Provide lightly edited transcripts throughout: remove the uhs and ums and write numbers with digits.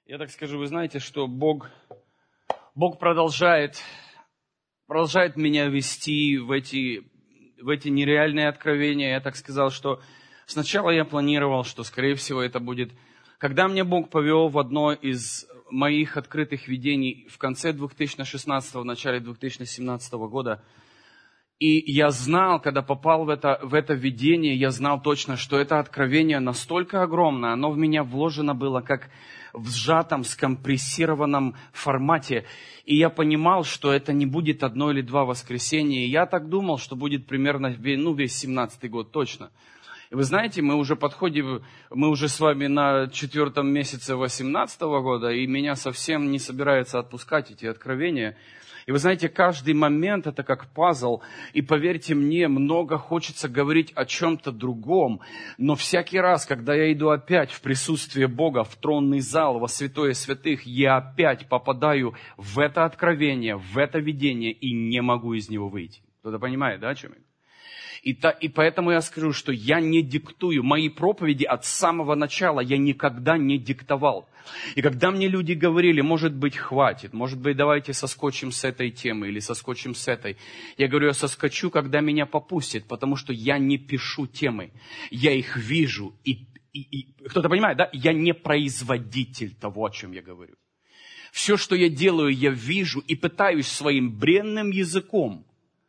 Я так скажу, вы знаете, что Бог продолжает меня вести в эти нереальные откровения. Я так сказал, что сначала я планировал, что, скорее всего, это будет... Когда мне Бог повел в одно из моих открытых видений в конце 2016, в начале 2017 года, и я знал, когда попал в это видение, я знал точно, что это откровение настолько огромное, оно в меня вложено было как в сжатом, скомпрессированном формате. И я понимал, что это не будет одно или два воскресенья. И я так думал, что будет примерно весь 17-й год точно. И вы знаете, мы уже с вами на 4-м месяце 18-го года, и меня совсем не собирается отпускать эти откровения. И вы знаете, каждый момент это как пазл. И поверьте мне, много хочется говорить о чем-то другом. Но всякий раз, когда я иду опять в присутствие Бога, в тронный зал, во святое святых, я опять попадаю в это откровение, в это видение и не могу из него выйти. Кто-то понимает, да, о чем я? И поэтому я скажу, что я не диктую. Мои проповеди от самого начала я никогда не диктовал. И когда мне люди говорили, может быть, хватит, может быть, давайте соскочим с этой темы или соскочим с этой. Я говорю, я соскочу, когда меня попустят, потому что я не пишу темы. Я их вижу. И кто-то понимает, да? Я не производитель того, о чем я говорю. Все, что я делаю, я вижу и пытаюсь своим бренным языком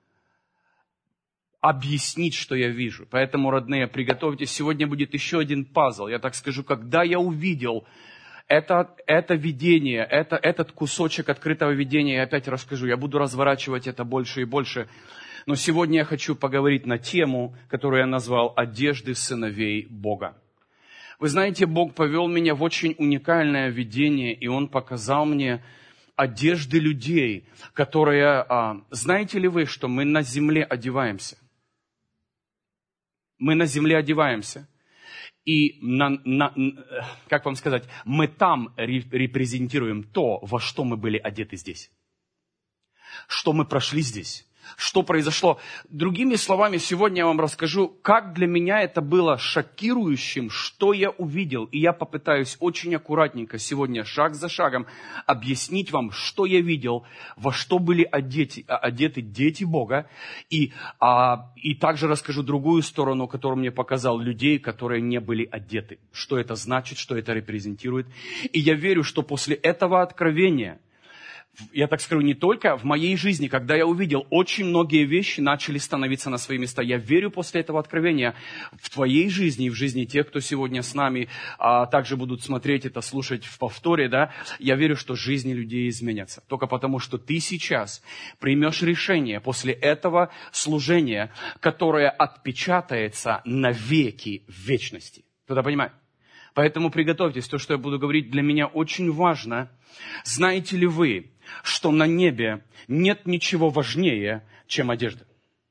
объяснить, что я вижу. Поэтому, родные, приготовьтесь. Сегодня будет еще один пазл. Я так скажу, когда я увидел это видение, этот кусочек открытого видения, я опять расскажу. Я буду разворачивать это больше и больше. Но сегодня я хочу поговорить на тему, которую я назвал «Одежды сыновей Бога». Вы знаете, Бог повел меня в очень уникальное видение, и Он показал мне одежды людей, которые... Знаете ли вы, что мы на земле одеваемся? Мы на земле одеваемся. И, как вам сказать, мы там репрезентируем то, во что мы были одеты здесь. Что мы прошли здесь. Что произошло. Другими словами, сегодня я вам расскажу, как для меня это было шокирующим, что я увидел. И я попытаюсь очень аккуратненько сегодня, шаг за шагом, объяснить вам, что я видел, во что были одеты дети Бога. И также расскажу другую сторону, которую мне показал людей, которые не были одеты. Что это значит, что это репрезентирует. И я верю, что после этого откровения, я так скажу, не только в моей жизни, когда я увидел, очень многие вещи начали становиться на свои места. Я верю после этого откровения в твоей жизни и в жизни тех, кто сегодня с нами, также будут смотреть это, слушать в повторе, да. Я верю, что жизни людей изменятся. Только потому, что ты сейчас примешь решение после этого служения, которое отпечатается навеки в вечности. Кто-то понимает? Поэтому приготовьтесь, то, что я буду говорить, для меня очень важно. Знаете ли вы, что на небе нет ничего важнее, чем одежда?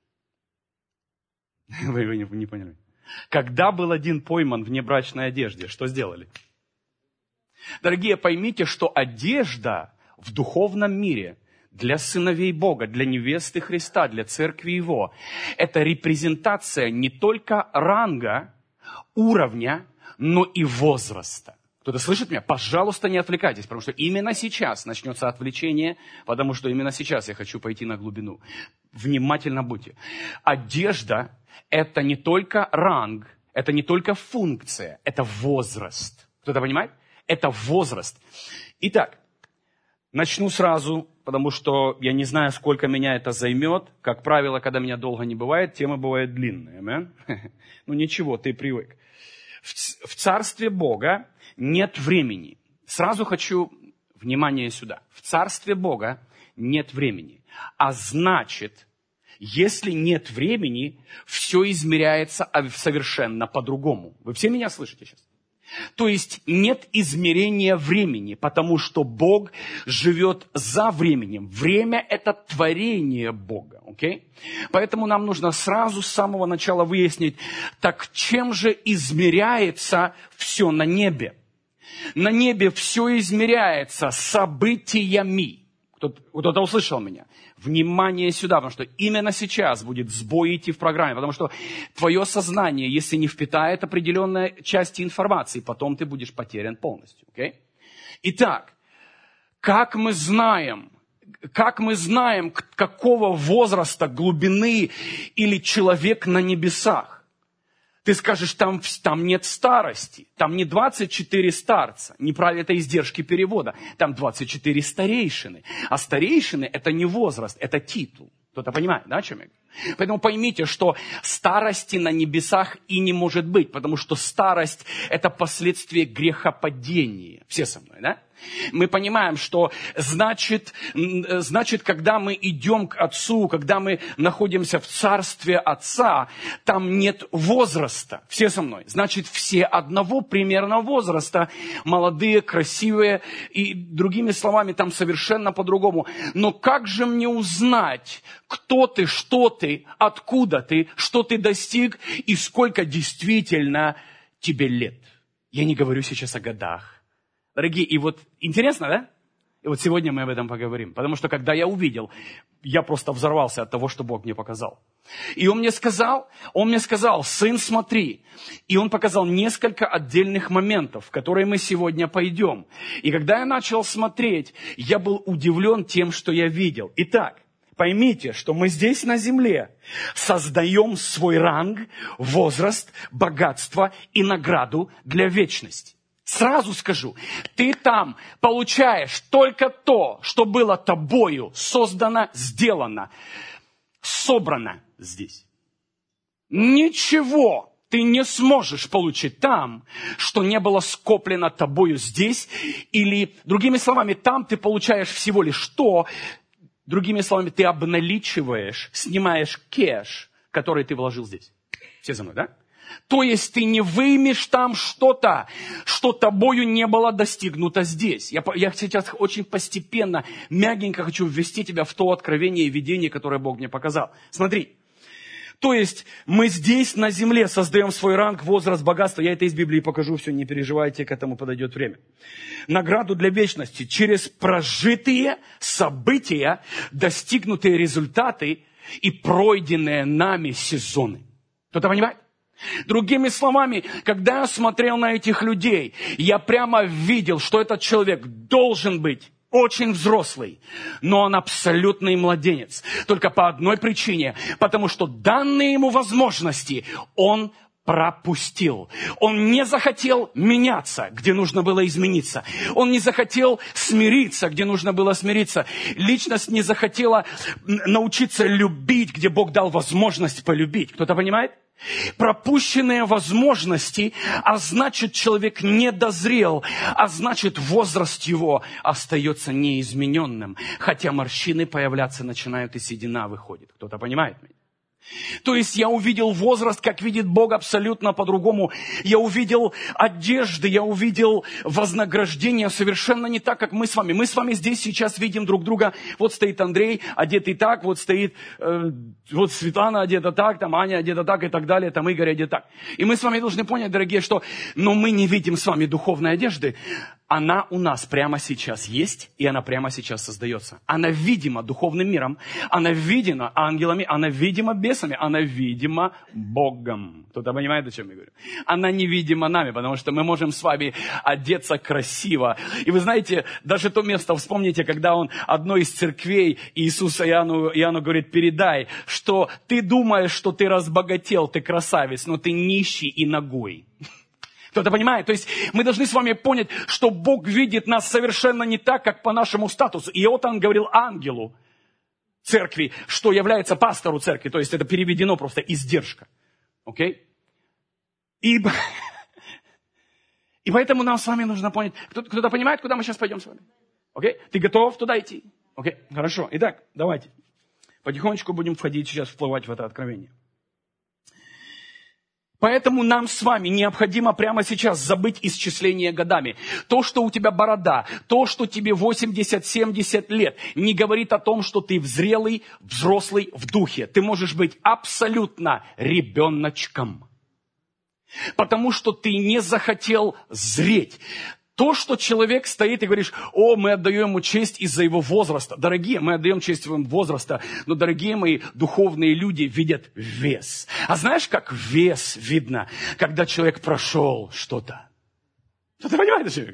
Вы не поняли. Когда был один пойман в небрачной одежде, что сделали? Дорогие, поймите, что одежда в духовном мире для сыновей Бога, для невесты Христа, для церкви Его, это репрезентация не только ранга, уровня, но и возраста. Кто-то слышит меня? Пожалуйста, не отвлекайтесь, потому что именно сейчас начнется отвлечение, потому что именно сейчас я хочу пойти на глубину. Внимательно будьте. Одежда – это не только ранг, это не только функция, это возраст. Кто-то понимает? Это возраст. Итак, начну сразу, потому что я не знаю, сколько меня это займет. Как правило, когда меня долго не бывает, темы бывают длинные. Ну ничего, ты привык. В Царстве Бога нет времени. Сразу хочу внимание сюда. В Царстве Бога нет времени. А значит, если нет времени, все измеряется совершенно по-другому. Вы все меня слышите сейчас? То есть нет измерения времени, потому что Бог живет за временем. Время – это творение Бога. Okay? Поэтому нам нужно сразу с самого начала выяснить, так чем же измеряется все на небе? На небе все измеряется событиями. Кто-то услышал меня? Внимание сюда, потому что именно сейчас будет сбой идти в программе, потому что твое сознание, если не впитает определенная часть информации, потом ты будешь потерян полностью. Okay? Итак, как мы знаем, какого возраста, глубины или человек на небесах? Ты скажешь, там нет старости, там не 24 старца, неправильно, это издержки перевода, там 24 старейшины. А старейшины это не возраст, это титул. Кто-то понимает, да, о чем я говорю? Поэтому поймите, что старости на небесах и не может быть, потому что старость это последствие грехопадения. Все со мной, да? Мы понимаем, что значит, когда мы идем к Отцу, когда мы находимся в Царстве Отца, там нет возраста. Все со мной. Значит, все одного примерно возраста, молодые, красивые, и другими словами, там совершенно по-другому. Но как же мне узнать, кто ты, что ты, откуда ты, что ты достиг и сколько действительно тебе лет? Я не говорю сейчас о годах. Дорогие, и вот интересно, да? И вот сегодня мы об этом поговорим. Потому что когда я увидел, я просто взорвался от того, что Бог мне показал. И Он мне сказал, сын, смотри. И Он показал несколько отдельных моментов, в которые мы сегодня пойдем. И когда я начал смотреть, я был удивлен тем, что я видел. Итак, поймите, что мы здесь на земле создаем свой ранг, возраст, богатство и награду для вечности. Сразу скажу, ты там получаешь только то, что было тобою создано, сделано, собрано здесь. Ничего ты не сможешь получить там, что не было скоплено тобою здесь. Или, другими словами, там ты получаешь всего лишь то, другими словами, ты обналичиваешь, снимаешь кэш, который ты вложил здесь. Все за мной, да? То есть ты не вымешь там что-то, что тобою не было достигнуто здесь. Я сейчас очень постепенно, мягенько хочу ввести тебя в то откровение и видение, которое Бог мне показал. Смотри. То есть мы здесь на земле создаем свой ранг, возраст, богатство. Я это из Библии покажу, все, не переживайте, к этому подойдет время. Награду для вечности через прожитые события, достигнутые результаты и пройденные нами сезоны. Кто-то понимает? Другими словами, когда я смотрел на этих людей, я прямо видел, что этот человек должен быть очень взрослый, но он абсолютный младенец. Только по одной причине, потому что данные ему возможности он пропустил. Он не захотел меняться, где нужно было измениться. Он не захотел смириться, где нужно было смириться. Личность не захотела научиться любить, где Бог дал возможность полюбить. Кто-то понимает? Пропущенные возможности, а значит, человек не дозрел, а значит, возраст его остается неизмененным. Хотя морщины появляться начинают и седина выходит. Кто-то понимает меня? То есть я увидел возраст, как видит Бог, абсолютно по-другому. Я увидел одежды, я увидел вознаграждение совершенно не так, как мы с вами. Мы с вами здесь сейчас видим друг друга. Вот стоит Андрей, одетый так, вот стоит вот Светлана одета так, там Аня одета так и так далее, там Игорь одет так. И мы с вами должны понять, дорогие, что но мы не видим с вами духовной одежды. Она у нас прямо сейчас есть, и она прямо сейчас создается. Она видима духовным миром, она видима ангелами, она видима бесами, она видима Богом. Кто-то понимает, о чем я говорю? Она невидима нами, потому что мы можем с вами одеться красиво. И вы знаете, даже то место, вспомните, когда он одной из церквей Иисуса Иоанну говорит, передай, что ты думаешь, что ты разбогател, ты красавец, но ты нищий и нагой. Кто-то понимает? То есть мы должны с вами понять, что Бог видит нас совершенно не так, как по нашему статусу. И вот он говорил ангелу церкви, что является пастору церкви. То есть это переведено просто издержка. Окей? И поэтому нам с вами нужно понять. Кто-то понимает, куда мы сейчас пойдем с вами? Окей? Ты готов туда идти? Окей? Хорошо. Итак, давайте. Потихонечку будем входить сейчас, вплывать в это откровение. Поэтому нам с вами необходимо прямо сейчас забыть исчисление годами. То, что у тебя борода, то, что тебе 80-70 лет, не говорит о том, что ты зрелый, взрослый в духе. Ты можешь быть абсолютно ребеночком. Потому что ты не захотел зреть. То, что человек стоит и говоришь, мы отдаем ему честь из-за его возраста. Дорогие, мы отдаем честь его возраста, но, дорогие мои, духовные люди видят вес. А знаешь, как вес видно, когда человек прошел что-то? Ты понимаешь, о чем я говорю?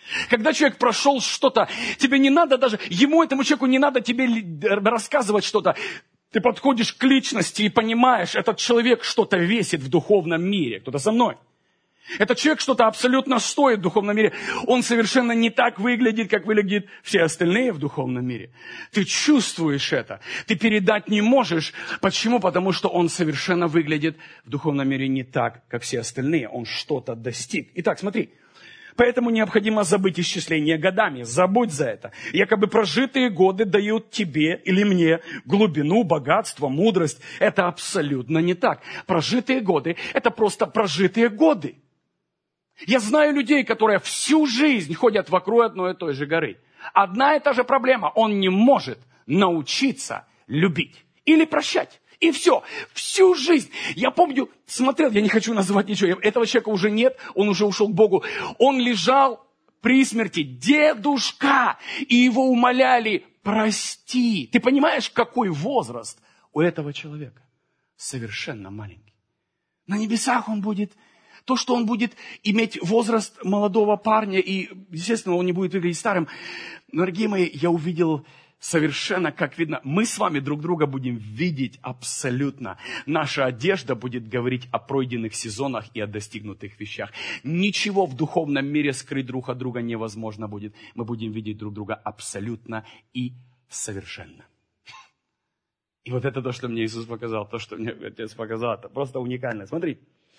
Когда человек прошел что-то, тебе не надо даже, этому человеку не надо тебе рассказывать что-то. Ты подходишь к личности и понимаешь, этот человек что-то весит в духовном мире. Кто-то со мной. Этот человек что-то абсолютно стоит в духовном мире. Он совершенно не так выглядит, как выглядят все остальные в духовном мире. Ты чувствуешь это. Ты передать не можешь. Почему? Потому что он совершенно выглядит в духовном мире не так, как все остальные. Он что-то достиг. Итак, смотри. Поэтому необходимо забыть исчисление годами. Забудь за это. Якобы прожитые годы дают тебе или мне глубину, богатство, мудрость. Это абсолютно не так. Прожитые годы – это просто прожитые годы. Я знаю людей, которые всю жизнь ходят вокруг одной и той же горы. Одна и та же проблема. Он не может научиться любить или прощать. И все. Всю жизнь. Я помню, смотрел, я не хочу называть ничего. Этого человека уже нет, он уже ушел к Богу. Он лежал при смерти. Дедушка. И его умоляли, прости. Ты понимаешь, какой возраст у этого человека? Совершенно маленький. На небесах он будет... То, что он будет иметь возраст молодого парня, и, естественно, он не будет выглядеть старым. Дорогие мои, я увидел совершенно, как видно, мы с вами друг друга будем видеть абсолютно. Наша одежда будет говорить о пройденных сезонах и о достигнутых вещах. Ничего в духовном мире скрыть друг от друга невозможно будет. Мы будем видеть друг друга абсолютно и совершенно. И вот это то, что мне Иисус показал, то, что мне Отец показал, это просто уникально. Смотри.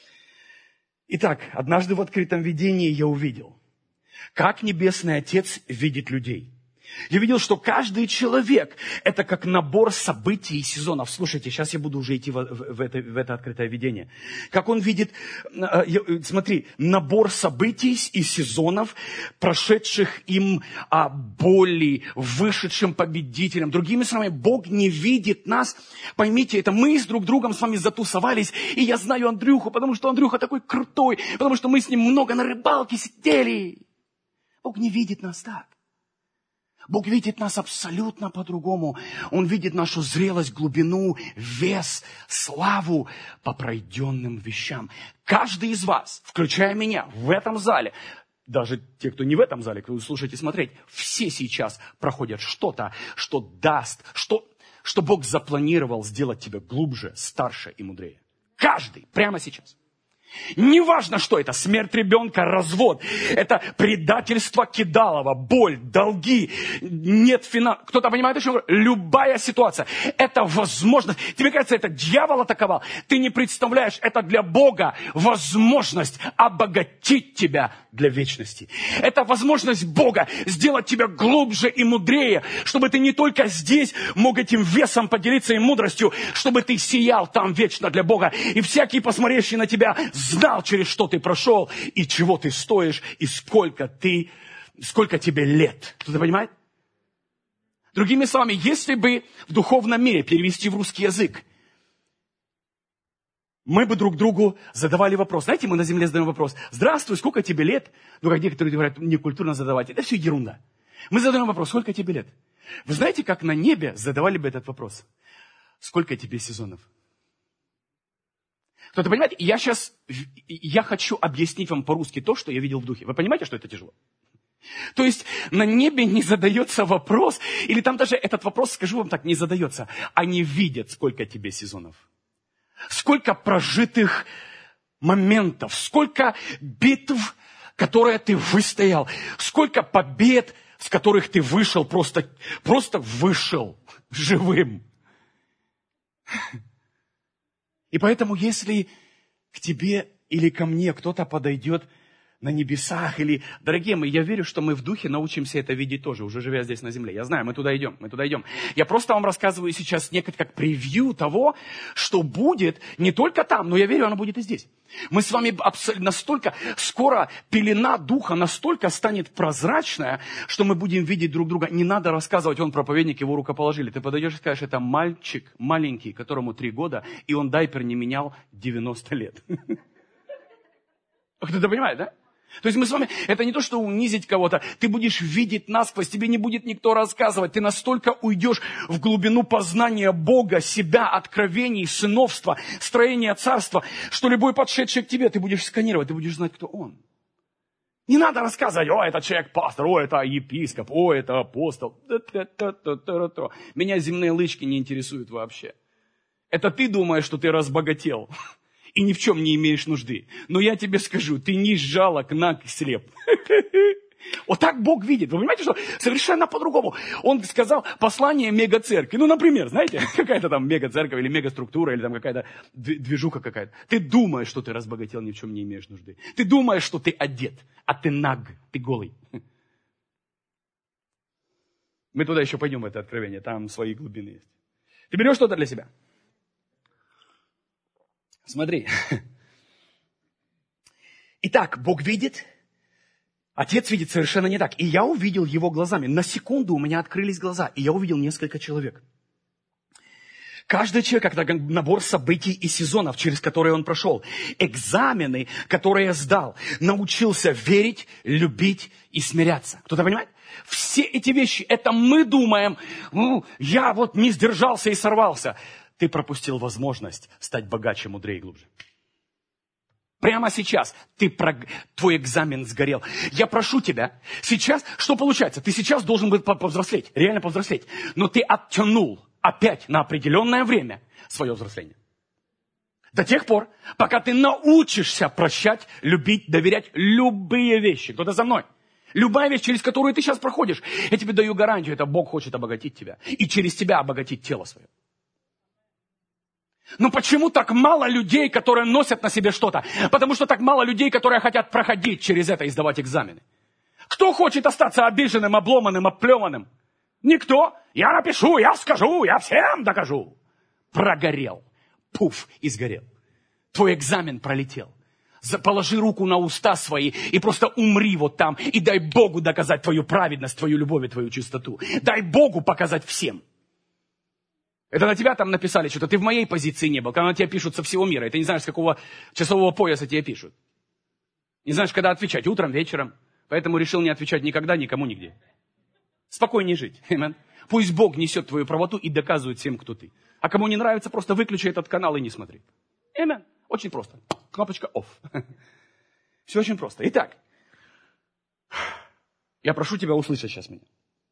Итак, однажды в открытом видении я увидел, как Небесный Отец видит людей. Я видел, что каждый человек – это как набор событий и сезонов. Слушайте, сейчас я буду уже идти в это открытое видение. Как он видит, смотри, набор событий и сезонов, прошедших им боли, вышедшим победителем. Другими словами, Бог не видит нас. Поймите, это мы с друг другом с вами затусовались. И я знаю Андрюху, потому что Андрюха такой крутой, потому что мы с ним много на рыбалке сидели. Бог не видит нас так. Бог видит нас абсолютно по-другому. Он видит нашу зрелость, глубину, вес, славу по пройденным вещам. Каждый из вас, включая меня, в этом зале, даже те, кто не в этом зале, кто слушаете, смотреть, все сейчас проходят что-то, что даст, что Бог запланировал сделать тебя глубже, старше и мудрее. Каждый, прямо сейчас. Неважно, что это, смерть ребенка, развод, это предательство кидалово, боль, долги, нет финансов. Кто-то понимает, о чем я говорю? Любая ситуация, это возможность. Тебе кажется, это дьявол атаковал? Ты не представляешь, это для Бога возможность обогатить тебя для вечности. Это возможность Бога сделать тебя глубже и мудрее, чтобы ты не только здесь мог этим весом поделиться и мудростью, чтобы ты сиял там вечно для Бога. И всякий, посмотревший на тебя, знал, через что ты прошел, и чего ты стоишь, и сколько тебе лет. Кто-то понимает? Другими словами, если бы в духовном мире перевести в русский язык, мы бы друг другу задавали вопрос. Знаете, мы на земле задаем вопрос. Здравствуй, сколько тебе лет? Ну, как некоторые говорят, некультурно задавать. Это все ерунда. Мы задаем вопрос, сколько тебе лет? Вы знаете, как на небе задавали бы этот вопрос? Сколько тебе сезонов? Кто-то понимает? Я хочу объяснить вам по-русски то, что я видел в духе. Вы понимаете, что это тяжело? То есть на небе не задается вопрос, или там даже этот вопрос, скажу вам так, не задается. Они видят, сколько тебе сезонов. Сколько прожитых моментов, сколько битв, которые ты выстоял, сколько побед, с которых ты вышел, просто вышел живым. И поэтому, если к тебе или ко мне кто-то подойдет на небесах, или, дорогие мои, я верю, что мы в духе научимся это видеть тоже, уже живя здесь на земле. Я знаю, мы туда идем. Я просто вам рассказываю сейчас некое как превью того, что будет не только там, но я верю, оно будет и здесь. Мы с вами настолько, скоро пелена духа настолько станет прозрачная, что мы будем видеть друг друга. Не надо рассказывать, он проповедник, его рукоположили. Ты подойдешь и скажешь, это мальчик маленький, которому 3 года, и он дайпер не менял 90 лет. Кто-то понимает, да? То есть мы с вами, это не то, что унизить кого-то, ты будешь видеть насквозь, тебе не будет никто рассказывать, ты настолько уйдешь в глубину познания Бога, себя, откровений, сыновства, строения царства, что любой подшедший к тебе, ты будешь сканировать, ты будешь знать, кто он. Не надо рассказывать, о, это человек пастор, о, это епископ, о, это апостол. Меня земные лычки не интересуют вообще. Это ты думаешь, что ты разбогател и ни в чем не имеешь нужды. Но я тебе скажу, ты нищ, жалок, наг и слеп. Вот так Бог видит. Вы понимаете, что совершенно по-другому. Он сказал послание мегацеркви. Ну, например, знаете, какая-то там мегацерковь или мегаструктура, или там какая-то движуха какая-то. Ты думаешь, что ты разбогател, ни в чем не имеешь нужды. Ты думаешь, что ты одет, а ты наг, ты голый. Мы туда еще пойдем, в это откровение, там свои глубины есть. Ты берешь что-то для себя? Смотри. Итак, Бог видит, Отец видит совершенно не так. И я увидел его глазами. На секунду у меня открылись глаза, и я увидел несколько человек. Каждый человек, это как набор событий и сезонов, через которые он прошел. Экзамены, которые я сдал. Научился верить, любить и смиряться. Кто-то понимает? Все эти вещи, это мы думаем, я вот не сдержался и сорвался. Ты пропустил возможность стать богаче, мудрее и глубже. Прямо сейчас твой экзамен сгорел. Я прошу тебя, сейчас, что получается? Ты сейчас должен быть повзрослеть, реально повзрослеть. Но ты оттянул опять на определенное время свое взросление. До тех пор, пока ты научишься прощать, любить, доверять любые вещи. Кто-то за мной. Любая вещь, через которую ты сейчас проходишь, я тебе даю гарантию, это Бог хочет обогатить тебя. И через тебя обогатить тело свое. Но почему так мало людей, которые носят на себе что-то? Потому что так мало людей, которые хотят проходить через это и сдавать экзамены. Кто хочет остаться обиженным, обломанным, оплеванным? Никто. Я напишу, я скажу, я всем докажу. Прогорел. Пуф, и сгорел. Твой экзамен пролетел. Положи руку на уста свои и просто умри вот там. И дай Богу доказать твою праведность, твою любовь и твою чистоту. Дай Богу показать всем. Это на тебя там написали что-то, ты в моей позиции не был. Когда на тебя пишут со всего мира, и ты не знаешь, с какого часового пояса тебе пишут. Не знаешь, когда отвечать, утром, вечером. Поэтому решил не отвечать никогда, никому, нигде. Спокойнее жить. Amen. Пусть Бог несет твою правоту и доказывает всем, кто ты. А кому не нравится, просто выключи этот канал и не смотри. Amen. Очень просто. Кнопочка off. Все очень просто. Итак, я прошу тебя услышать сейчас меня.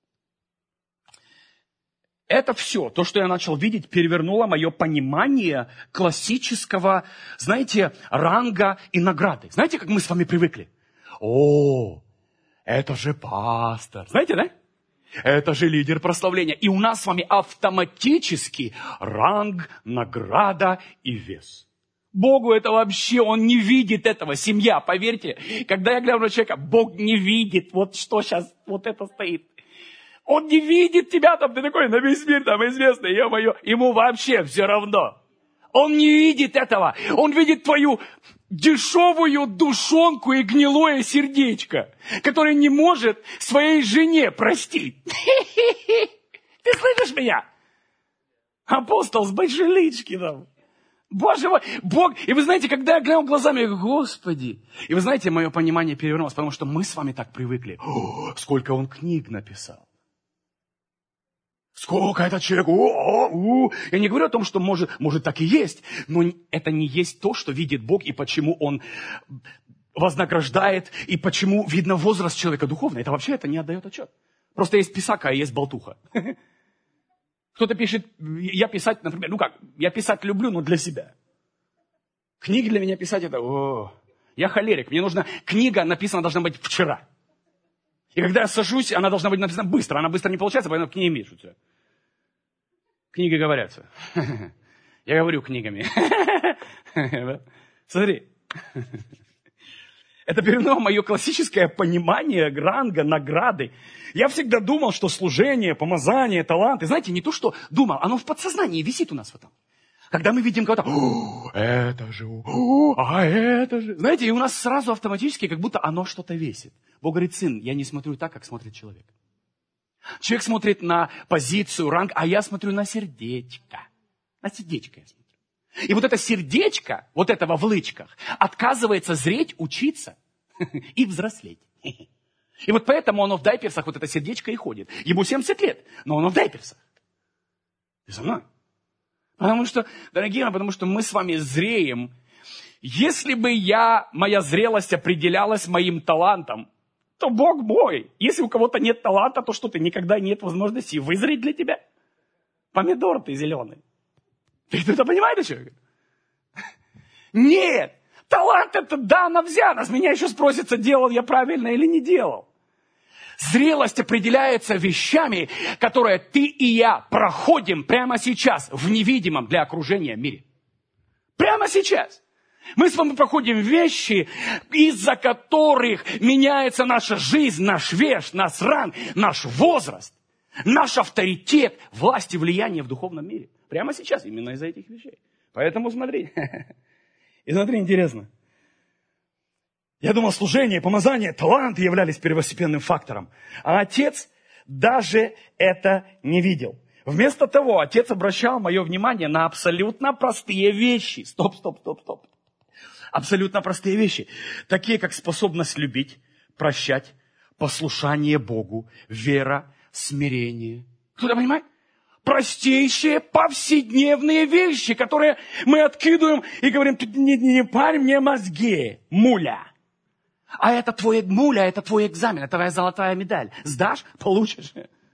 Это все, то, что я начал видеть, перевернуло мое понимание классического, знаете, ранга и награды. Знаете, как мы с вами привыкли? О, это же пастор. Знаете, да? Это же лидер прославления. И у нас с вами автоматически ранг, награда и вес. Богу это вообще, Он не видит этого. Семья, поверьте, когда я гляну на человека, Бог не видит, вот что сейчас, вот это стоит. Он не видит тебя, там ты такой на весь мир, там известный, ё-моё, ему вообще все равно. Он не видит этого. Он видит твою дешевую душонку и гнилое сердечко, которое не может своей жене простить. Ты слышишь меня? Апостол с большой лички там. Боже мой, Бог. И вы знаете, когда я глянул глазами, я говорю, Господи. И вы знаете, мое понимание перевернулось, потому что мы с вами так привыкли. О, сколько он книг написал. Сколько этот человек, Я не говорю о том, что может так и есть, но это не есть то, что видит Бог, и почему Он вознаграждает, и почему видно возраст человека духовный. Это вообще не отдает отчет. Просто есть писака, а есть болтуха. Кто-то пишет, я писать, например, я писать люблю, но для себя. Книги для меня писать я холерик, мне нужна, книга написана должна быть вчера. И когда я сажусь, она должна быть написана быстро. Она быстро не получается, поэтому книги пишутся. Книги говорятся. Я говорю книгами. Смотри. Это перевернуло мое классическое понимание ранга, награды. Я всегда думал, что служение, помазание, таланты, знаете, не то, что думал, оно в подсознании висит у нас в этом. Когда мы видим кого-то, это же, это же. Знаете, и у нас сразу автоматически, как будто оно что-то весит. Бог говорит, сын, я не смотрю так, как смотрит человек. Человек смотрит на позицию, ранг, а я смотрю на сердечко. На сердечко я смотрю. И вот это сердечко, вот этого в лычках, отказывается зреть, учиться и взрослеть. И вот поэтому оно в дайперсах, вот это сердечко и ходит. Ему 70 лет, но оно в дайперсах. Ты со мной? Потому что, дорогие мои, потому что мы с вами зреем. Если бы моя зрелость определялась моим талантом, то Бог мой. Если у кого-то нет таланта, то что, ты никогда нет возможности вызреть для тебя? Помидор ты зеленый. Ты кто-то понимает, о чем я говорю? Нет. Талант это дано-взято. С меня еще спросится, делал я правильно или не делал. Зрелость определяется вещами, которые ты и я проходим прямо сейчас в невидимом для окружения мире. Прямо сейчас. Мы с вами проходим вещи, из-за которых меняется наша жизнь, наш вес, наш ранг, наш возраст, наш авторитет, власть и влияние в духовном мире. Прямо сейчас, именно из-за этих вещей. Поэтому смотри. И смотри, интересно. Я думал, служение, помазание, таланты являлись первостепенным фактором. А отец даже это не видел. Вместо того, отец обращал мое внимание на абсолютно простые вещи. Стоп. Абсолютно простые вещи. Такие, как способность любить, прощать, послушание Богу, вера, смирение. Кто-то понимает? Простейшие повседневные вещи, которые мы откидываем и говорим, не парь мне мозги, муля. А это твой муля, это твой экзамен, это твоя золотая медаль. Сдашь, получишь.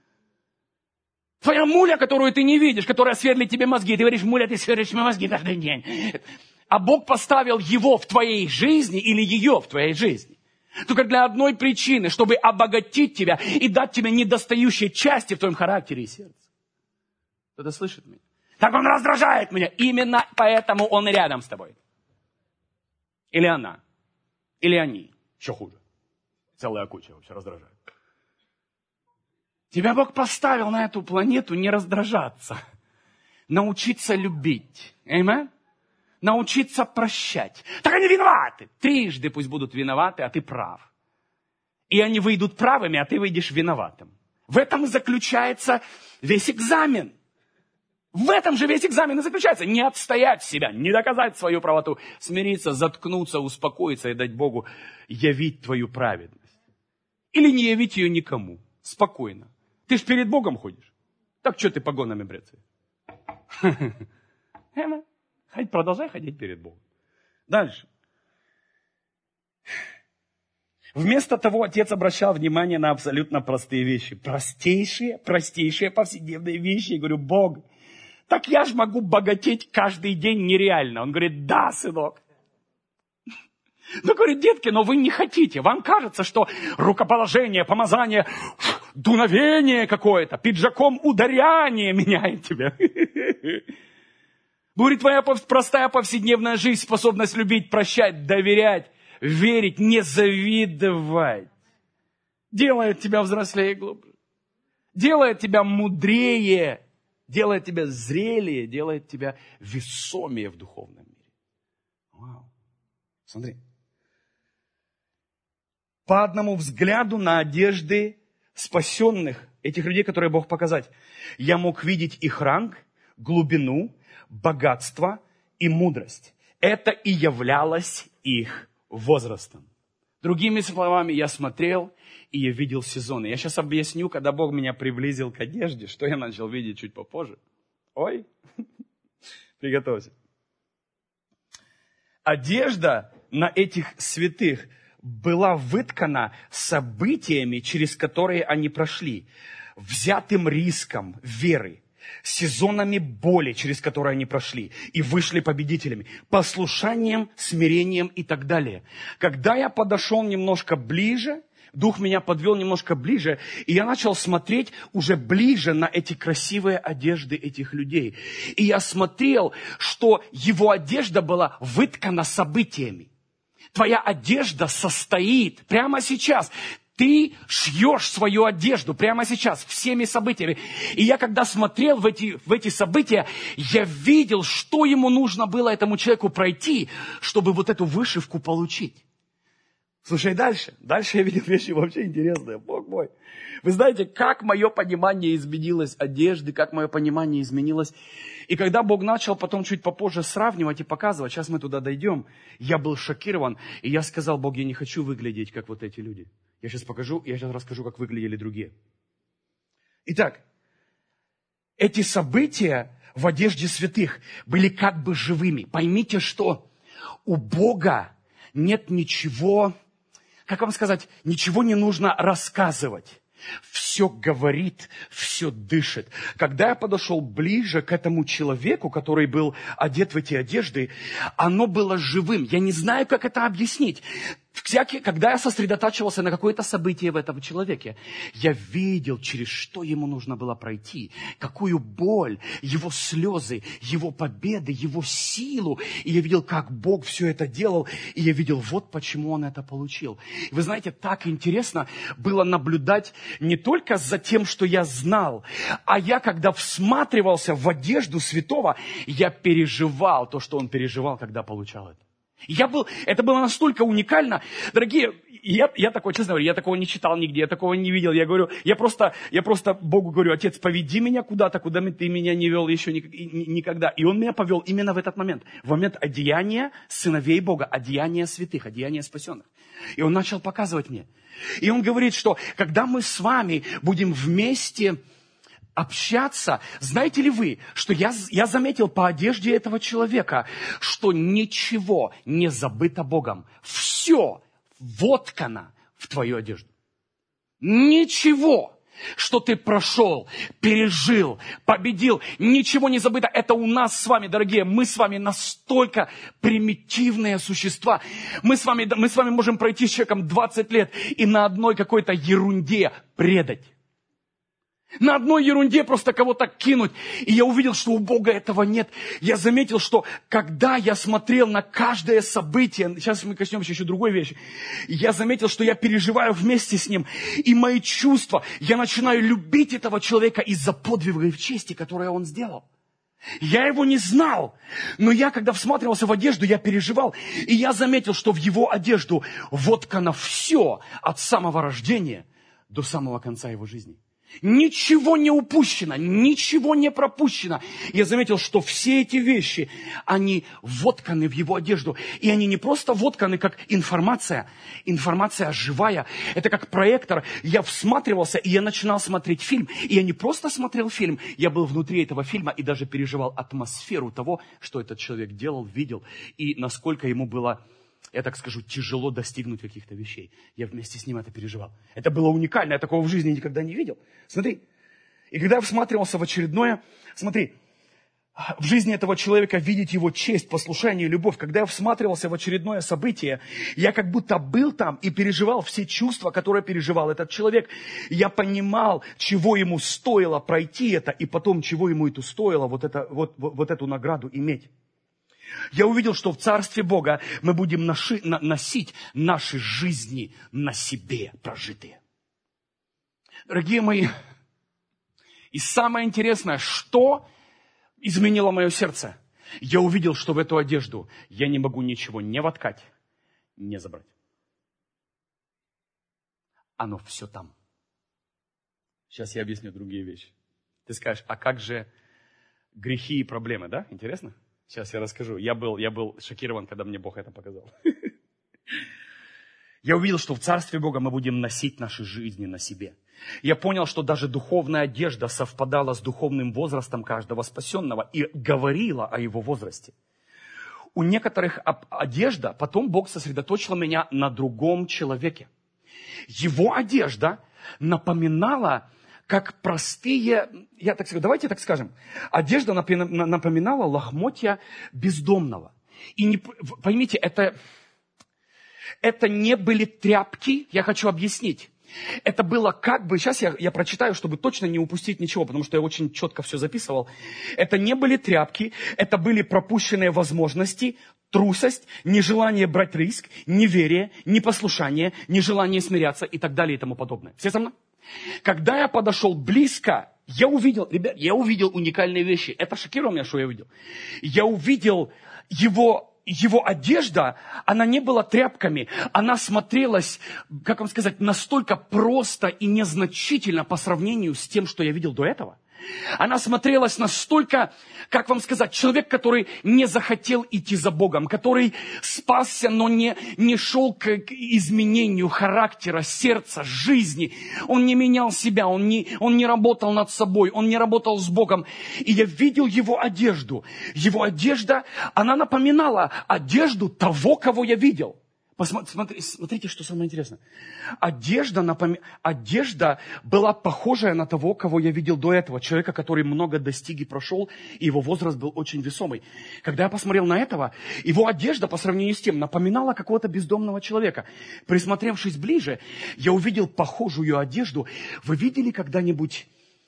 Твоя муля, которую ты не видишь, которая сверлит тебе мозги. Ты говоришь, муля, ты сверлишь мне мозги каждый день. А Бог поставил его в твоей жизни или ее в твоей жизни. Только для одной причины, чтобы обогатить тебя и дать тебе недостающие части в твоем характере и сердце. Кто-то слышит меня? Так он раздражает меня. Именно поэтому он рядом с тобой. Или она. Или они. Еще хуже. Целая куча вообще раздражает. Тебя Бог поставил на эту планету не раздражаться. Научиться любить. Аминь? Научиться прощать. Так они виноваты. Трижды пусть будут виноваты, а ты прав. И они выйдут правыми, а ты выйдешь виноватым. В этом и заключается весь экзамен. В этом же весь экзамен и заключается. Не отстоять себя, не доказать свою правоту, смириться, заткнуться, успокоиться и дать Богу явить твою праведность. Или не явить ее никому. Спокойно. Ты ж перед Богом ходишь. Так что ты погонами брецаешь? Продолжай ходить перед Богом. Дальше. Вместо того, отец обращал внимание на абсолютно простые вещи. Простейшие повседневные вещи. Я говорю, Бог, так я же могу богатеть каждый день нереально. Он говорит, да, сынок. Ну, говорит, детки, но вы не хотите. Вам кажется, что рукоположение, помазание, дуновение какое-то, пиджаком ударяние меняет тебя. Говорит, твоя простая повседневная жизнь, способность любить, прощать, доверять, верить, не завидовать, делает тебя взрослее и глубже, делает тебя мудрее, делает тебя зрелее, делает тебя весомее в духовном мире. Вау. Смотри. По одному взгляду на одежды спасенных, этих людей, которые Бог показать, я мог видеть их ранг, глубину, богатство и мудрость. Это и являлось их возрастом. Другими словами, я смотрел, и я видел сезоны. Я сейчас объясню, когда Бог меня приблизил к одежде, что я начал видеть чуть попозже. Ой, приготовься. Одежда на этих святых была выткана событиями, через которые они прошли, взятым риском веры, сезонами боли, через которые они прошли, и вышли победителями, послушанием, смирением и так далее. Когда я подошел немножко ближе, Дух меня подвел немножко ближе, и я начал смотреть уже ближе на эти красивые одежды этих людей. И я смотрел, что его одежда была выткана событиями. Твоя одежда состоит прямо сейчас. Ты шьешь свою одежду прямо сейчас, всеми событиями. И я когда смотрел в эти события, я видел, что ему нужно было этому человеку пройти, чтобы вот эту вышивку получить. Слушай, дальше. Дальше я видел вещи вообще интересные. Бог мой. Вы знаете, как мое понимание изменилось одежды, как мое понимание изменилось. И когда Бог начал потом чуть попозже сравнивать и показывать, сейчас мы туда дойдем, я был шокирован. И я сказал, Бог, я не хочу выглядеть, как вот эти люди. Я сейчас расскажу, как выглядели другие. Итак, эти события в одежде святых были как бы живыми. Поймите, что У Бога нет ничего, как вам сказать, ничего не нужно рассказывать. Все говорит, все дышит. Когда я подошел ближе к этому человеку, который был одет в эти одежды, оно было живым. Я не знаю, как это объяснить. Когда я сосредотачивался на какое-то событие в этом человеке, я видел, через что ему нужно было пройти, какую боль, его слезы, его победы, его силу. И я видел, как Бог все это делал, и я видел, вот почему он это получил. И вы знаете, так интересно было наблюдать не только за тем, что я знал, а я, когда всматривался в одежду святого, я переживал то, что он переживал, когда получал это. Это было настолько уникально. Дорогие, я такого, честно говоря, я такого не читал нигде, я такого не видел. Я просто Богу говорю: Отец, поведи меня куда-то, куда ты меня не вел еще никогда. И Он меня повел именно в этот момент. В момент одеяния сыновей Бога, одеяния святых, одеяния спасенных. И Он начал показывать мне. И Он говорит, что когда мы с вами будем вместе общаться, знаете ли вы, что я заметил по одежде этого человека, что ничего не забыто Богом. Все воткано в твою одежду. Ничего, что ты прошел, пережил, победил, ничего не забыто. Это у нас с вами, дорогие, мы с вами настолько примитивные существа. Мы с вами можем пройти с человеком 20 лет и на одной какой-то ерунде предать. На одной ерунде просто кого-то кинуть. И я увидел, что у Бога этого нет. Я заметил, что когда я смотрел на каждое событие, сейчас мы коснемся еще другой вещи, я заметил, что я переживаю вместе с ним. И мои чувства, я начинаю любить этого человека из-за подвига и чести, которые он сделал. Я его не знал, но я, когда всматривался в одежду, я переживал. И я заметил, что в его одежду воткано все от самого рождения до самого конца его жизни. Ничего не упущено, ничего не пропущено. Я заметил, что все эти вещи, они вотканы в его одежду. И они не просто вотканы, как информация. Информация живая. Это как проектор. Я всматривался, и я начинал смотреть фильм. И я не просто смотрел фильм, я был внутри этого фильма и даже переживал атмосферу того, что этот человек делал, видел. И насколько ему было, я так скажу, тяжело достигнуть каких-то вещей. Я вместе с ним это переживал. Это было уникально, я такого в жизни никогда не видел. Смотри, и когда я всматривался в очередное, смотри, в жизни этого человека видеть его честь, послушание и любовь. Когда я всматривался в очередное событие, я как будто был там и переживал все чувства, которые переживал этот человек. Я понимал, чего ему стоило пройти это, и потом, чего ему это стоило вот эту награду иметь. Я увидел, что в Царстве Бога мы будем носить наши жизни на себе прожитые. Дорогие мои, и самое интересное, что изменило мое сердце? Я увидел, что в эту одежду я не могу ничего не воткать, не забрать. Оно все там. Сейчас я объясню другие вещи. Ты скажешь, а как же грехи и проблемы, да? Интересно? Сейчас я расскажу. Я был шокирован, когда мне Бог это показал. Я увидел, что в Царстве Бога мы будем носить наши жизни на себе. Я понял, что даже духовная одежда совпадала с духовным возрастом каждого спасенного и говорила о его возрасте. У некоторых одежда, потом Бог сосредоточил меня на другом человеке. Его одежда напоминала, как простые, я так скажу, давайте так скажем, одежда напоминала лохмотья бездомного. И поймите, это не были тряпки, я хочу объяснить. Это было как бы, сейчас я прочитаю, чтобы точно не упустить ничего, потому что я очень четко все записывал. Это не были тряпки, это были пропущенные возможности, трусость, нежелание брать риск, неверие, непослушание, нежелание смиряться и так далее и тому подобное. Все со мной? Когда я подошел близко, я увидел уникальные вещи. Это шокировало меня, что я увидел. Я увидел его одежда, она не была тряпками, она смотрелась, как вам сказать, настолько просто и незначительно по сравнению с тем, что я видел до этого. Она смотрелась настолько, как вам сказать, человек, который не захотел идти за Богом, который спасся, но не шел к изменению характера, сердца, жизни. Он не менял себя, он не работал над собой, он не работал с Богом. И я видел его одежду. Его одежда, она напоминала одежду того, кого я видел. Смотрите, что самое интересное. Одежда была похожая на того, кого я видел до этого. Человека, который много достиг и прошел, и его возраст был очень весомый. Когда я посмотрел на этого, его одежда по сравнению с тем напоминала какого-то бездомного человека. Присмотревшись ближе, я увидел похожую одежду. Вы видели когда-нибудь...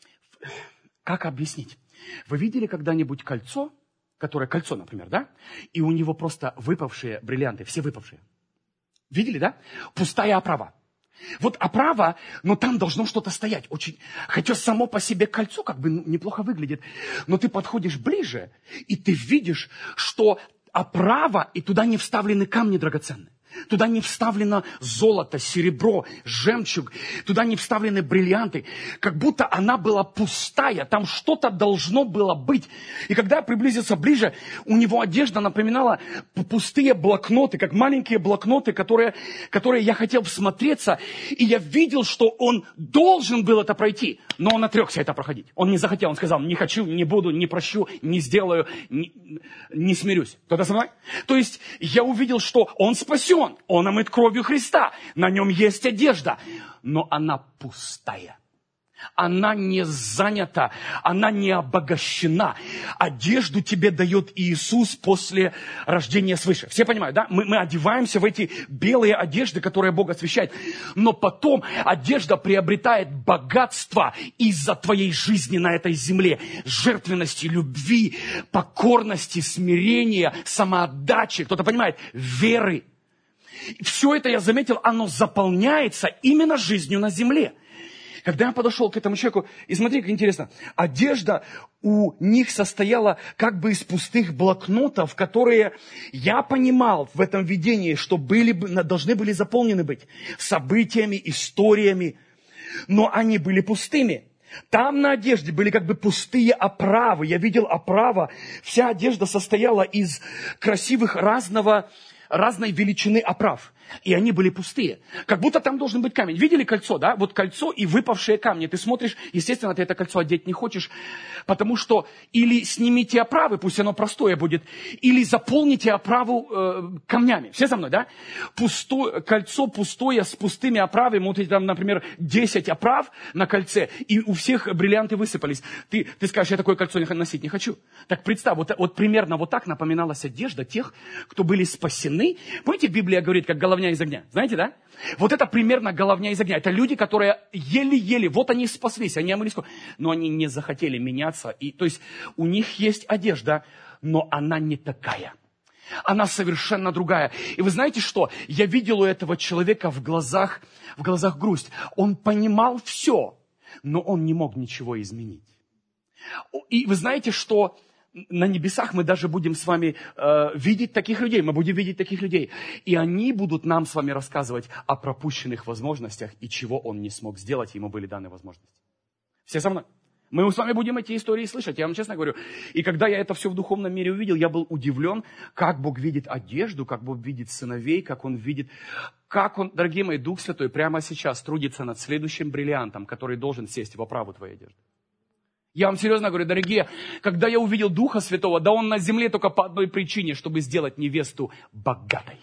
Как объяснить? Вы видели когда-нибудь кольцо, например, да? И у него просто выпавшие бриллианты, все выпавшие. Видели, да? Пустая оправа. Вот оправа, но там должно что-то стоять. Хотя само по себе кольцо как бы неплохо выглядит. Но ты подходишь ближе, и ты видишь, что оправа, и туда не вставлены камни драгоценные. Туда не вставлено золото, серебро, жемчуг. Туда не вставлены бриллианты. Как будто она была пустая. Там что-то должно было быть. И когда я приблизился ближе, у него одежда напоминала пустые блокноты, как маленькие блокноты, которые я хотел всмотреться. И я видел, что он должен был это пройти. Но он отрекся это проходить. Он не захотел. Он сказал, не хочу, не буду, не прощу, не сделаю, не смирюсь. Кто-то со мной? То есть я увидел, что он спасен. Он омыт кровью Христа. На нем есть одежда. Но она пустая. Она не занята. Она не обогащена. Одежду тебе дает Иисус после рождения свыше. Все понимают, да? Мы одеваемся в эти белые одежды, которые Бог освящает. Но потом одежда приобретает богатство из-за твоей жизни на этой земле. Жертвенности, любви, покорности, смирения, самоотдачи. Кто-то понимает? Веры. Все это, я заметил, оно заполняется именно жизнью на земле. Когда я подошел к этому человеку, и смотри, как интересно, одежда у них состояла как бы из пустых блокнотов, которые я понимал в этом видении, что должны были заполнены быть событиями, историями, но они были пустыми. Там на одежде были как бы пустые оправы. Я видел оправа. Вся одежда состояла из красивых разной величины оправ. И они были пустые. Как будто там должен быть камень. Видели кольцо, да? Вот кольцо и выпавшие камни. Ты смотришь, естественно, ты это кольцо одеть не хочешь, потому что или снимите оправы, пусть оно простое будет, или заполните оправу камнями. Все со мной, да? Кольцо пустое с пустыми оправами. Вот там, например, 10 оправ на кольце, и у всех бриллианты высыпались. Ты скажешь, я такое кольцо носить не хочу. Так представь, вот примерно вот так напоминалась одежда тех, кто были спасены. Помните, Библия говорит, как головня из огня. Знаете, да? Вот это примерно головня из огня. Это люди, которые еле-еле, вот они спаслись, они омылись, но они не захотели меняться. То есть у них есть одежда, но она не такая. Она совершенно другая. И вы знаете что? Я видел у этого человека в глазах грусть. Он понимал все, но он не мог ничего изменить. И вы знаете, что на небесах мы даже будем с вами видеть таких людей. Мы будем видеть таких людей. И они будут нам с вами рассказывать о пропущенных возможностях и чего он не смог сделать, ему были даны возможности. Все со мной? Мы с вами будем эти истории слышать, я вам честно говорю. И когда я это все в духовном мире увидел, я был удивлен, как Бог видит одежду, как Бог видит сыновей, дорогие мои, Дух Святой прямо сейчас трудится над следующим бриллиантом, который должен сесть в оправу твоей одежды. Я вам серьезно говорю, дорогие, когда я увидел Духа Святого, да он на земле только по одной причине, чтобы сделать невесту богатой.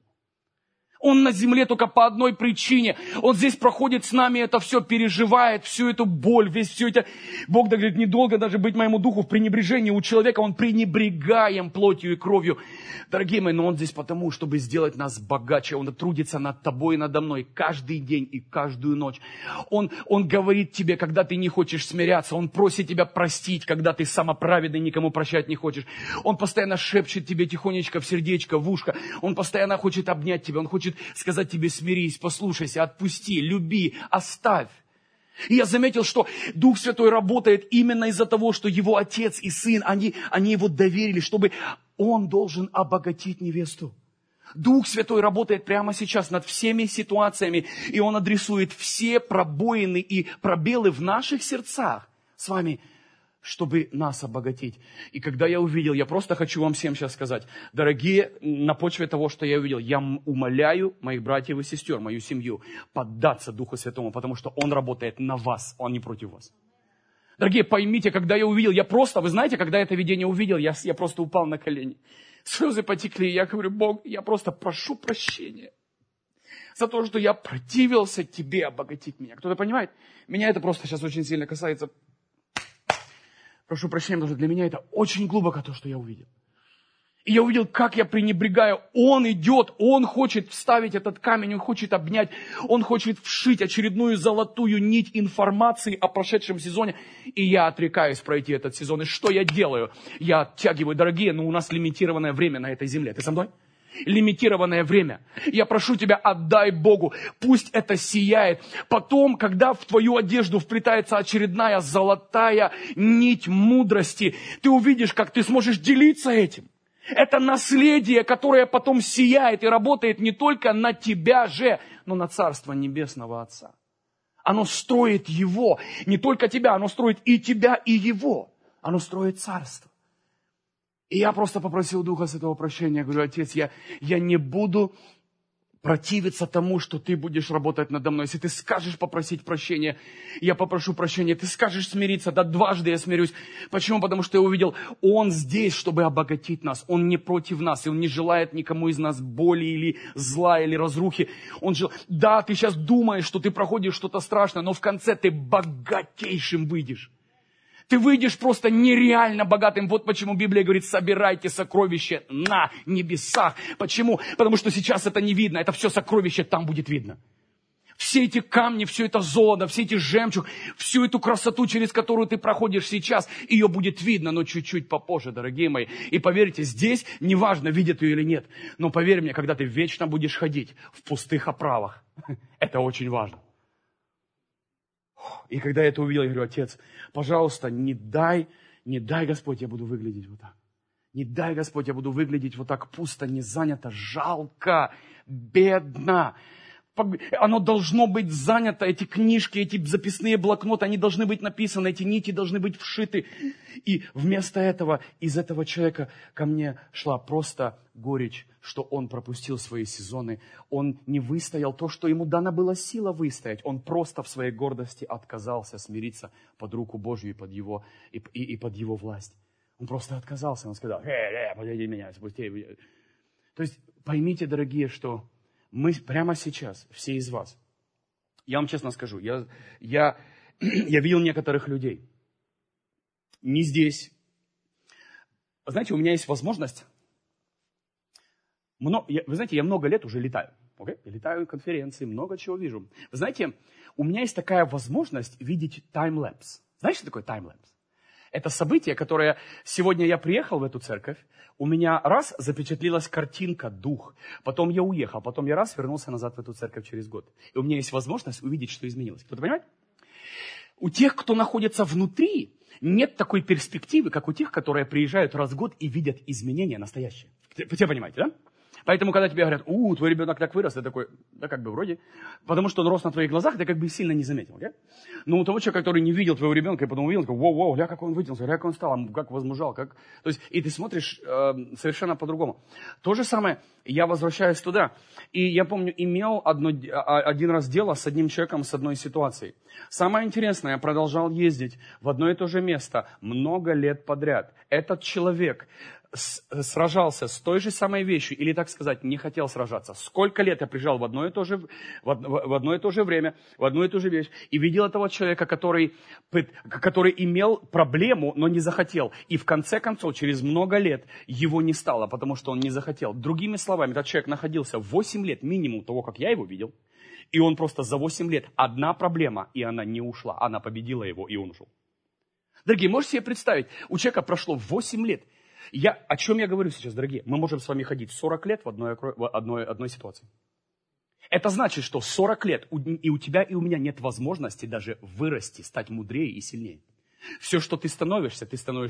Он на земле только по одной причине. Он здесь проходит с нами, это все переживает, всю эту боль, все это. Бог говорит, недолго даже быть моему духу в пренебрежении у человека. Он пренебрегаем плотью и кровью. Дорогие мои, но он здесь потому, чтобы сделать нас богаче. Он трудится над тобой и надо мной каждый день и каждую ночь. Он говорит тебе, когда ты не хочешь смиряться. Он просит тебя простить, когда ты самоправедный, никому прощать не хочешь. Он постоянно шепчет тебе тихонечко в сердечко, в ушко. Он постоянно хочет обнять тебя. Он хочет сказать тебе: смирись, послушайся, отпусти, люби, оставь. И я заметил, что Дух Святой работает именно из-за того, что его отец и сын, они его доверили, чтобы он должен обогатить невесту. Дух Святой работает прямо сейчас над всеми ситуациями, и он адресует все пробоины и пробелы в наших сердцах с вами чтобы нас обогатить. И когда я увидел, я просто хочу вам всем сейчас сказать, дорогие, на почве того, что я увидел, я умоляю моих братьев и сестер, мою семью, поддаться Духу Святому, потому что Он работает на вас, Он не против вас. Дорогие, поймите, когда я увидел, вы знаете, когда это видение увидел, я просто упал на колени. Слезы потекли, я говорю, Бог, я просто прошу прощения за то, что я противился Тебе обогатить меня. Кто-то понимает? Меня это просто сейчас очень сильно касается. Прошу прощения, потому что для меня это очень глубоко то, что я увидел. И я увидел, как я пренебрегаю. Он идет, он хочет вставить этот камень, он хочет обнять, он хочет вшить очередную золотую нить информации о прошедшем сезоне. И я отрекаюсь пройти этот сезон. И что я делаю? Я оттягиваю, дорогие, но у нас лимитированное время на этой земле. Ты со мной? Лимитированное время. Я прошу тебя, отдай Богу. Пусть это сияет. Потом, когда в твою одежду вплетается очередная золотая нить мудрости, ты увидишь, как ты сможешь делиться этим. Это наследие, которое потом сияет и работает не только на тебя же, но на Царство Небесного Отца. Оно строит его, не только тебя, оно строит и тебя, и его. Оно строит царство. И я просто попросил Духа Святого прощения. Я говорю, Отец, я не буду противиться тому, что Ты будешь работать надо мной. Если Ты скажешь попросить прощения, я попрошу прощения. Ты скажешь смириться, да дважды я смирюсь. Почему? Потому что я увидел, Он здесь, чтобы обогатить нас. Он не против нас, и Он не желает никому из нас боли или зла, или разрухи. Да, ты сейчас думаешь, что ты проходишь что-то страшное, но в конце ты богатейшим выйдешь. Ты выйдешь просто нереально богатым. Вот почему Библия говорит, собирайте сокровища на небесах. Почему? Потому что сейчас это не видно. Это все сокровище там будет видно. Все эти камни, все это золото, все эти жемчуг, всю эту красоту, через которую ты проходишь сейчас, ее будет видно, но чуть-чуть попозже, дорогие мои. И поверьте, здесь неважно, видят ее или нет. Но поверь мне, когда ты вечно будешь ходить в пустых оправах, это очень важно. И когда я это увидел, я говорю, Отец, пожалуйста, не дай, Господь, я буду выглядеть вот так. Не дай, Господь, я буду выглядеть вот так пусто, не занято, жалко, бедно. Оно должно быть занято, эти книжки, эти записные блокноты, они должны быть написаны, эти нити должны быть вшиты. И вместо этого, из этого человека ко мне шла просто горечь, что он пропустил свои сезоны. Он не выстоял то, что ему дана была сила выстоять. Он просто в своей гордости отказался смириться под руку Божью и под его власть. Он просто отказался. Он сказал, подойди меня, спусти. То есть поймите, дорогие, что мы прямо сейчас, все из вас, я вам честно скажу, я видел некоторых людей, не здесь. Знаете, у меня есть возможность, вы знаете, я много лет уже летаю, okay? Я летаю в конференции, много чего вижу. Вы знаете, у меня есть такая возможность видеть таймлэпс. Знаете, что такое таймлэпс? Это событие, которое сегодня я приехал в эту церковь, у меня раз запечатлилась картинка, дух, потом я уехал, потом я раз вернулся назад в эту церковь через год. И у меня есть возможность увидеть, что изменилось. Кто-то понимает? У тех, кто находится внутри, нет такой перспективы, как у тех, которые приезжают раз в год и видят изменения настоящие. Вы понимаете, да? Поэтому, когда тебе говорят, твой ребенок так вырос, ты такой, да как бы вроде. Потому что он рос на твоих глазах, ты как бы сильно не заметил. Okay? Но у того человека, который не видел твоего ребенка, и потом увидел, такой, воу, ля, как он вытянулся, ля, как он стал, как возмужал. То есть, и ты смотришь совершенно по-другому. То же самое, я возвращаюсь туда. И я помню, имел один раз дело с одним человеком, с одной ситуацией. Самое интересное, я продолжал ездить в одно и то же место много лет подряд. Этот человек сражался с той же самой вещью, или, так сказать, не хотел сражаться. Сколько лет я приезжал в одно и то же время, в одну и ту же вещь, и видел этого человека, который имел проблему, но не захотел. И в конце концов, через много лет, его не стало, потому что он не захотел. Другими словами, этот человек находился 8 лет минимум того, как я его видел, и он просто за 8 лет одна проблема, и она не ушла. Она победила его, и он ушел. Дорогие, можете себе представить, у человека прошло 8 лет. О чем я говорю сейчас, дорогие? Мы можем с вами ходить 40 лет в одной ситуации. Это значит, что 40 лет и у тебя, и у меня нет возможности даже вырасти, стать мудрее и сильнее. Все, что ты становишься,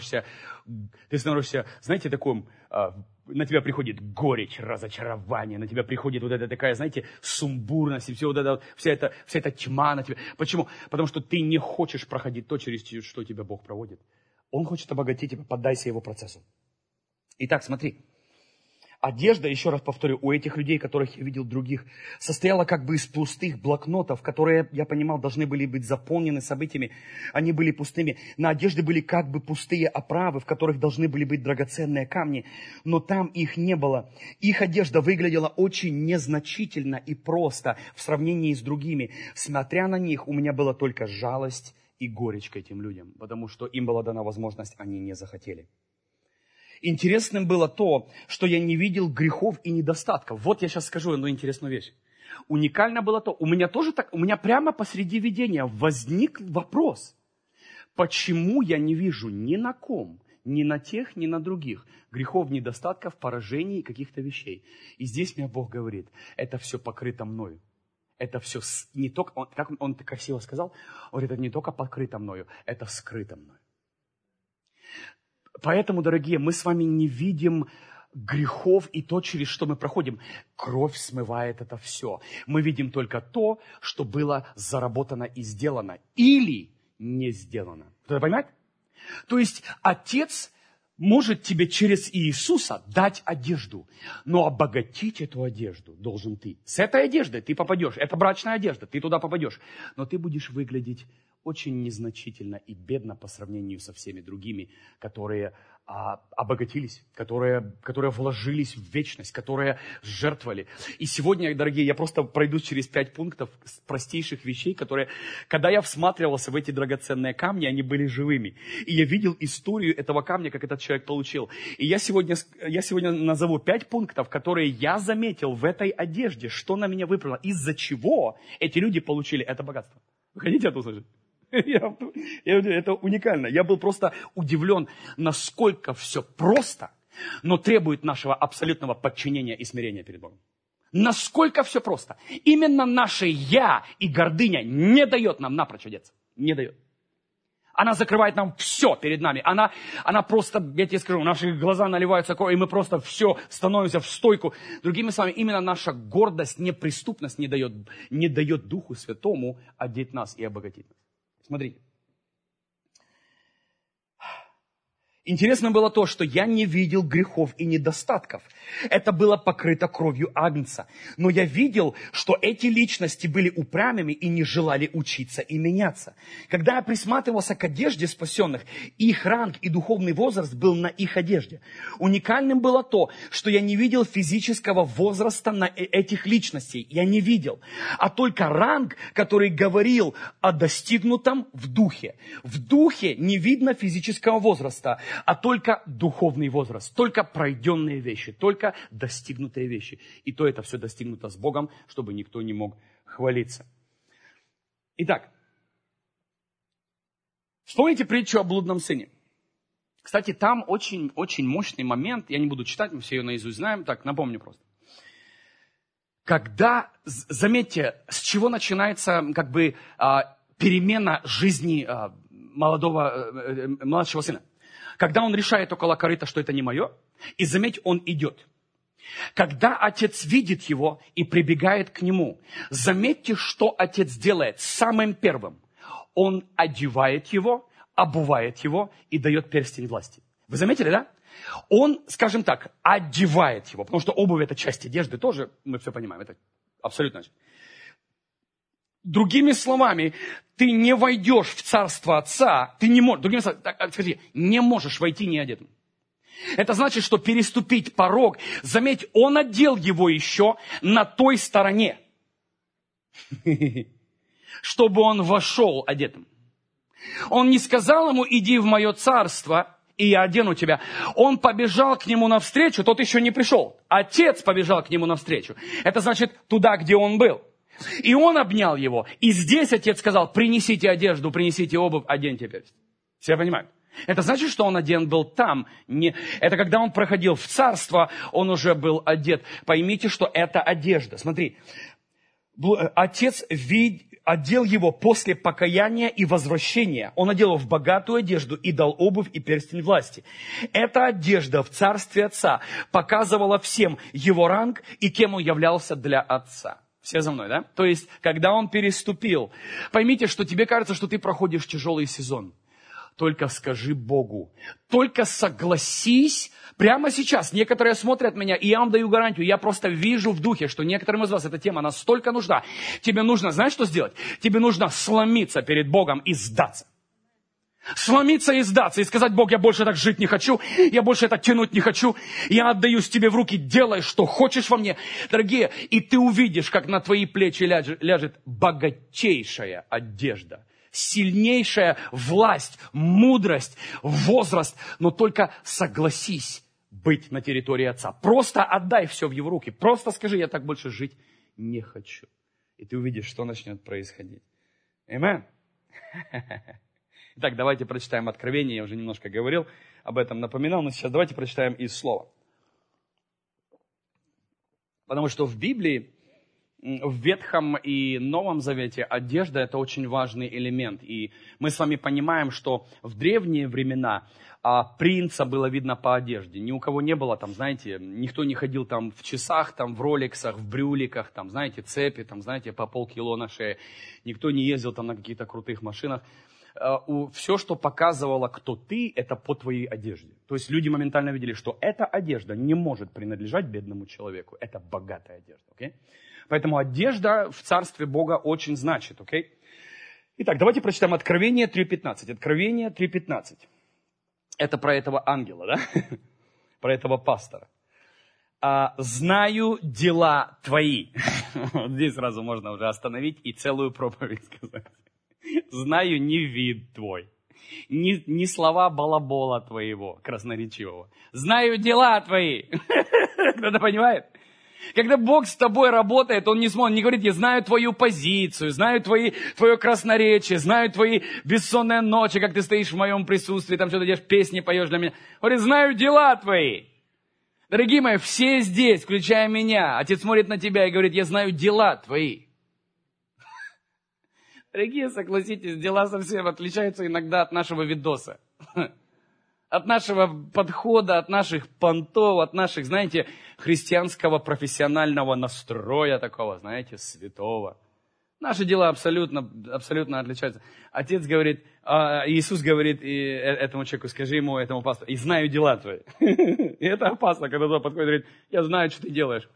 знаете, таком, на тебя приходит горечь, разочарование, на тебя приходит вот эта такая, знаете, сумбурность, и вся эта тьма на тебя. Почему? Потому что ты не хочешь проходить то, через что тебя Бог проводит. Он хочет обогатить тебя, поддайся его процессу. Итак, смотри. Одежда, еще раз повторю, у этих людей, которых я видел других, состояла как бы из пустых блокнотов, которые, я понимал, должны были быть заполнены событиями. Они были пустыми. На одежде были как бы пустые оправы, в которых должны были быть драгоценные камни, но там их не было. Их одежда выглядела очень незначительно и просто в сравнении с другими. Смотря на них, у меня была только жалость и горечь к этим людям, потому что им была дана возможность, они не захотели. Интересным было то, что я не видел грехов и недостатков. Вот я сейчас скажу одну интересную вещь. Уникально было то, у меня прямо посреди видения возник вопрос. Почему я не вижу ни на ком, ни на тех, ни на других грехов, недостатков, поражений и каких-то вещей? И здесь мне Бог говорит, это все покрыто мною. Это все не только, как он красиво сказал, он говорит, это не только покрыто мною, это скрыто мною. Поэтому, дорогие, мы с вами не видим грехов и то, через что мы проходим. Кровь смывает это все. Мы видим только то, что было заработано и сделано. Или не сделано. Кто-то понимает? То есть Отец может тебе через Иисуса дать одежду, но обогатить эту одежду должен ты. С этой одеждой ты попадешь. Это брачная одежда, ты туда попадешь. Но ты будешь выглядеть очень незначительно и бедно по сравнению со всеми другими, которые обогатились, которые вложились в вечность, которые жертвовали. И сегодня, дорогие, я просто пройду через 5 пунктов простейших вещей, которые, когда я всматривался в эти драгоценные камни, они были живыми. И я видел историю этого камня, как этот человек получил. И я сегодня назову 5 пунктов, которые я заметил в этой одежде, что на меня выпало, из-за чего эти люди получили это богатство. Вы хотите это услышать? Это уникально. Я был просто удивлен, насколько все просто, но требует нашего абсолютного подчинения и смирения перед Богом. Насколько все просто. Именно наше «я» и гордыня не дает нам напрочь одеться. Не дает. Она закрывает нам все перед нами. Она просто, я тебе скажу, наши глаза наливаются кровью, и мы просто все становимся в стойку. Другими словами, именно наша гордость, неприступность не дает Духу Святому одеть нас и обогатить нас. Смотрите. Интересно было то, что я не видел грехов и недостатков. Это было покрыто кровью Агнца. Но я видел, что эти личности были упрямыми и не желали учиться и меняться. Когда я присматривался к одежде спасенных, их ранг и духовный возраст был на их одежде. Уникальным было то, что я не видел физического возраста на этих личностей. Я не видел. А только ранг, который говорил о достигнутом в духе. В духе не видно физического возраста, а только духовный возраст, только пройденные вещи, только достигнутые вещи. И то это все достигнуто с Богом, чтобы никто не мог хвалиться. Итак, вспомните притчу о блудном сыне. Кстати, там очень, очень мощный момент, я не буду читать, мы все ее наизусть знаем, так, напомню просто. Когда, заметьте, с чего начинается как бы перемена жизни младшего сына. Когда он решает около корыта, что это не мое, и заметь, он идет. Когда отец видит его и прибегает к нему, заметьте, что отец делает самым первым. Он одевает его, обувает его и дает перстень власти. Вы заметили, да? Он, скажем так, одевает его, потому что обувь – это часть одежды тоже, мы все понимаем, это абсолютно. Другими словами, ты не войдешь в царство Отца, ты не можешь, другими словами, скажи, не можешь войти неодетым. Это значит, что переступить порог, заметь, он одел его еще на той стороне, чтобы он вошел одетым. Он не сказал ему, иди в мое царство, и я одену тебя. Он побежал к нему навстречу, тот еще не пришел. Отец побежал к нему навстречу. Это значит, туда, где он был. И он обнял его. И здесь отец сказал, принесите одежду, принесите обувь, оденьте перстень. Все понимают? Это значит, что он одет был там. Это когда он проходил в царство, он уже был одет. Поймите, что это одежда. Смотри, отец одел его после покаяния и возвращения. Он одел его в богатую одежду и дал обувь и перстень власти. Эта одежда в царстве Отца показывала всем его ранг и кем он являлся для Отца. Все за мной, да? То есть, когда он переступил, поймите, что тебе кажется, что ты проходишь тяжелый сезон. только скажи Богу. Только согласись прямо сейчас. Некоторые смотрят меня, и я вам даю гарантию, я просто вижу в духе, что некоторым из вас эта тема настолько нужна. Тебе нужно, знаешь, что сделать? Тебе нужно сломиться перед Богом и сдаться. Сломиться и сдаться, и сказать: Бог, я больше так жить не хочу, я больше это тянуть не хочу, я отдаюсь тебе в руки, делай, что хочешь во мне. Дорогие, и ты увидишь, как на твои плечи ляжет богатейшая одежда, сильнейшая власть, мудрость, возраст, но только согласись быть на территории Отца. Просто отдай все в Его руки, просто скажи: я так больше жить не хочу. И ты увидишь, что начнет происходить. Аминь. Итак, давайте прочитаем Откровение. Я уже немножко говорил об этом, напоминал, но сейчас давайте прочитаем из Слова. Потому что в Библии, в Ветхом и Новом Завете одежда – это очень важный элемент. И мы с вами понимаем, что в древние времена принца было видно по одежде. Ни у кого не было, там, знаете, никто не ходил там в часах, там, в роликсах, в брюликах, там, знаете, цепи, там, знаете, по полкило на шее. Никто не ездил там на каких-то крутых машинах. Все, что показывало, кто ты, это по твоей одежде. То есть люди моментально видели, что эта одежда не может принадлежать бедному человеку. Это богатая одежда. Okay? Поэтому одежда в Царстве Бога очень значит. Okay? Итак, давайте прочитаем Откровение 3.15. Откровение 3.15. Это про этого ангела, да? Про этого пастора. «Знаю дела твои». Вот здесь сразу можно уже остановить и целую проповедь сказать. Знаю не вид твой, не слова балабола твоего красноречивого. Знаю дела твои. Кто-то понимает? Когда Бог с тобой работает, Он не смотрит, не говорит: я знаю твою позицию, знаю твое красноречие, знаю твои бессонные ночи, как ты стоишь в моем присутствии, там что-то делаешь, песни поешь для меня. Он говорит: знаю дела твои. Дорогие мои, все здесь, включая меня, Отец смотрит на тебя и говорит: я знаю дела твои. Дорогие, согласитесь, дела совсем отличаются иногда от нашего видоса. От нашего подхода, от наших понтов, от наших, знаете, христианского профессионального настроя такого, знаете, святого. Наши дела абсолютно отличаются. Отец говорит, Иисус говорит этому человеку: скажи ему, этому пастору: и знаю дела твои. И это опасно, когда тот подходит и говорит: я знаю, что ты делаешь.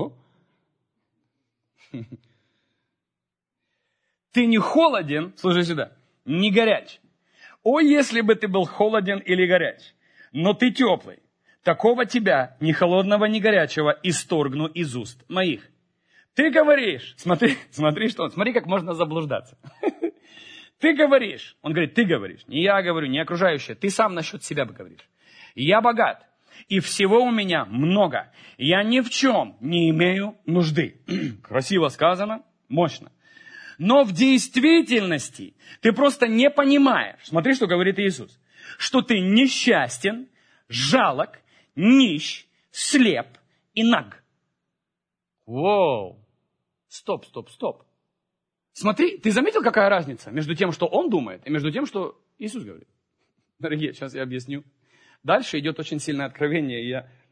Ты не холоден, слушай сюда, не горяч. О, если бы ты был холоден или горяч, но ты теплый. Такого тебя, ни холодного, ни горячего, исторгну из уст моих. Ты говоришь, смотри, смотри, как можно заблуждаться. Ты говоришь, он говорит: ты говоришь, не я говорю, не окружающие, ты сам насчет себя говоришь. Я богат, и всего у меня много. Я ни в чем не имею нужды. Красиво сказано, мощно. Но в действительности ты просто не понимаешь, смотри, что говорит Иисус, что ты несчастен, жалок, нищ, слеп и наг. Воу! Стоп. Смотри, ты заметил, какая разница между тем, что он думает, и между тем, что Иисус говорит? Дорогие, сейчас я объясню. Дальше идет очень сильное откровение, и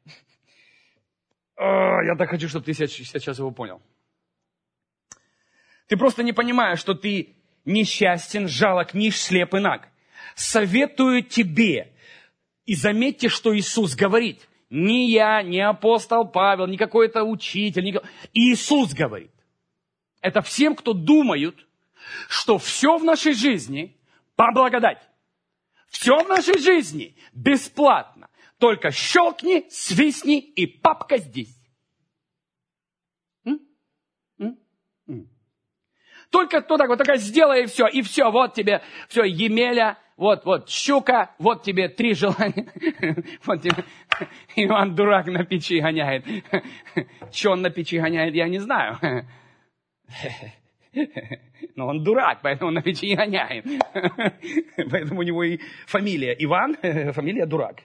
я так хочу, чтобы ты сейчас его понял. Ты просто не понимаешь, что ты несчастен, жалок, нищ, слеп и наг. Советую тебе, и заметьте, что Иисус говорит. Не я, не апостол Павел, не какой-то учитель. Иисус говорит. Это всем, кто думают, что все в нашей жизни по благодати. Все в нашей жизни бесплатно. Только щелкни, свистни, и папка здесь. Только вот так сделай, и все, вот тебе, все, Емеля, вот, щука, вот тебе 3 желания. Вот тебе Иван дурак на печи гоняет. Че он на печи гоняет, я не знаю. Но он дурак, поэтому он на печи и гоняет. Поэтому у него и фамилия Иван, фамилия дурак.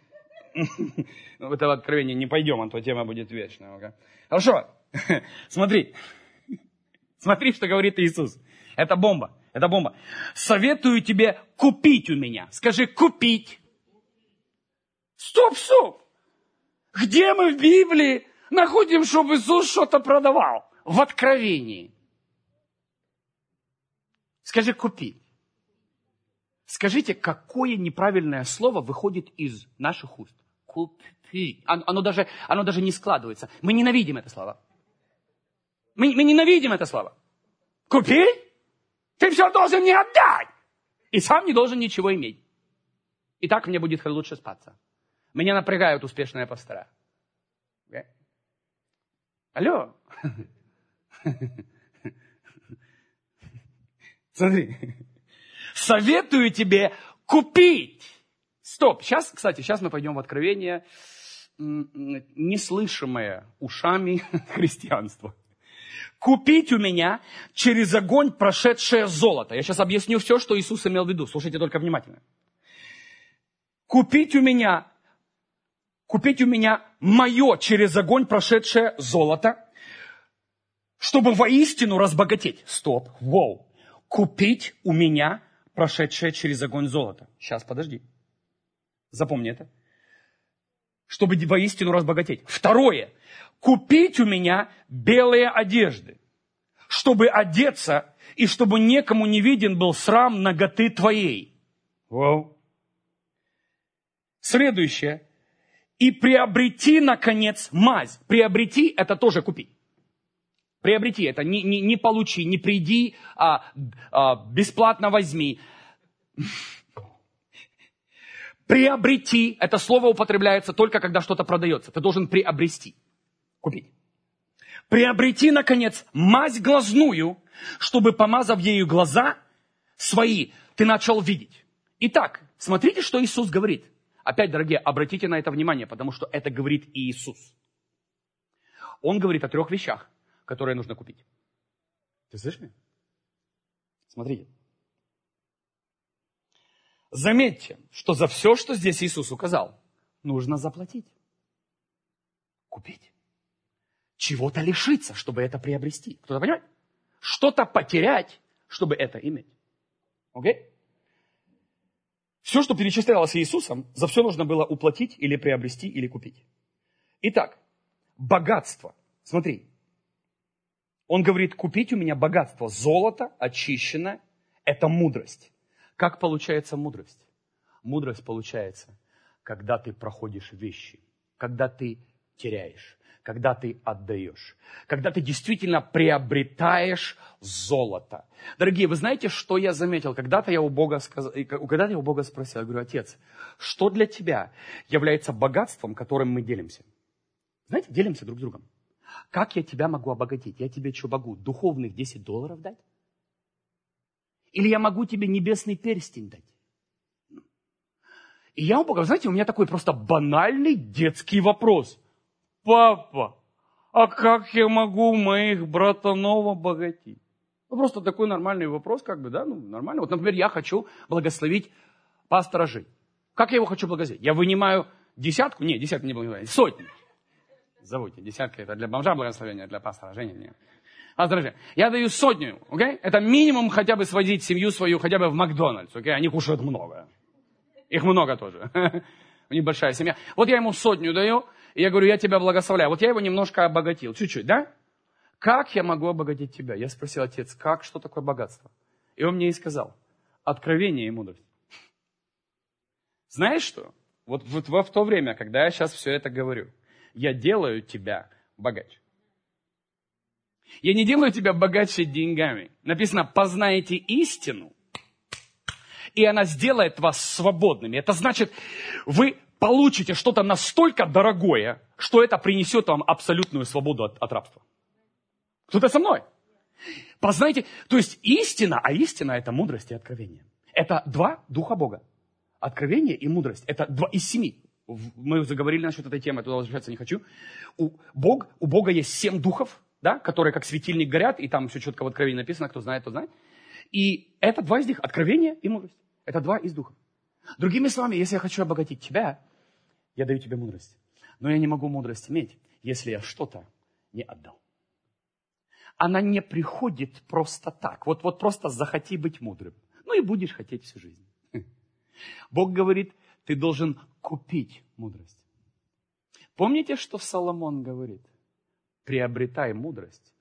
В это откровение не пойдем, а то тема будет вечная. Хорошо, смотри. Смотри, что говорит Иисус. Это бомба. Советую тебе купить у меня. Скажи: купить. Стоп. Где мы в Библии находим, чтобы Иисус что-то продавал? В Откровении. Скажи: купить. Скажите, какое неправильное слово выходит из наших уст? Купи. Оно даже не складывается. Мы ненавидим это слово. Мы ненавидим это слово. Купи? Ты все должен мне отдать. И сам не должен ничего иметь. И так мне будет лучше спаться. Меня напрягают успешные пастора. Okay? Алло. Смотри. Советую тебе купить. Стоп. Сейчас мы пойдем в откровение, неслышимое ушами христианства. Купить у меня через огонь прошедшее золото. Я сейчас объясню все, что Иисус имел в виду. Слушайте только внимательно. Купить у меня мое через огонь прошедшее золото, чтобы воистину разбогатеть. Стоп. Воу. Купить у меня прошедшее через огонь золото. Сейчас, подожди. Запомни это. Чтобы воистину разбогатеть. Второе. Купить у меня белые одежды, чтобы одеться, и чтобы некому не виден был срам наготы твоей. Вау. Следующее. И приобрети, наконец, мазь. Приобрети – это тоже купить. Приобрети – это не получи, не приди, бесплатно возьми. Приобрети – это слово употребляется только когда что-то продается. Ты должен приобрести. Купить. Приобрети, наконец, мазь глазную, чтобы, помазав ею глаза свои, ты начал видеть. Итак, смотрите, что Иисус говорит. Опять, дорогие, обратите на это внимание, потому что это говорит и Иисус. Он говорит о 3 вещах, которые нужно купить. Ты слышишь меня? Смотрите. Заметьте, что за все, что здесь Иисус указал, нужно заплатить. Купить. Чего-то лишиться, чтобы это приобрести. Кто-то понимает? Что-то потерять, чтобы это иметь. Окей? Все, что перечислялось Иисусом, за все нужно было уплатить или приобрести, или купить. Итак, богатство. Смотри. Он говорит, купить у меня богатство. Золото очищенное – это мудрость. Как получается мудрость? Мудрость получается, когда ты проходишь вещи, когда ты теряешь, когда ты отдаешь, когда ты действительно приобретаешь золото. Дорогие, вы знаете, что я заметил? Когда-то я у Бога спросил, я говорю, Отец, что для тебя является богатством, которым мы делимся? Знаете, делимся друг с другом. Как я тебя могу обогатить? Я тебе что могу? Духовных $10 дать? Или я могу тебе небесный перстень дать? И я у Бога, знаете, у меня такой просто банальный детский вопрос. Папа, а как я могу моих братанов обогатить? Ну, просто такой нормальный вопрос, нормально. Вот, например, я хочу благословить пастора Жень. Как я его хочу благословить? Я вынимаю 10? Нет, 10 не благословить, 100. Забудьте, 10 это для бомжа благословения, для пастора Жени нет. Пастор Жень, я даю 100, окей? Это минимум хотя бы сводить семью свою хотя бы в Макдональдс, окей? Они кушают много. Их много тоже. У них большая семья. Вот я ему 100 даю, и я говорю, я тебя благословляю. Вот я его немножко обогатил, чуть-чуть, да? Как я могу обогатить тебя? Я спросил, Отец, что такое богатство? И он мне и сказал, откровение и мудрость. Знаешь что? Вот в то время, когда я сейчас все это говорю, я делаю тебя богаче. Я не делаю тебя богаче деньгами. Написано, познаете истину, и она сделает вас свободными. Это значит, вы получите что-то настолько дорогое, что это принесет вам абсолютную свободу от рабства. Кто-то со мной? Познайте, то есть истина, а истина это мудрость и откровение. Это 2 духа Бога. Откровение и мудрость. Это 2 из 7. Мы заговорили насчет этой темы, я туда возвращаться не хочу. У Бога есть 7 духов, да, которые как светильник горят, и там все четко в откровении написано, кто знает, тот знает. И это 2 из них, откровение и мудрость. Это 2 из духов. Другими словами, если я хочу обогатить тебя, я даю тебе мудрость. Но я не могу мудрость иметь, если я что-то не отдал. Она не приходит просто так. Вот просто захоти быть мудрым. Ну и будешь хотеть всю жизнь. Бог говорит, ты должен купить мудрость. Помните, что Соломон говорит? Приобретай мудрость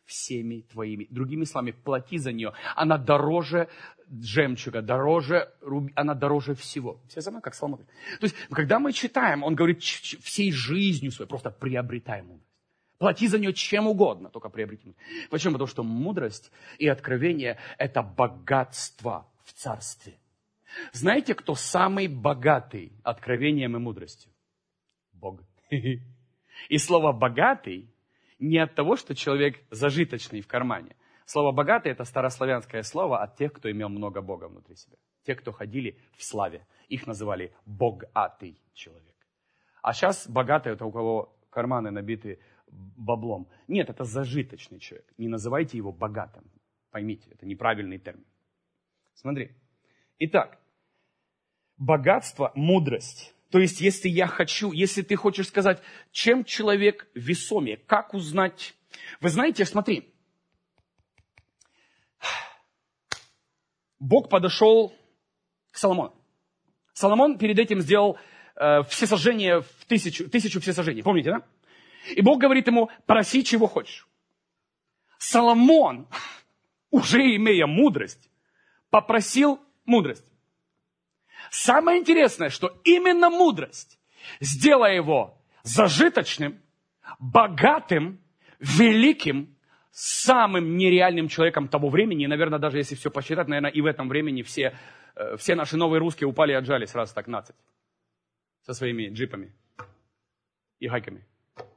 всеми твоими. Другими словами, плати за нее. Она дороже жемчуга, она дороже всего. Все со мной, как Соломон. То есть, когда мы читаем, он говорит, всей жизнью своей просто приобретай мудрость. Плати за нее чем угодно, только приобрети мудрость. Почему? Потому что мудрость и откровение – это богатство в царстве. Знаете, кто самый богатый откровением и мудростью? Бог. И слово «богатый» не от того, что человек зажиточный в кармане. Слово «богатый» – это старославянское слово от тех, кто имел много Бога внутри себя. Те, кто ходили в славе. Их называли «богатый человек». А сейчас богатый – это у кого карманы набиты баблом. Нет, это зажиточный человек. Не называйте его богатым. Поймите, это неправильный термин. Смотри. Итак, богатство, мудрость. То есть, если ты хочешь сказать, чем человек весомее, как узнать? Вы знаете, смотри, Бог подошел к Соломону. Соломон перед этим сделал всесожжение в тысячу всесожжений. Помните, да? И Бог говорит ему, проси, чего хочешь. Соломон, уже имея мудрость, попросил мудрость. Самое интересное, что именно мудрость, сделая его зажиточным, богатым, великим, самым нереальным человеком того времени, и, наверное, даже если все посчитать, наверное, и в этом времени все наши новые русские упали и отжались раз так 15 со своими джипами и хайками.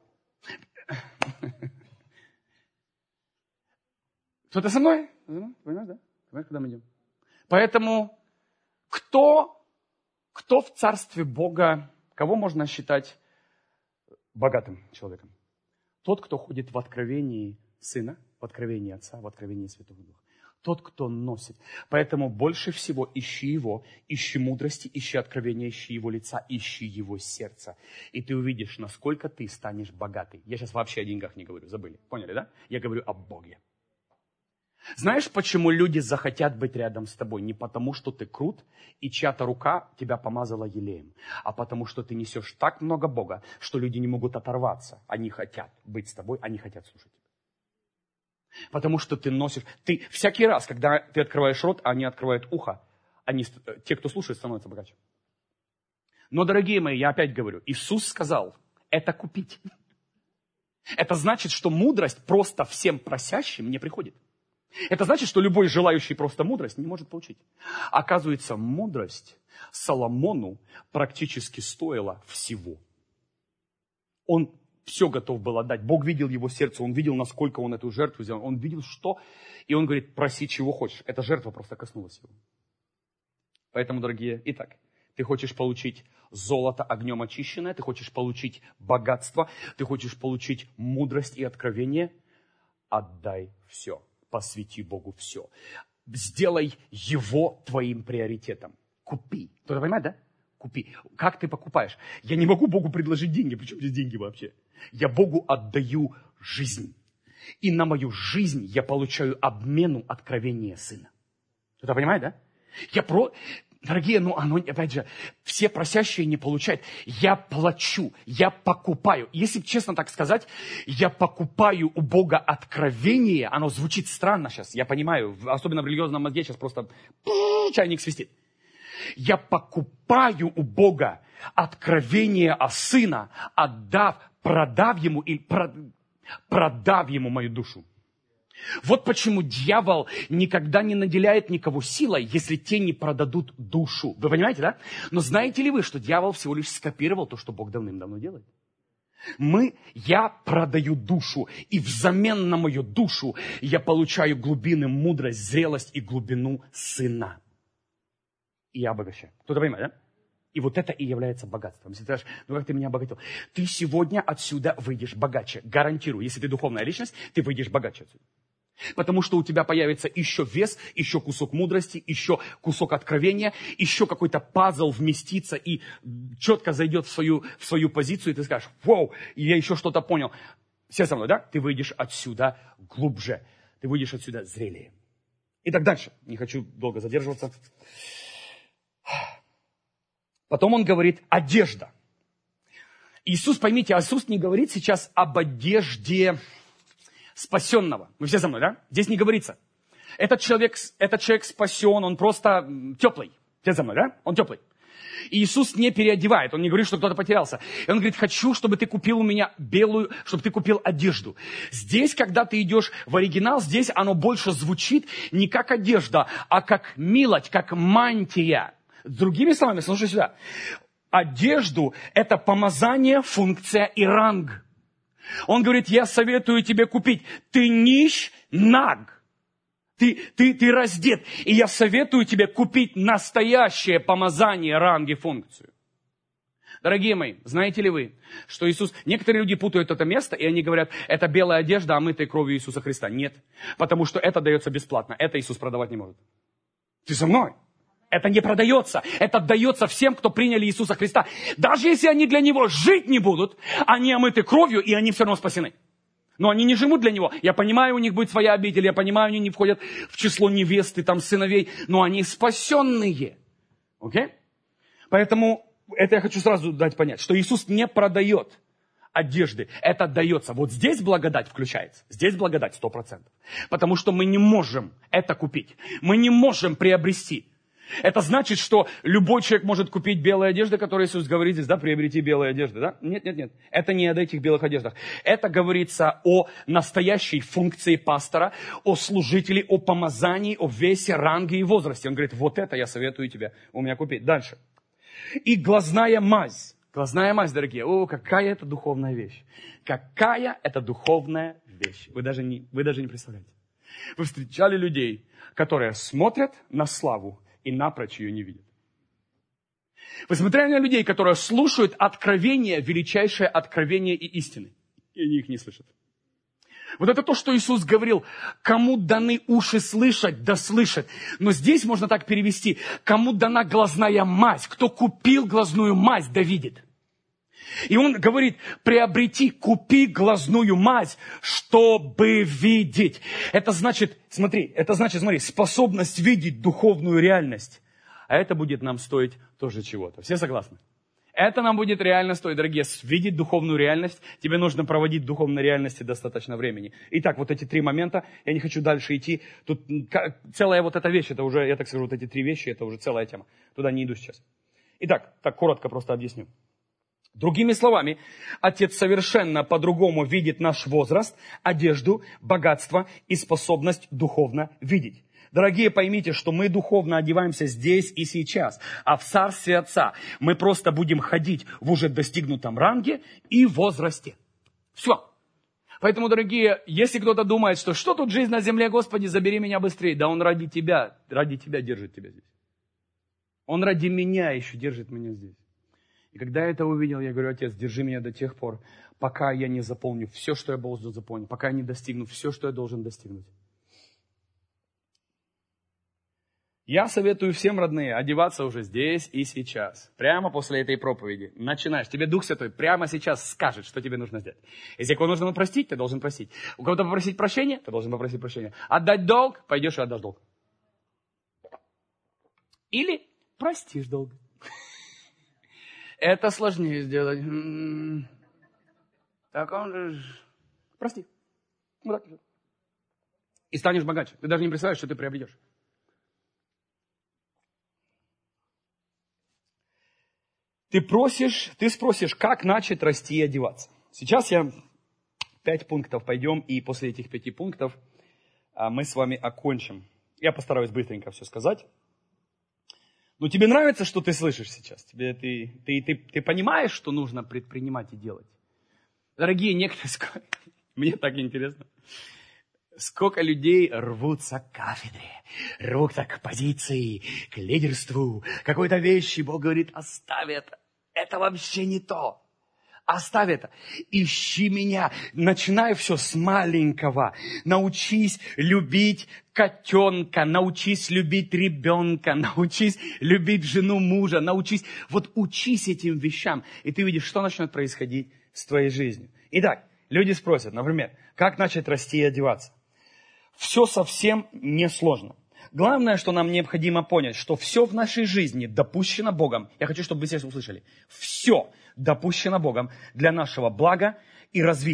Кто-то со мной? Понимаешь, да? Понимаешь, куда мы идем? Поэтому кто в царстве Бога, кого можно считать богатым человеком? Тот, кто ходит в откровении Сына, в откровении Отца, в откровении Святого Духа. Тот, кто носит. Поэтому больше всего ищи Его, ищи мудрости, ищи откровения, ищи Его лица, ищи Его сердца. И ты увидишь, насколько ты станешь богатый. Я сейчас вообще о деньгах не говорю, забыли. Поняли, да? Я говорю о Боге. Знаешь, почему люди захотят быть рядом с тобой? Не потому, что ты крут, и чья-то рука тебя помазала елеем, а потому, что ты несешь так много Бога, что люди не могут оторваться. Они хотят быть с тобой, они хотят слушать тебя. Потому что ты носишь... Ты всякий раз, когда ты открываешь рот, они открывают ухо, те, кто слушает, становятся богаче. Но, дорогие мои, я опять говорю, Иисус сказал, это купить. Это значит, что мудрость просто всем просящим не приходит. Это значит, что любой желающий просто мудрость не может получить. Оказывается, мудрость Соломону практически стоила всего. Он все готов был отдать. Бог видел его сердце, он видел, насколько он эту жертву сделал. Он видел, что... И он говорит, проси, чего хочешь. Эта жертва просто коснулась его. Поэтому, дорогие, итак, ты хочешь получить золото огнем очищенное, ты хочешь получить богатство, ты хочешь получить мудрость и откровение, отдай все. Посвяти Богу все. Сделай Его твоим приоритетом. Купи. Кто-то понимает, да? Купи. Как ты покупаешь? Я не могу Богу предложить деньги. Причем здесь деньги вообще? Я Богу отдаю жизнь. И на мою жизнь я получаю обмену откровения Сына. Кто-то понимает, да? Дорогие, опять же, все просящие не получают. Я плачу, я покупаю. Если честно так сказать, я покупаю у Бога откровение. Оно звучит странно сейчас, я понимаю. Особенно в религиозном мозге сейчас просто чайник свистит. Я покупаю у Бога откровение о Сына, продав ему мою душу. Вот почему дьявол никогда не наделяет никого силой, если те не продадут душу. Вы понимаете, да? Но знаете ли вы, что дьявол всего лишь скопировал то, что Бог давным-давно делает? Я продаю душу, и взамен на мою душу я получаю глубины, мудрость, зрелость и глубину Сына. И я обогащаю. Кто-то понимает, да? И вот это и является богатством. Если ты скажешь, как ты меня обогатил? Ты сегодня отсюда выйдешь богаче. Гарантирую. Если ты духовная личность, ты выйдешь богаче отсюда. Потому что у тебя появится еще вес, еще кусок мудрости, еще кусок откровения, еще какой-то пазл вместится и четко зайдет в свою позицию, и ты скажешь, вау, я еще что-то понял. Все со мной, да? Ты выйдешь отсюда глубже, ты выйдешь отсюда зрелее. Итак, дальше. Не хочу долго задерживаться. Потом он говорит, одежда. Иисус, поймите, Иисус не говорит сейчас об одежде спасенного. Вы все за мной, да? Здесь не говорится. Этот человек спасен, он просто теплый. Все за мной, да? Он теплый. И Иисус не переодевает, он не говорит, что кто-то потерялся. И он говорит, хочу, чтобы ты купил у меня белую, чтобы ты купил одежду. Здесь, когда ты идешь в оригинал, здесь оно больше звучит не как одежда, а как милость, как мантия. Другими словами, слушай сюда. Одежду – это помазание, функция и ранг. Он говорит, я советую тебе купить. Ты нищ, наг. Ты раздет, и я советую тебе купить настоящее помазание, ранг и функцию. Дорогие мои, знаете ли вы, что Иисус... Некоторые люди путают это место, и они говорят, это белая одежда, омытая кровью Иисуса Христа. Нет, потому что это дается бесплатно. Это Иисус продавать не может. Ты со мной? Это не продается. Это дается всем, кто приняли Иисуса Христа. Даже если они для Него жить не будут, они омыты кровью, и они все равно спасены. Но они не живут для Него. Я понимаю, у них будет своя обитель, я понимаю, они не входят в число невесты, там, сыновей, но они спасенные. Окей? Поэтому это я хочу сразу дать понять, что Иисус не продает одежды. Это дается. Вот здесь благодать включается. Здесь благодать 100%. Потому что мы не можем это купить. Мы не можем приобрести. Это значит, что любой человек может купить белые одежды, которые Иисус говорит здесь, да, приобрети белые одежды, да? Нет. Это не об этих белых одеждах. Это говорится о настоящей функции пастора, о служителе, о помазании, о весе, ранге и возрасте. Он говорит, вот это я советую тебе у меня купить. Дальше. И глазная мазь. Глазная мазь, дорогие. О, какая это духовная вещь. Какая это духовная вещь. Вы даже не представляете. Вы встречали людей, которые смотрят на славу, и напрочь ее не видят. Вы смотрели на людей, которые слушают откровение, величайшее откровение и истины, и они их не слышат. Вот это то, что Иисус говорил, кому даны уши слышать, да слышат. Но здесь можно так перевести, кому дана глазная мазь, кто купил глазную мазь, да видит. И он говорит, приобрети, купи глазную мазь, чтобы видеть. Это значит, смотри, способность видеть духовную реальность. А это будет нам стоить тоже чего-то. Все согласны? Это нам будет реально стоить, дорогие, видеть духовную реальность. Тебе нужно проводить в духовной реальности достаточно времени. Итак, вот эти 3 момента, я не хочу дальше идти. Тут целая вот эта вещь, это уже, я так скажу, вот эти 3 вещи, это уже целая тема. Туда не иду сейчас. Итак, так коротко просто объясню. Другими словами, Отец совершенно по-другому видит наш возраст, одежду, богатство и способность духовно видеть. Дорогие, поймите, что мы духовно одеваемся здесь и сейчас, а в Царстве Отца мы просто будем ходить в уже достигнутом ранге и возрасте. Все. Поэтому, дорогие, если кто-то думает, что тут жизнь на земле, Господи, забери меня быстрее, да Он ради тебя держит тебя здесь. Он ради меня еще держит меня здесь. И когда я это увидел, я говорю, Отец, держи меня до тех пор, пока я не заполню все, что я должен заполнить, пока я не достигну все, что я должен достигнуть. Я советую всем, родные, одеваться уже здесь и сейчас. Прямо после этой проповеди. Начинаешь. Тебе Дух Святой прямо сейчас скажет, что тебе нужно сделать. Если кого нужно простить, ты должен простить. У кого-то попросить прощения, ты должен попросить прощения. Отдать долг, пойдешь и отдашь долг. Или простишь долг. Это сложнее сделать. Так он же... Прости. Вот так. И станешь богаче. Ты даже не представляешь, что ты приобретешь. Ты спросишь, как начать расти и одеваться. Сейчас 5 пунктов пойдем, и после этих 5 пунктов мы с вами окончим. Я постараюсь быстренько все сказать. Но тебе нравится, что ты слышишь сейчас? Ты понимаешь, что нужно предпринимать и делать? Дорогие, некоторые... Мне так интересно. Сколько людей рвутся к кафедре, рвутся к позиции, к лидерству, какой-то вещи. Бог говорит, оставь это. Это вообще не то. Оставь это. Ищи меня. Начинай все с маленького. Научись любить котенка, научись любить ребенка, научись любить жену мужа, научись. Вот учись этим вещам, и ты видишь, что начнет происходить с твоей жизнью. Итак, люди спросят, например, как начать расти и одеваться? Все совсем несложно. Главное, что нам необходимо понять, что все в нашей жизни допущено Богом. Я хочу, чтобы вы сейчас услышали. Все допущено Богом для нашего блага и развития.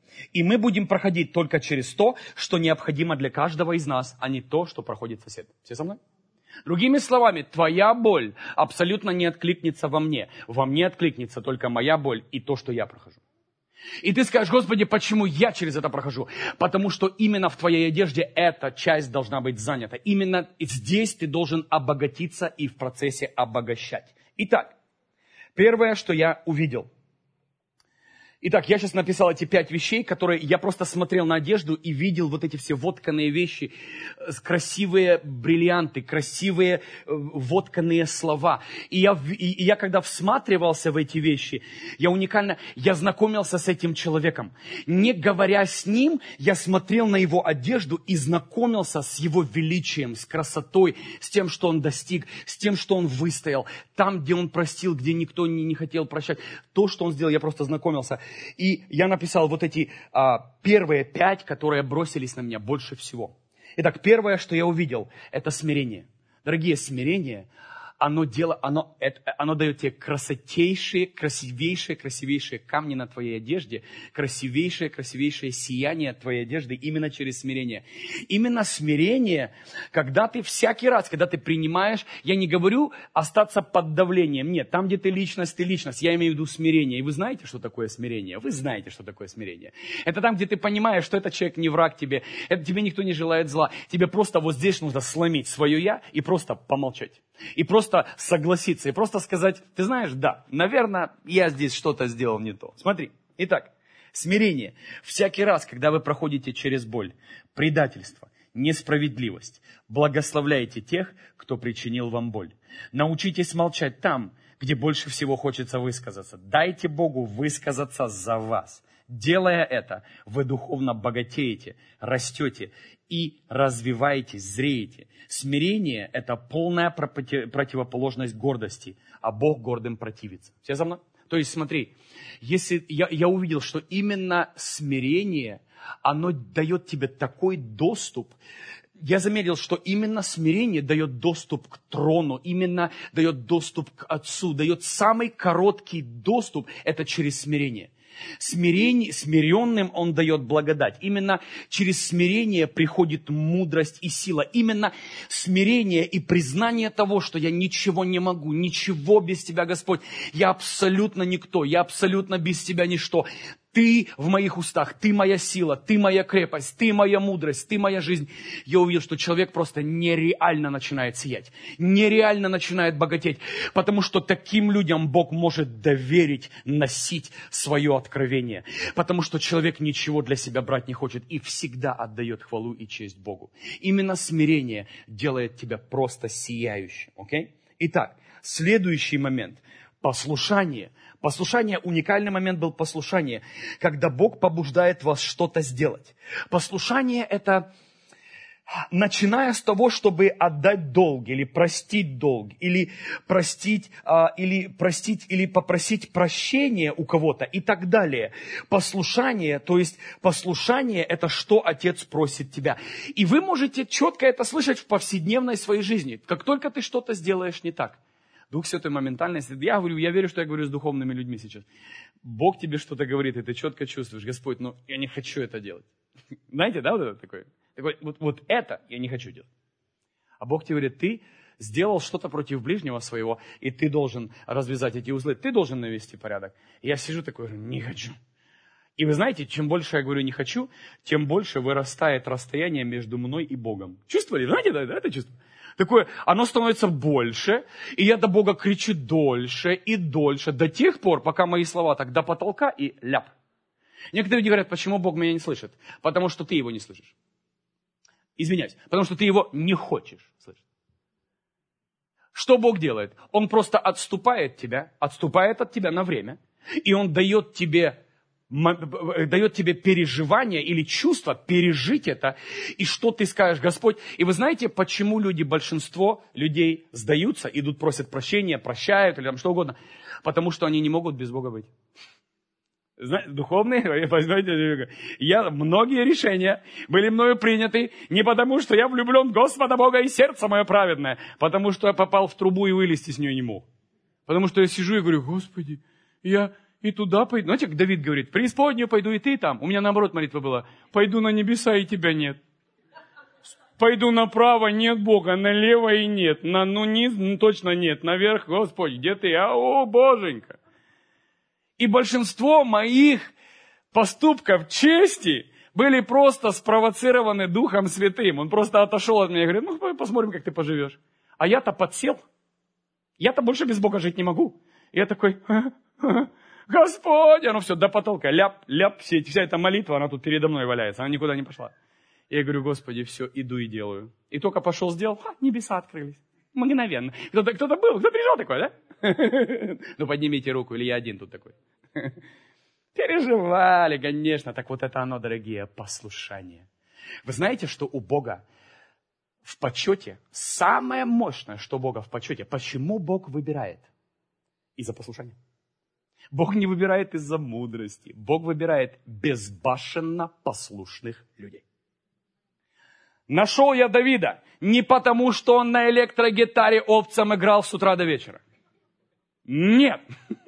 И мы будем проходить только через то, что необходимо для каждого из нас, а не то, что проходит сосед. Все со мной? Другими словами, твоя боль абсолютно не откликнется во мне. Во мне откликнется только моя боль и то, что я прохожу. И ты скажешь: Господи, почему я через это прохожу? Потому что именно в твоей одежде эта часть должна быть занята. Именно здесь ты должен обогатиться и в процессе обогащать. Итак, первое, что я увидел. Итак, я сейчас написал эти 5 вещей, которые я просто смотрел на одежду и видел вот эти все вотканные вещи, красивые бриллианты, красивые вотканные слова. И я когда всматривался в эти вещи, я знакомился с этим человеком. Не говоря с ним, я смотрел на его одежду и знакомился с его величием, с красотой, с тем, что он достиг, с тем, что он выстоял. Там, где он простил, где никто не хотел прощать. То, что он сделал, я просто знакомился. И я написал вот эти первые 5, которые бросились на меня больше всего. Итак, первое, что я увидел, это смирение. Дорогие, смирение, оно дает тебе красивейшие камни на твоей одежде, красивейшее сияние твоей одежды именно через смирение. Именно смирение, когда ты всякий раз, когда ты принимаешь, я не говорю остаться под давлением, нет, там, где ты личность, я имею в виду смирение. И вы знаете, что такое смирение? Вы знаете, что такое смирение. Это там, где ты понимаешь, что этот человек не враг тебе, тебе никто не желает зла, тебе просто вот здесь нужно сломить свое «я» и просто помолчать. И просто согласиться, и просто сказать: ты знаешь, да, наверное, я здесь что-то сделал не то. Смотри, итак, смирение. Всякий раз, когда вы проходите через боль, предательство, несправедливость, благословляйте тех, кто причинил вам боль. Научитесь молчать там, где больше всего хочется высказаться. Дайте Богу высказаться за вас. Делая это, вы духовно богатеете, растете и развиваетесь, зреете. Смирение – это полная противоположность гордости, а Бог гордым противится. Все за мной? То есть смотри, если я увидел, что именно смирение, оно дает тебе такой доступ. Я заметил, что именно смирение дает доступ к трону, именно дает доступ к Отцу, дает самый короткий доступ – это через смирение. Смиренным Он дает благодать. Именно через смирение приходит мудрость и сила. Именно смирение и признание того, что я ничего не могу, ничего без Тебя, Господь. Я абсолютно никто, я абсолютно без Тебя ничто. Ты в моих устах, Ты моя сила, Ты моя крепость, Ты моя мудрость, Ты моя жизнь. Я увидел, что человек просто нереально начинает сиять, нереально начинает богатеть, потому что таким людям Бог может доверить носить свое откровение, потому что человек ничего для себя брать не хочет и всегда отдает хвалу и честь Богу. Именно смирение делает тебя просто сияющим. Okay? Итак, следующий момент – послушание. Послушание, уникальный момент был послушание, когда Бог побуждает вас что-то сделать. Послушание – это начиная с того, чтобы отдать долг, или простить долг, или простить, или попросить прощения у кого-то и так далее. Послушание, то есть послушание – это что Отец просит тебя. И вы можете четко это слышать в повседневной своей жизни, как только ты что-то сделаешь не так. Дух Святой моментально, я верю, что я говорю с духовными людьми сейчас. Бог тебе что-то говорит, и ты четко чувствуешь: Господь, но я не хочу это делать. Знаете, да, вот это такое? Вот это я не хочу делать. А Бог тебе говорит: ты сделал что-то против ближнего своего, и ты должен развязать эти узлы, ты должен навести порядок. И я сижу такой: не хочу. И вы знаете, чем больше я говорю «не хочу», тем больше вырастает расстояние между мной и Богом. Чувствовали? Знаете, да, это чувство? Такое, оно становится больше, и я до Бога кричу дольше и дольше, до тех пор, пока мои слова так до потолка и ляп. Некоторые люди говорят: почему Бог меня не слышит? Потому что ты его не слышишь. Извиняюсь, потому что ты его не хочешь слышать. Что Бог делает? Он просто отступает от тебя на время, и Он дает тебе переживание или чувство пережить это, и что ты скажешь: Господь. И вы знаете, почему большинство людей сдаются, идут, просят прощения, прощают или там что угодно? Потому что они не могут без Бога быть. Знаете, духовные, многие решения были мною приняты не потому, что я влюблен в Господа Бога и сердце мое праведное, потому что я попал в трубу и вылезти с нее не мог. Потому что я сижу и говорю: Господи, я и туда пойду. Знаете, как Давид говорит, в преисподнюю пойду, и ты там. У меня наоборот молитва была. Пойду на небеса, и тебя нет. Пойду направо, нет Бога, налево и нет. На низ точно нет. Наверх, Господи, где ты? О, Боженька. И большинство моих поступков чести были просто спровоцированы Духом Святым. Он просто отошел от меня и говорит, ну, посмотрим, как ты поживешь. А я-то подсел. Я-то больше без Бога жить не могу. И я такой, Господь, оно все до потолка, ляп, вся эта молитва, она тут передо мной валяется, она никуда не пошла. И я говорю, Господи, все, иду и делаю. И только пошел, сделал, небеса открылись. Мгновенно. Кто-то был, кто пережил такой, да? Ну, поднимите руку, или я один тут такой. Переживали, конечно. Так вот это оно, дорогие, послушание. Вы знаете, что у Бога в почете самое мощное, что у Бога в почете. Почему Бог выбирает? Из-за послушания. Бог не выбирает из-за мудрости. Бог выбирает безбашенно послушных людей. Нашел я Давида не потому, что он на электрогитаре овцам играл с утра до вечера. Нет.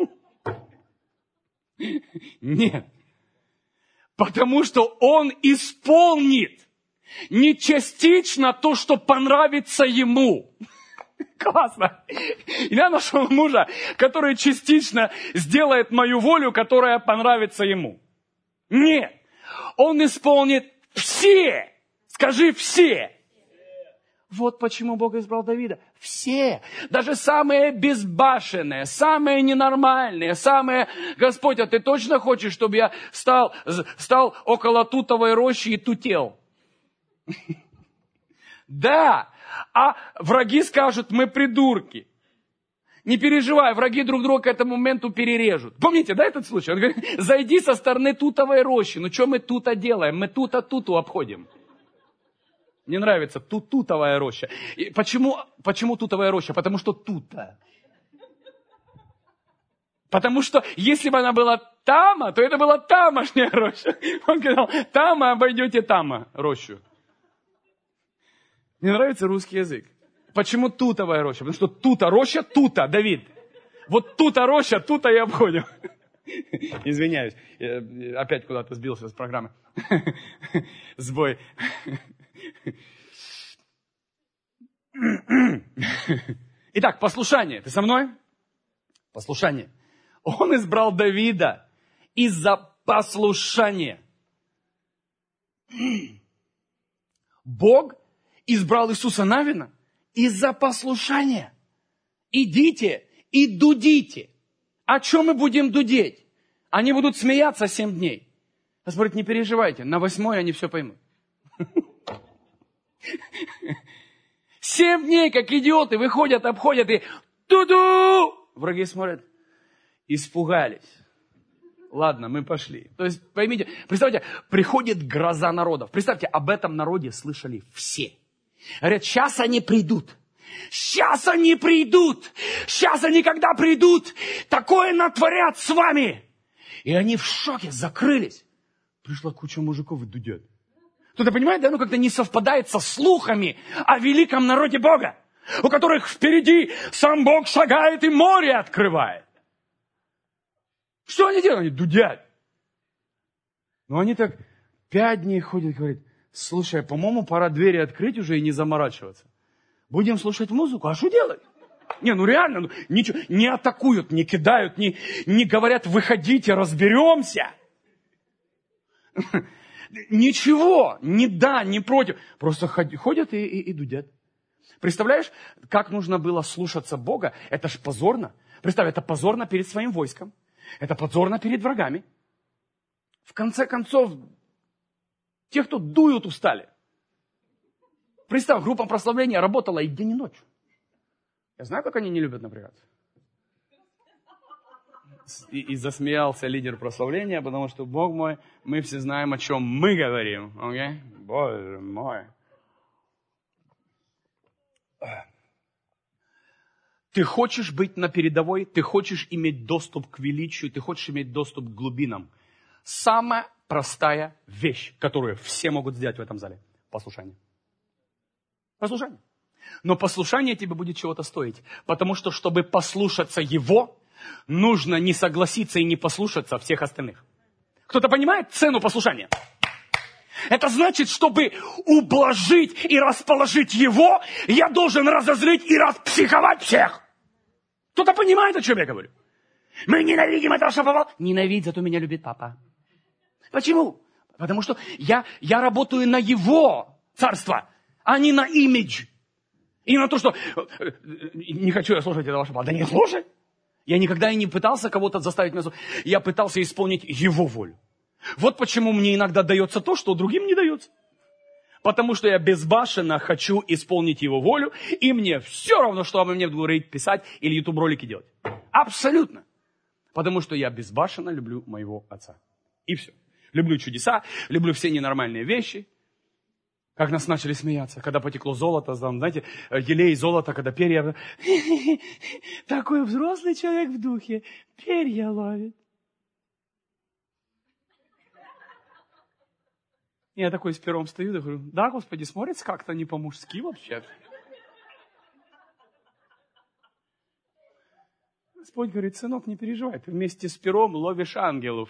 Нет. Потому что он исполнит не частично то, что понравится ему. Классно. Я нашел мужа, который частично сделает мою волю, которая понравится ему. Нет. Он исполнит все. Скажи все. Вот почему Бог избрал Давида. Все. Даже самые безбашенные, самые ненормальные, самые... Господь, а ты точно хочешь, чтобы я стал около тутовой рощи и тутел? Да. А враги скажут, мы придурки. Не переживай, враги друг друга к этому моменту перережут. Помните, да, этот случай? Он говорит, зайди со стороны тутовой рощи. Ну, что мы тута делаем? Мы туту обходим. Мне нравится тутовая роща. И почему тутовая роща? Потому что тута. Потому что если бы она была тама, то это была тамошняя роща. Он сказал, тама обойдете тама рощу. Мне нравится русский язык. Почему тутовая роща? Потому что тута роща, тута, Давид. Вот тута роща, тута и обходим. Извиняюсь, я опять куда-то сбился с программы. Сбой. Итак, послушание. Ты со мной? Послушание. Он избрал Давида из-за послушания. Бог избрал Иисуса Навина из-за послушания. Идите и дудите. О чем мы будем дудеть? Они будут смеяться 7 дней. Господь, не переживайте, на 8-й они все поймут. 7 дней, как идиоты, выходят, обходят и туду! Враги смотрят, испугались. Ладно, мы пошли. То есть, поймите, представьте, приходит гроза народов. Представьте, об этом народе слышали все. Говорят, сейчас они придут. Сейчас они придут. Сейчас они когда придут, такое натворят с вами. И они в шоке, закрылись. Пришла куча мужиков и дудят. Кто-то понимает, да, как-то не совпадает со слухами о великом народе Бога, у которых впереди сам Бог шагает и море открывает. Что они делают? Они дудят. Но они так 5 дней ходят и говорят, слушай, по-моему, пора двери открыть уже и не заморачиваться. Будем слушать музыку, а что делать? Не, ну реально, ничего, не атакуют, не кидают, не говорят, выходите, разберемся. Ничего, ни да, ни против. Просто ходят и дудят. Представляешь, как нужно было слушаться Бога? Это ж позорно. Представь, это позорно перед своим войском. Это позорно перед врагами. В конце концов, те, кто дуют, устали. Представь, группа прославления работала и день, и ночь. Я знаю, как они не любят напрягаться. И засмеялся лидер прославления, потому что, Бог мой, мы все знаем, о чем мы говорим. Okay? Боже мой. Ты хочешь быть на передовой, ты хочешь иметь доступ к величию, ты хочешь иметь доступ к глубинам. Самая простая вещь, которую все могут сделать в этом зале. Послушание. Послушание. Но послушание тебе будет чего-то стоить. Потому что, чтобы послушаться Его, нужно не согласиться и не послушаться всех остальных. Кто-то понимает цену послушания? Это значит, чтобы ублажить и расположить его, я должен разозлить и распсиховать всех. Кто-то понимает, о чем я говорю? Мы ненавидим этого шаповала. Ненавидь, зато меня любит папа. Почему? Потому что я работаю на его царство, а не на имидж. И на то, что не хочу я слушать этого шаповала. Да не слушай. Я никогда и не пытался кого-то заставить меня слушать. Я пытался исполнить его волю. Вот почему мне иногда дается то, что другим не дается. Потому что я безбашенно хочу исполнить его волю, и мне все равно, что обо мне говорить, писать или ютуб-ролики делать. Абсолютно. Потому что я безбашенно люблю моего отца. И все. Люблю чудеса, люблю все ненормальные вещи. Как нас начали смеяться, когда потекло золото, знаете, елей золота, когда перья... Такой взрослый человек в духе, перья ловит. Я такой с пером стою, говорю, да, Господи, смотрится как-то не по-мужски вообще. Господь говорит, сынок, не переживай, ты вместе с пером ловишь ангелов.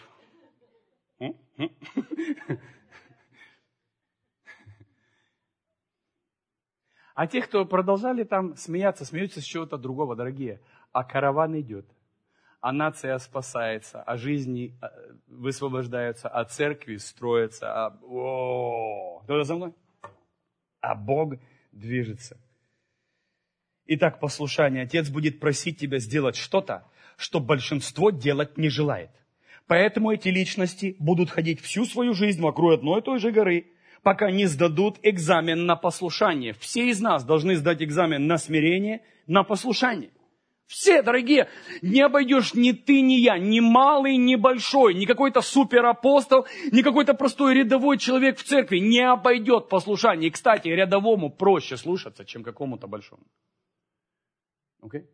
А те, кто продолжали там смеяться, смеются с чего-то другого, дорогие. А караван идет, а нация спасается, а жизни высвобождаются, а церкви строятся. Кто-то за мной? А Бог движется. Итак, послушание. Отец будет просить тебя сделать что-то, что большинство делать не желает. Поэтому эти личности будут ходить всю свою жизнь вокруг одной и той же горы, пока не сдадут экзамен на послушание. Все из нас должны сдать экзамен на смирение, на послушание. Все, дорогие, не обойдешь ни ты, ни я, ни малый, ни большой, ни какой-то суперапостол, ни какой-то простой рядовой человек в церкви не обойдет послушание. И, кстати, рядовому проще слушаться, чем какому-то большому. Окей?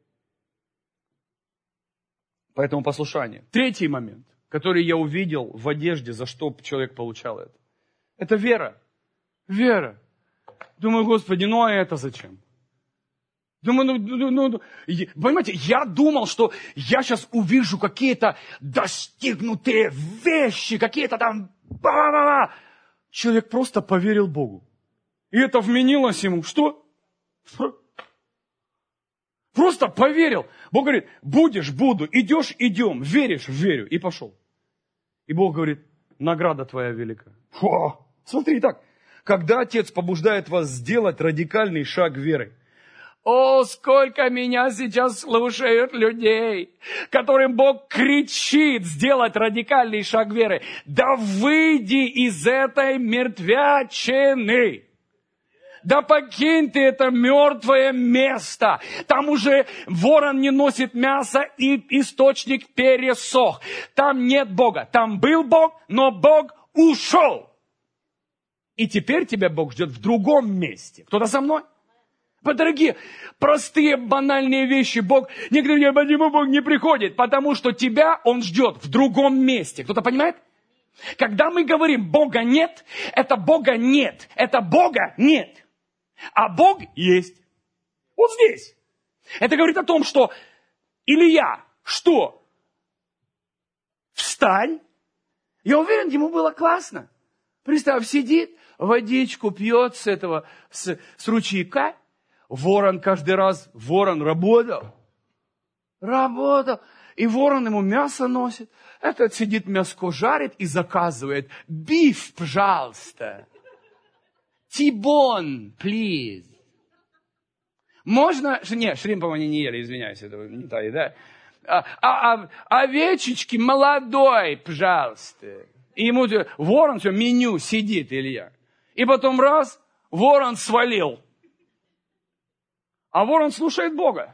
Поэтому послушание. Третий момент, который я увидел в одежде, за что человек получал это. Это вера. Вера. Думаю, Господи, ну а это зачем? Думаю, понимаете, я думал, что я сейчас увижу какие-то достигнутые вещи, какие-то там... Человек просто поверил Богу. И это вменилось ему. Что? Просто поверил. Бог говорит, будешь, буду, идешь, идем, веришь, верю. И пошел. И Бог говорит, награда твоя велика. Смотри так, когда Отец побуждает вас сделать радикальный шаг веры, о, сколько меня сейчас слушают людей, которым Бог кричит сделать радикальный шаг веры. Да выйди из этой мертвячины. Да покинь ты это мертвое место. Там уже ворон не носит мясо, и источник пересох. Там нет Бога. Там был Бог, но Бог ушел. И теперь тебя Бог ждет в другом месте. Кто-то со мной? Дорогие, простые, банальные вещи. Бог, некоторые говорят, почему Бог не приходит? Потому что тебя Он ждет в другом месте. Кто-то понимает? Когда мы говорим Бога нет, это Бога нет. Это Бога нет. А Бог есть. Вот здесь. Это говорит о том, что Илья, что? Встань. Я уверен, ему было классно. Представь, сидит, водичку пьет с этого, с ручейка. Ворон каждый раз, ворон работал. И ворон ему мясо носит. Этот сидит, мяско жарит и заказывает. Биф, пожалуйста. Тибон, please. Можно? Нет, шримпов они не ели, извиняюсь, это не та еда. Овечечки молодой, пожалуйста. И ему ворон, все, меню сидит, Илья. И потом раз, ворон свалил. А ворон слушает Бога.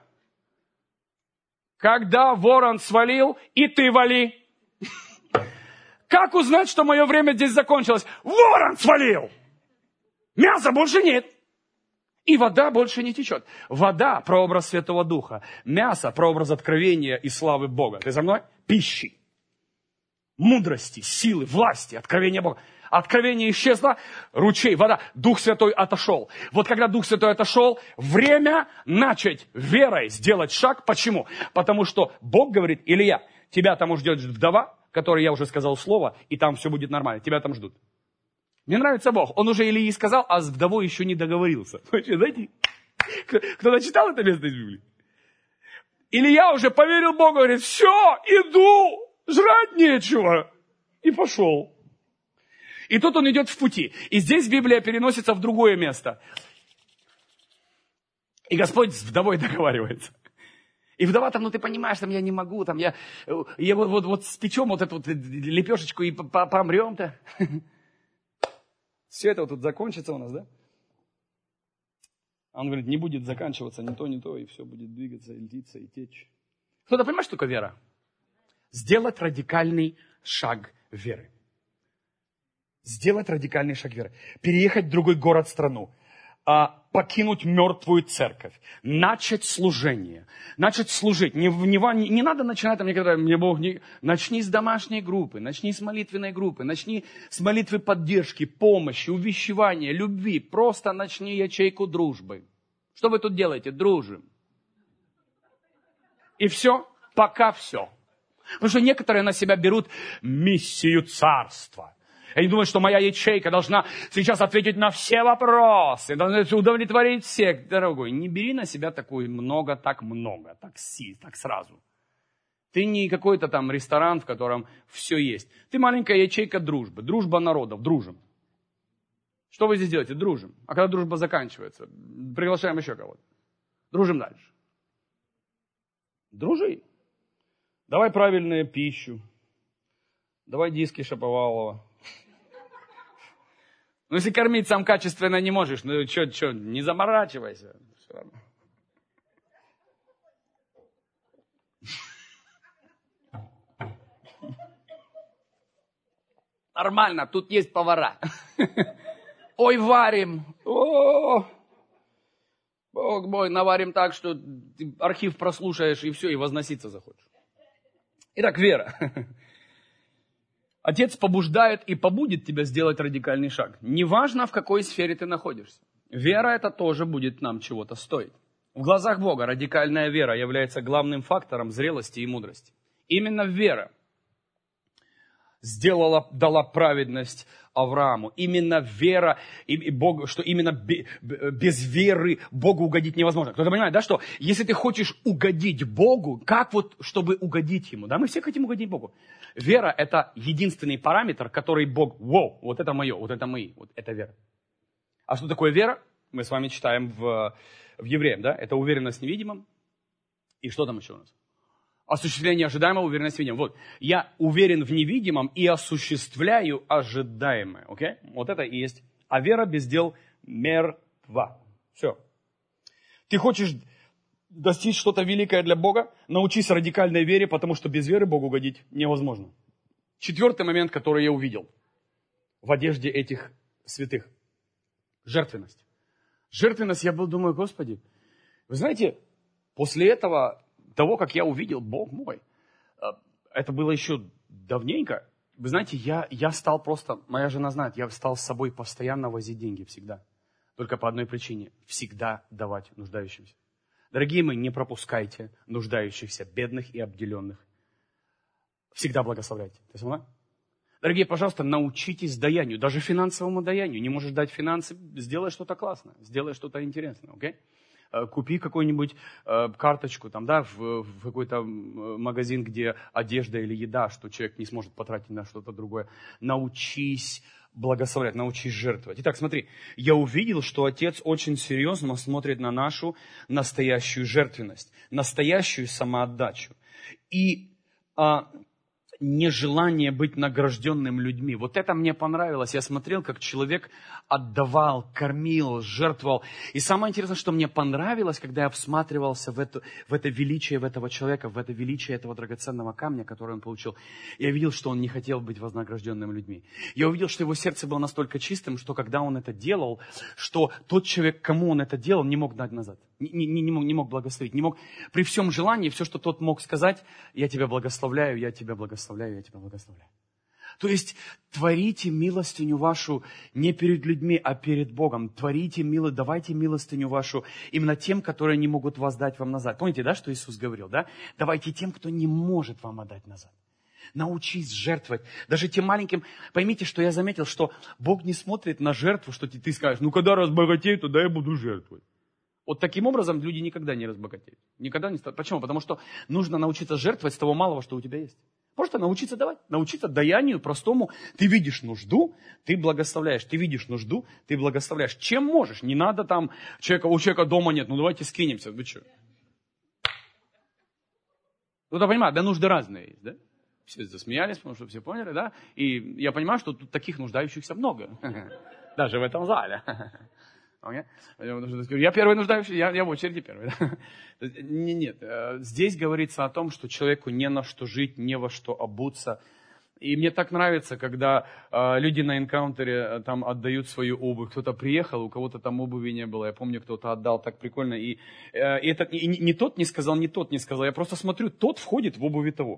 Когда ворон свалил, и ты вали. Как узнать, что мое время здесь закончилось? Ворон свалил! Мяса больше нет. И вода больше не течет. Вода – прообраз Святого Духа. Мясо – прообраз откровения и славы Бога. Ты за мной? Пищи, мудрости, силы, власти, откровения Бога. Откровение исчезло, ручей, вода, Дух Святой отошел. Вот когда Дух Святой отошел, время начать верой сделать шаг. Почему? Потому что Бог говорит: Илья, тебя там ждет вдова, которой я уже сказал слово, и там все будет нормально, тебя там ждут. Мне нравится Бог. Он уже Илии сказал, а с вдовой еще не договорился. Знаете, кто-то читал это место из Библии? Илья уже поверил Богу, говорит: все, иду, жрать нечего. И пошел. И тут он идет в пути. И здесь Библия переносится в другое место. И Господь с вдовой договаривается. И вдова там, ну ты понимаешь, там я не могу, там я вот спечем вот эту вот лепешечку и помрем-то. Все это вот тут закончится у нас, да? А он говорит: не будет заканчиваться ни то, и все будет двигаться, и льдиться, и течь. Кто-то понимает, что такое вера? Сделать радикальный шаг веры. Сделать радикальный шаг веры. Переехать в другой город, страну. Покинуть мертвую церковь. Начать служение. Начать служить. Не надо начинать там некоторые, мне Бог не... Начни с домашней группы, начни с молитвенной группы, начни с молитвы поддержки, помощи, увещевания, любви. Просто начни ячейку дружбы. Что вы тут делаете? Дружим. И все, пока все. Потому что некоторые на себя берут миссию царства. Они думают, что моя ячейка должна сейчас ответить на все вопросы, должна удовлетворить всех. Дорогой, не бери на себя такую много, так сразу. Ты не какой-то там ресторан, в котором все есть. Ты маленькая ячейка дружбы, дружба народов, дружим. Что вы здесь делаете? Дружим. А когда дружба заканчивается, приглашаем еще кого-то. Дружим дальше. Дружи. Давай правильную пищу. Давай диски Шаповалова. Ну, если кормить сам качественно не можешь, ну, что, не заморачивайся. Все равно. Нормально, тут есть повара. Ой, варим. О, Бог мой, наварим так, что ты архив прослушаешь, и все, и возноситься захочешь. Итак, вера. Отец побуждает и побудит тебя сделать радикальный шаг. Неважно, в какой сфере ты находишься. Вера это тоже будет нам чего-то стоить. В глазах Бога радикальная вера является главным фактором зрелости и мудрости. Именно вера дала праведность Аврааму. Именно вера, и Бог, что именно без веры Богу угодить невозможно. Кто-то понимает, да, что если ты хочешь угодить Богу, как вот, чтобы угодить Ему? Да, мы все хотим угодить Богу. Вера – это единственный параметр, который Бог, вот это мое, вот это мои, вот это вера. А что такое вера? Мы с вами читаем в Евреям, да? Это уверенность в невидимом. И что там еще у нас? Осуществление ожидаемого, уверенность в невидимом. Вот, я уверен в невидимом и осуществляю ожидаемое. Окей? Вот это и есть. А вера без дел мертва. Все. Ты хочешь достичь что-то великое для Бога? Научись радикальной вере, потому что без веры Богу угодить невозможно. Четвертый момент, который я увидел в одежде этих святых. Жертвенность. Жертвенность, я думаю, Господи, вы знаете, после того, как я увидел, Бог мой, это было еще давненько. Вы знаете, я стал просто, моя жена знает, я стал с собой постоянно возить деньги всегда. Только по одной причине. Всегда давать нуждающимся. Дорогие мои, не пропускайте нуждающихся, бедных и обделенных. Всегда благословляйте. Ты со мной? Дорогие, пожалуйста, научитесь даянию, даже финансовому даянию. Не можешь дать финансы, сделай что-то классное, сделай что-то интересное, окей? Купи какую-нибудь карточку там, да, в какой-то магазин, где одежда или еда, что человек не сможет потратить на что-то другое. Научись благословлять, научись жертвовать. Итак, смотри, я увидел, что Отец очень серьезно смотрит на нашу настоящую жертвенность, настоящую самоотдачу. И нежелание быть награжденным людьми. Вот это мне понравилось. Я смотрел, как человек отдавал, кормил, жертвовал. И самое интересное, что мне понравилось, когда я всматривался в это величие этого человека, в это величие этого драгоценного камня, который он получил. Я видел, что он не хотел быть вознагражденным людьми. Я увидел, что его сердце было настолько чистым, что когда он это делал, что тот человек, кому он это делал, не мог дать назад. Не мог благословить. Не мог, при всем желании, все, что тот мог сказать, я тебя благословляю, я тебя благословляю, я тебя благословляю. То есть творите милостыню вашу не перед людьми, а перед Богом. Творите милость, давайте милостыню вашу именно тем, которые не могут воздать вам назад. Помните, да, что Иисус говорил, да? Давайте тем, кто не может вам отдать назад. Научись жертвовать. Даже тем маленьким. Поймите, что я заметил, что Бог не смотрит на жертву, что ты скажешь, ну когда разбогатею, тогда я буду жертвовать. Вот таким образом люди никогда не разбогатеют. Никогда не станут. Почему? Потому что нужно научиться жертвовать с того малого, что у тебя есть. Просто научиться давать, научиться даянию простому. Ты видишь нужду, ты благословляешь. Ты видишь нужду, ты благословляешь. Чем можешь? Не надо там, у человека дома нет, ну давайте скинемся. Вы что? Ну, ты понимаешь, да, нужды разные есть, да? Все засмеялись, потому что все поняли, да? И я понимаю, что тут таких нуждающихся много. Даже в этом зале. Я первый нуждающийся, я в очереди первый. Нет, здесь говорится о том, что человеку не на что жить, не во что обуться. И мне так нравится, когда люди на энкаунтере там отдают свою обувь. Кто-то приехал, у кого-то там обуви не было. Я помню, кто-то отдал, так прикольно. И ни тот не сказал, ни тот не сказал. Я просто смотрю, тот входит в обуви того.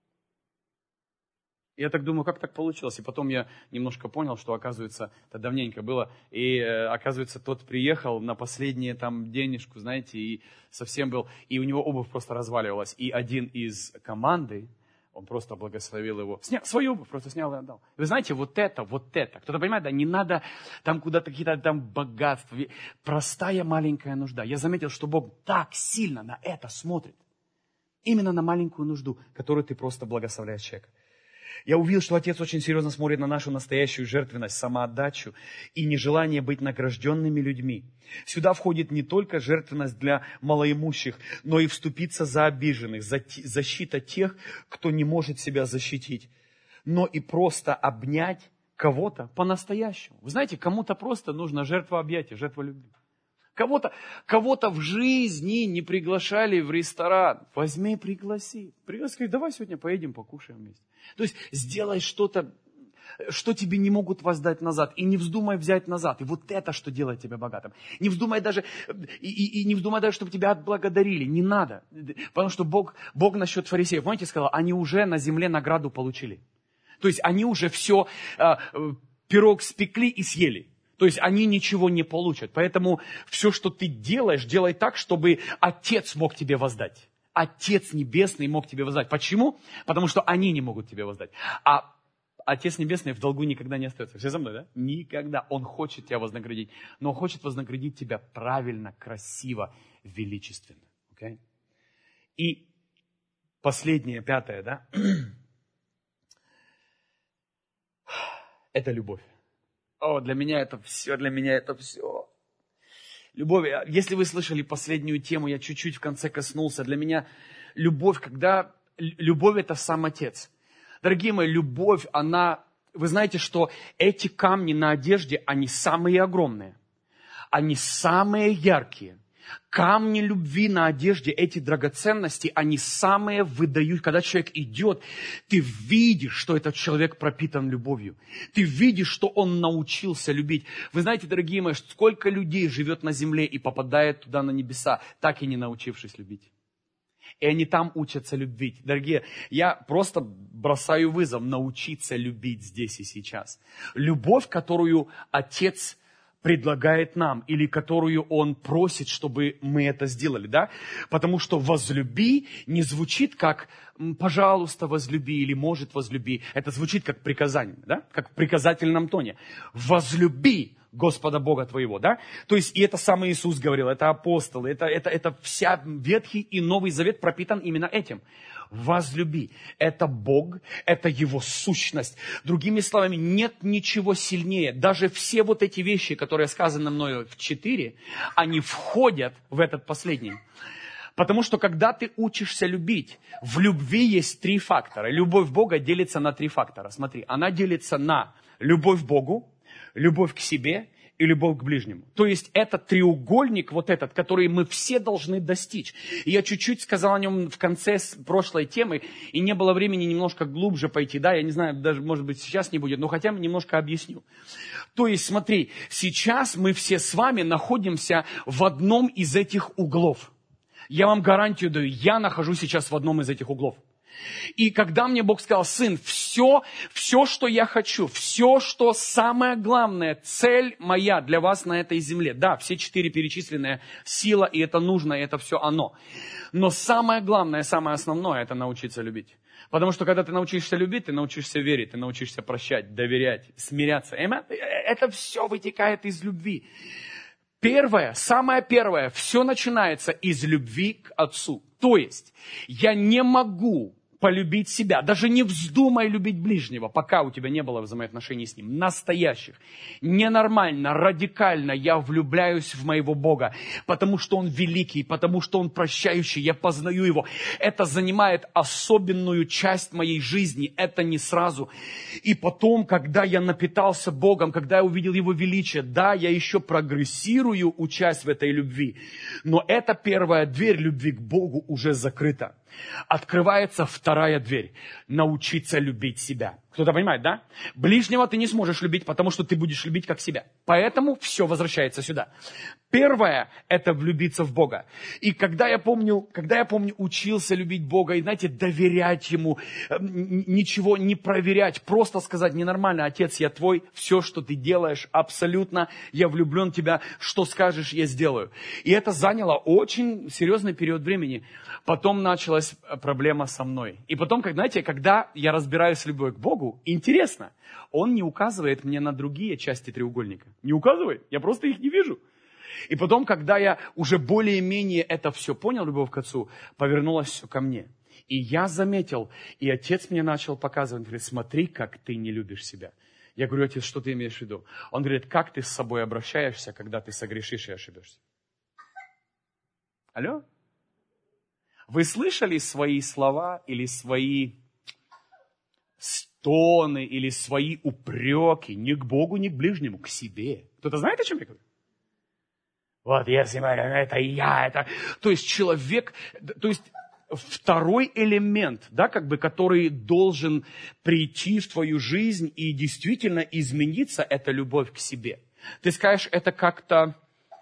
Я так думаю, как так получилось? И потом я немножко понял, что, оказывается, это давненько было, и, оказывается, тот приехал на последние там денежку, знаете, и совсем был, и у него обувь просто разваливалась. И один из команды, он просто благословил его, свою обувь просто снял и отдал. Вы знаете, вот это. Кто-то понимает, да, не надо там куда-то какие-то там богатства. Простая маленькая нужда. Я заметил, что Бог так сильно на это смотрит. Именно на маленькую нужду, которую ты просто благословляешь человека. Я увидел, что Отец очень серьезно смотрит на нашу настоящую жертвенность, самоотдачу и нежелание быть награжденными людьми. Сюда входит не только жертвенность для малоимущих, но и вступиться за обиженных, защита тех, кто не может себя защитить, но и просто обнять кого-то по-настоящему. Вы знаете, кому-то просто нужна жертва объятия, жертва любви. Кого-то в жизни не приглашали в ресторан. Возьми и пригласи. Пригласи, давай сегодня поедем, покушаем вместе. То есть сделай что-то, что тебе не могут воздать назад. И не вздумай взять назад. И вот это, что делает тебя богатым. Не вздумай даже, не вздумай даже, чтобы тебя отблагодарили. Не надо. Потому что Бог насчет фарисеев, помните, сказал, они уже на земле награду получили. То есть они уже все, пирог спекли и съели. То есть они ничего не получат. Поэтому все, что ты делаешь, делай так, чтобы Отец мог тебе воздать. Отец Небесный мог тебе воздать. Почему? Потому что они не могут тебе воздать. А Отец Небесный в долгу никогда не остается. Все за мной, да? Никогда. Он хочет тебя вознаградить. Но он хочет вознаградить тебя правильно, красиво, величественно. Okay? И последнее, пятое, да? Это любовь. О, для меня это все. Любовь, если вы слышали последнюю тему, я чуть-чуть в конце коснулся. Для меня любовь, любовь это сам Отец. Дорогие мои, любовь, вы знаете, что эти камни на одежде, они самые огромные. Они самые яркие. Камни любви на одежде, эти драгоценности, они самые выдают. Когда человек идет, ты видишь, что этот человек пропитан любовью. Ты видишь, что он научился любить. Вы знаете, дорогие мои, сколько людей живет на земле и попадает туда на небеса, так и не научившись любить. И они там учатся любить. Дорогие, я просто бросаю вызов научиться любить здесь и сейчас. Любовь, которую Отец предлагает нам, или которую Он просит, чтобы мы это сделали, да? Потому что возлюби не звучит как пожалуйста, возлюби, или может возлюби. Это звучит как приказание, да? Как в приказательном тоне. Возлюби Господа Бога твоего, да? То есть, и это сам Иисус говорил, это апостолы, это вся Ветхий и Новый Завет пропитан именно этим. Возлюби. Это Бог, это Его сущность. Другими словами, нет ничего сильнее. Даже все вот эти вещи, которые сказаны мною в 4, они входят в этот последний. Потому что, когда ты учишься любить, в любви есть 3 фактора. Любовь Бога делится на 3 фактора. Смотри, она делится на любовь к Богу, любовь к себе и любовь к ближнему. То есть это треугольник вот этот, который мы все должны достичь. И я чуть-чуть сказал о нем в конце прошлой темы, и не было времени немножко глубже пойти. Да, я не знаю, даже может быть сейчас не будет, но хотя бы немножко объясню. То есть смотри, сейчас мы все с вами находимся в одном из этих углов. Я вам гарантию даю, я нахожусь сейчас в одном из этих углов. И когда мне Бог сказал: сын, все, что я хочу, все, что самое главное, цель моя для вас на этой земле. Да, все 4 перечисленные сила, и это нужно, и это все оно. Но самое главное, самое основное, это научиться любить. Потому что когда ты научишься любить, ты научишься верить, ты научишься прощать, доверять, смиряться. Это все вытекает из любви. Самое первое, все начинается из любви к Отцу. То есть я не могу полюбить себя, даже не вздумай любить ближнего, пока у тебя не было взаимоотношений с ним, настоящих. Ненормально, радикально я влюбляюсь в моего Бога, потому что Он великий, потому что Он прощающий, я познаю Его. Это занимает особенную часть моей жизни, это не сразу. И потом, когда я напитался Богом, когда я увидел Его величие, да, я еще прогрессирую, учась в этой любви, но эта первая дверь любви к Богу уже закрыта. Открывается вторая дверь. Научиться любить себя. Кто-то понимает, да? Ближнего ты не сможешь любить, потому что ты будешь любить как себя. Поэтому все возвращается сюда. Первое – это влюбиться в Бога. И когда я помню, учился любить Бога, и, знаете, доверять Ему, ничего не проверять, просто сказать: ненормально, Отец, я Твой, все, что Ты делаешь, абсолютно, я влюблен в Тебя, что скажешь, я сделаю. И это заняло очень серьезный период времени. Потом началась проблема со мной. И потом, знаете, когда я разбираюсь с любовью к Богу, интересно, Он не указывает мне на другие части треугольника. Не указывает, я просто их не вижу. И потом, когда я уже более-менее это все понял, любовь к Отцу, повернулось все ко мне. И я заметил, и Отец мне начал показывать, он говорит: смотри, как ты не любишь себя. Я говорю: Отец, что ты имеешь в виду? Он говорит: как ты с собой обращаешься, когда ты согрешишь и ошибешься? Алло? Вы слышали свои слова или свои стоны, или свои упреки не к Богу, не к ближнему, к себе? Кто-то знает, о чем я говорю? Вот, если это я, это... То есть человек, то есть второй элемент, да, который должен прийти в твою жизнь и действительно измениться, это любовь к себе. Ты скажешь, это как-то,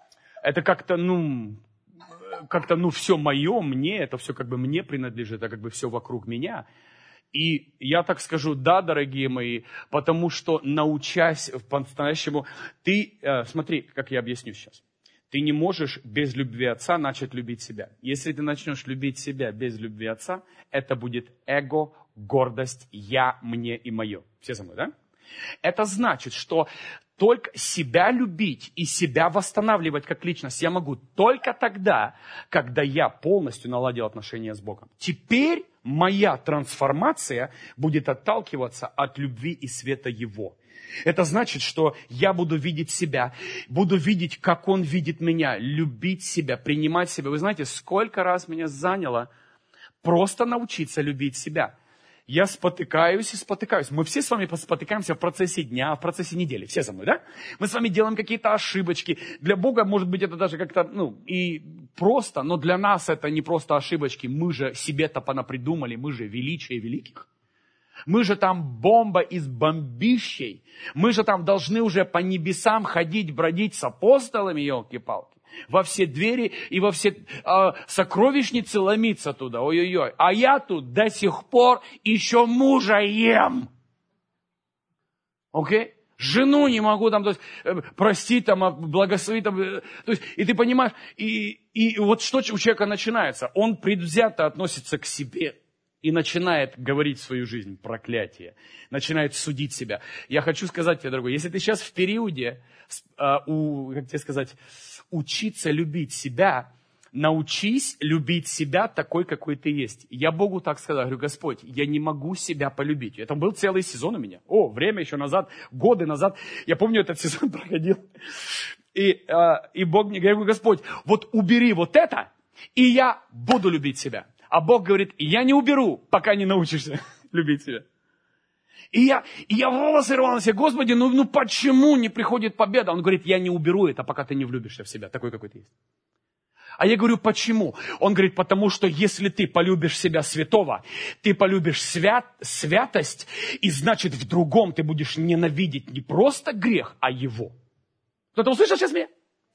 все мое, мне, это все мне принадлежит, это все вокруг меня. И я так скажу: да, дорогие мои, потому что, научась по-настоящему, смотри, как я объясню сейчас. Ты не можешь без любви Отца начать любить себя. Если ты начнешь любить себя без любви Отца, это будет эго, гордость, я, мне и мое. Все со мной, да? Это значит, что только себя любить и себя восстанавливать как личность я могу только тогда, когда я полностью наладил отношения с Богом. Теперь моя трансформация будет отталкиваться от любви и света Его. Это значит, что я буду видеть себя, буду видеть, как Он видит меня, любить себя, принимать себя. Вы знаете, сколько раз меня заняло просто научиться любить себя. Я спотыкаюсь и спотыкаюсь. Мы все с вами спотыкаемся в процессе дня, в процессе недели. Все со мной, да? Мы с вами делаем какие-то ошибочки. Для Бога, может быть, это даже как-то, и просто, но для нас это не просто ошибочки. Мы же себе-то понапридумали, мы же величие великих. Мы же там бомба из бомбищей. Мы же там должны уже по небесам ходить, бродить с апостолами, елки-палки. Во все двери и во все сокровищницы ломиться туда. Ой-ой-ой. А я тут до сих пор еще мужа ем. Окей? Жену не могу там, то есть, простить, там, благословить. Там, то есть, и ты понимаешь, и вот что у человека начинается. Он предвзято относится к себе. И начинает говорить в свою жизнь проклятие. Начинает судить себя. Я хочу сказать тебе, дорогой, если ты сейчас в периоде, учиться любить себя, научись любить себя такой, какой ты есть. Я Богу так сказал, говорю: Господь, я не могу себя полюбить. Это был целый сезон у меня. Время еще назад, годы назад. Я помню, этот сезон проходил. И Бог мне говорит: Господь, вот убери вот это, и я буду любить себя. А Бог говорит: я не уберу, пока не научишься любить себя. И я волосы рвал на себе: Господи, почему не приходит победа? Он говорит: я не уберу это, пока ты не влюбишься в себя, такой, какой ты есть. А я говорю: почему? Он говорит: потому что если ты полюбишь себя святого, ты полюбишь святость, и значит в другом ты будешь ненавидеть не просто грех, а его. Кто-то услышал сейчас меня?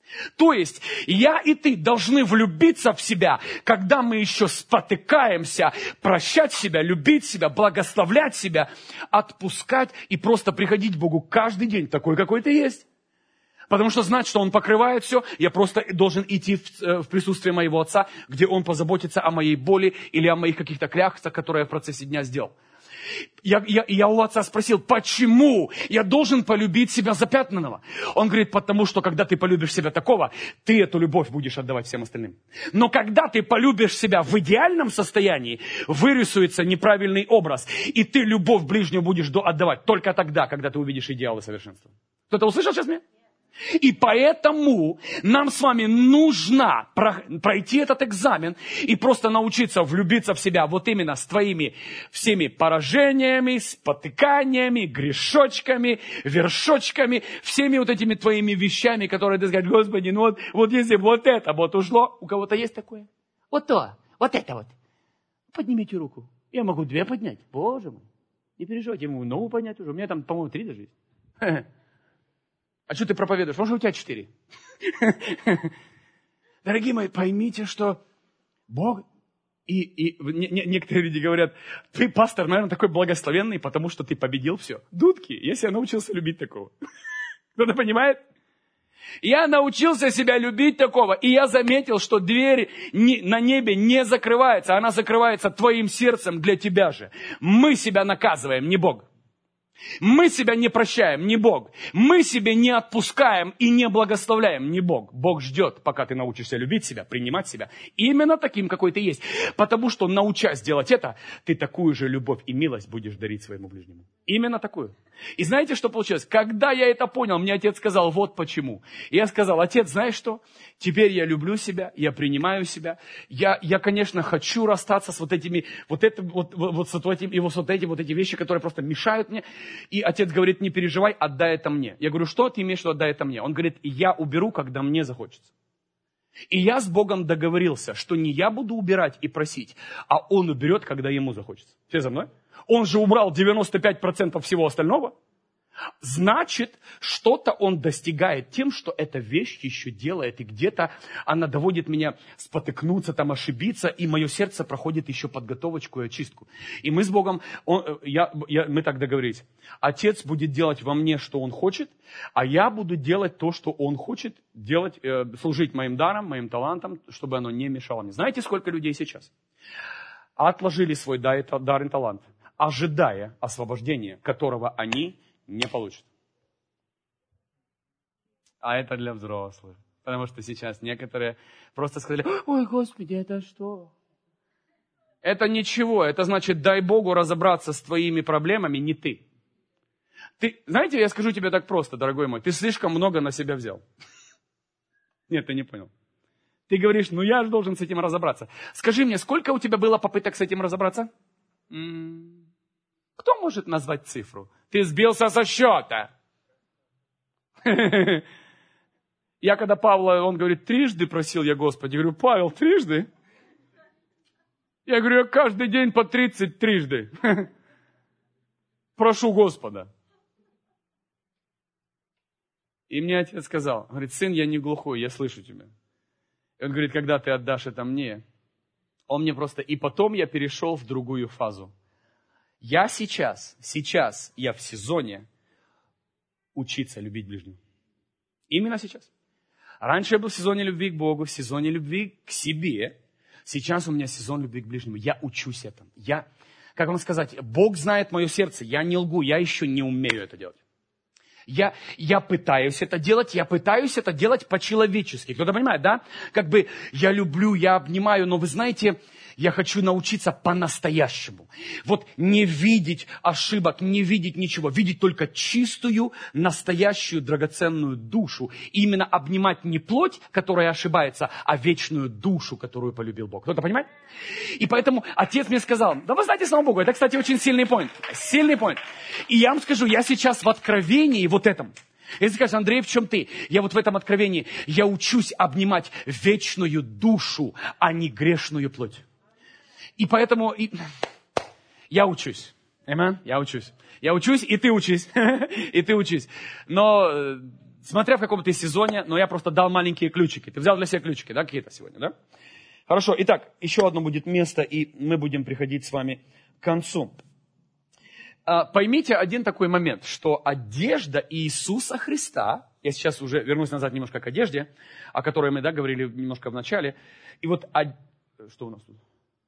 То есть я и ты должны влюбиться в себя, когда мы еще спотыкаемся, прощать себя, любить себя, благословлять себя, отпускать и просто приходить к Богу каждый день такой, какой ты есть. Потому что знать, что Он покрывает все, я просто должен идти в присутствие моего Отца, где Он позаботится о моей боли или о моих каких-то кляксах, которые я в процессе дня сделал. Я у Отца спросил, почему я должен полюбить себя запятнанного? Он говорит, потому что когда ты полюбишь себя такого, ты эту любовь будешь отдавать всем остальным. Но когда ты полюбишь себя в идеальном состоянии, вырисуется неправильный образ, и ты любовь ближнюю будешь отдавать только тогда, когда ты увидишь идеалы совершенства. Кто-то услышал сейчас меня? И поэтому нам с вами нужно пройти этот экзамен и просто научиться влюбиться в себя вот именно с твоими всеми поражениями, спотыканиями, грешочками, вершочками, всеми вот этими твоими вещами, которые ты скажешь, Господи, ну вот если вот это вот ушло, у кого-то есть такое? Вот это вот. Поднимите руку. Я могу 2 поднять. Боже мой. Не переживайте, я могу новую поднять уже. У меня там, по-моему, 3 даже есть. А что ты проповедуешь? Может, у тебя 4? Дорогие мои, поймите, что Бог... И некоторые люди говорят, ты, пастор, наверное, такой благословенный, потому что ты победил все. Дудки, я себя научился любить такого. Кто-то понимает? Я научился себя любить такого, и я заметил, что дверь на небе не закрывается, она закрывается твоим сердцем для тебя же. Мы себя наказываем, не Бог. Мы себя не прощаем, не Бог. Мы себе не отпускаем и не благословляем, не Бог. Бог ждет, пока ты научишься любить себя, принимать себя. Именно таким, какой ты есть. Потому что, научась делать это, ты такую же любовь и милость будешь дарить своему ближнему. Именно такую. И знаете, что получилось? Когда я это понял, мне отец сказал, вот почему. И я сказал, отец, знаешь что? Теперь я люблю себя, я принимаю себя. Я конечно, хочу расстаться с вот этими, вот эти вещи, которые просто мешают мне. И отец говорит, не переживай, отдай это мне. Я говорю, что ты имеешь в виду, отдай это мне? Он говорит, я уберу, когда мне захочется. И я с Богом договорился, что не я буду убирать и просить, а Он уберет, когда Ему захочется. Все за мной? Он же убрал 95% всего остального. Значит, что-то он достигает тем, что эта вещь еще делает, и где-то она доводит меня спотыкнуться, там ошибиться, и мое сердце проходит еще подготовочку и очистку. И мы с Богом, мы так договорились, Отец будет делать во мне, что Он хочет, а я буду делать то, что Он хочет, делать, служить моим даром, моим талантом, чтобы оно не мешало мне. Знаете, сколько людей сейчас отложили свой дар и талант, ожидая освобождения, которого они не получат. А это для взрослых. Потому что сейчас некоторые просто сказали, ой, Господи, это что? Это ничего. Это значит, дай Богу разобраться с твоими проблемами, не ты. Знаете, я скажу тебе так просто, дорогой мой. Ты слишком много на себя взял. Нет, ты не понял. Ты говоришь, ну я же должен с этим разобраться. Скажи мне, сколько у тебя было попыток с этим разобраться? Кто может назвать цифру? Ты сбился со счета. Я когда Павла, он говорит, 3 просил я Господи. Я говорю, Павел, 3? Я говорю, я каждый день по 33. Прошу Господа. И мне отец сказал, говорит, сын, я не глухой, я слышу тебя. И он говорит, когда ты отдашь это мне, он мне просто... И потом я перешел в другую фазу. Я сейчас я в сезоне учиться любить ближнего. Именно сейчас. Раньше я был в сезоне любви к Богу, в сезоне любви к себе. Сейчас у меня сезон любви к ближнему. Я учусь этому. Как вам сказать, Бог знает мое сердце. Я не лгу, я еще не умею это делать. Я пытаюсь это делать по-человечески. Кто-то понимает, да? Как бы я люблю, я обнимаю, но вы знаете, я хочу научиться по-настоящему. Вот не видеть ошибок, не видеть ничего, видеть только чистую, настоящую, драгоценную душу. И именно обнимать не плоть, которая ошибается, а вечную душу, которую полюбил Бог. Кто-то понимает? И поэтому отец мне сказал, да вы знаете, слава Богу, это, кстати, очень сильный поинт. Сильный поинт. И я вам скажу, я сейчас в откровении вот этом. Если скажешь, Андрей, в чем ты? Я вот в этом откровении, я учусь обнимать вечную душу, а не грешную плоть. И поэтому я учусь. Amen? Я учусь. Я учусь, и ты учись. И ты учись. Но Смотря в каком ты сезоне, но я просто дал маленькие ключики. Ты взял для себя ключики, да, какие-то сегодня, да? Хорошо, итак, еще одно будет место, и мы будем приходить с вами к концу. Поймите один такой момент, что одежда Иисуса Христа, я сейчас уже вернусь назад немножко к одежде, о которой мы, да, говорили немножко в начале, и вот, что у нас тут?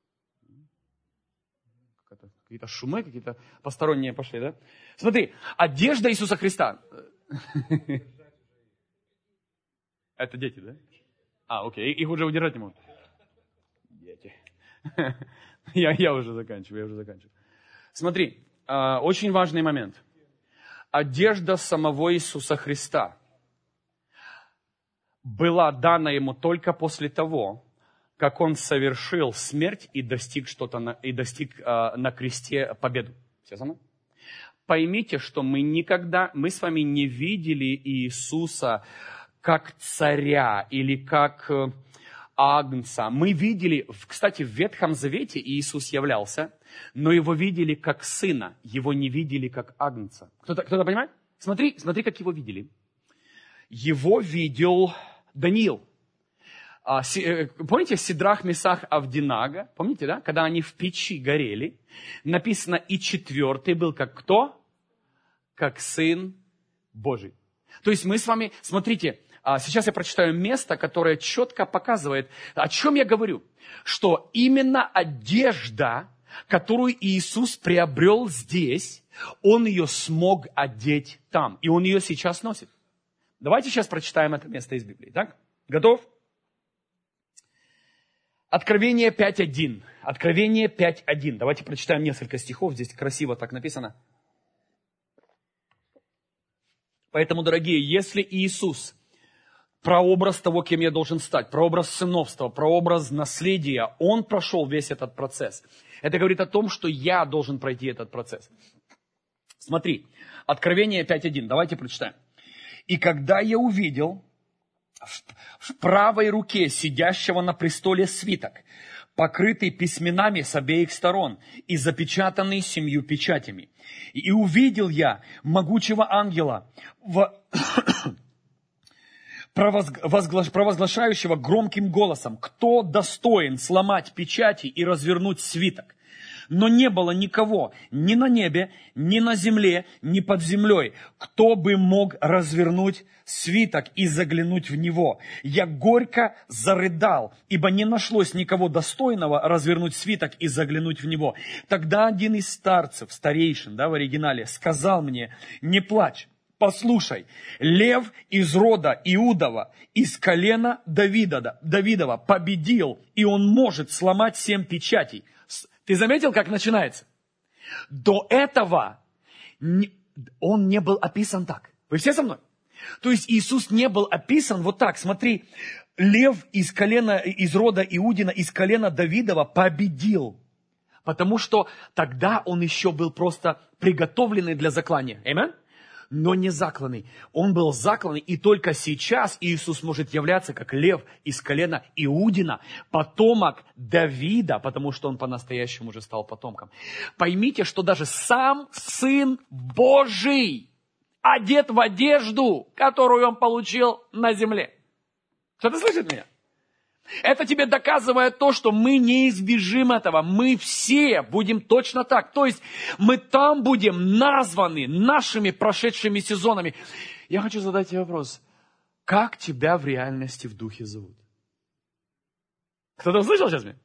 Какие-то шумы, какие-то посторонние пошли, да? Смотри, одежда Иисуса Христа. Это дети, да? Окей, их уже удержать не могут. Дети. Я уже заканчиваю. Смотри, очень важный момент. Одежда самого Иисуса Христа была дана ему только после того, как он совершил смерть и достиг на кресте победу. Все со мной? Поймите, что мы с вами не видели Иисуса как царя или как агнца. Мы видели, кстати, в Ветхом Завете Иисус являлся, но его видели как сына, его не видели как агнца. Кто-то понимает? Смотри, как его видели. Его видел Даниил. Помните Сидрах, Месах, Авдинага? Помните, да? Когда они в печи горели, написано, и четвертый был как кто? Как Сын Божий. То есть мы с вами, смотрите, сейчас я прочитаю место, которое четко показывает, о чем я говорю. Что именно одежда, которую Иисус приобрел здесь, Он ее смог одеть там. И Он ее сейчас носит. Давайте сейчас прочитаем это место из Библии. Так? Готов? Откровение 5.1. Откровение 5.1. Давайте прочитаем несколько стихов. Здесь красиво так написано. Поэтому, дорогие, если Иисус, прообраз того, кем я должен стать, прообраз сыновства, прообраз наследия, Он прошел весь этот процесс. Это говорит о том, что я должен пройти этот процесс. Смотри, Откровение 5.1. Давайте прочитаем. «И когда я увидел в правой руке сидящего на престоле свиток, покрытый письменами с обеих сторон и запечатанный 7 печатями. И увидел я могучего ангела, провозглашающего громким голосом: кто достоин сломать печати и развернуть свиток? Но не было никого ни на небе, ни на земле, ни под землей, кто бы мог развернуть свиток и заглянуть в него. Я горько зарыдал, ибо не нашлось никого достойного развернуть свиток и заглянуть в него. Тогда один из старцев, старейшин, в оригинале, сказал мне: не плачь, послушай, лев из рода Иудова, из колена Давидова победил, и он может сломать 7 печатей. Ты заметил, как начинается? До этого он не был описан так. Вы все со мной? То есть Иисус не был описан вот так. Смотри, лев из рода Иудина, из колена Давидова победил. Потому что тогда он еще был просто приготовленный для заклания. Аминь? Но не закланный. Он был закланный, и только сейчас Иисус может являться как лев из колена Иудина, потомок Давида, потому что он по-настоящему уже стал потомком. Поймите, что даже сам Сын Божий одет в одежду, которую он получил на земле. Кто-то слышит меня? Это тебе доказывает то, что мы не избежим этого. Мы все будем точно так. То есть мы там будем названы нашими прошедшими сезонами. Я хочу задать тебе вопрос. Как тебя в реальности в духе зовут? Кто-то услышал сейчас меня?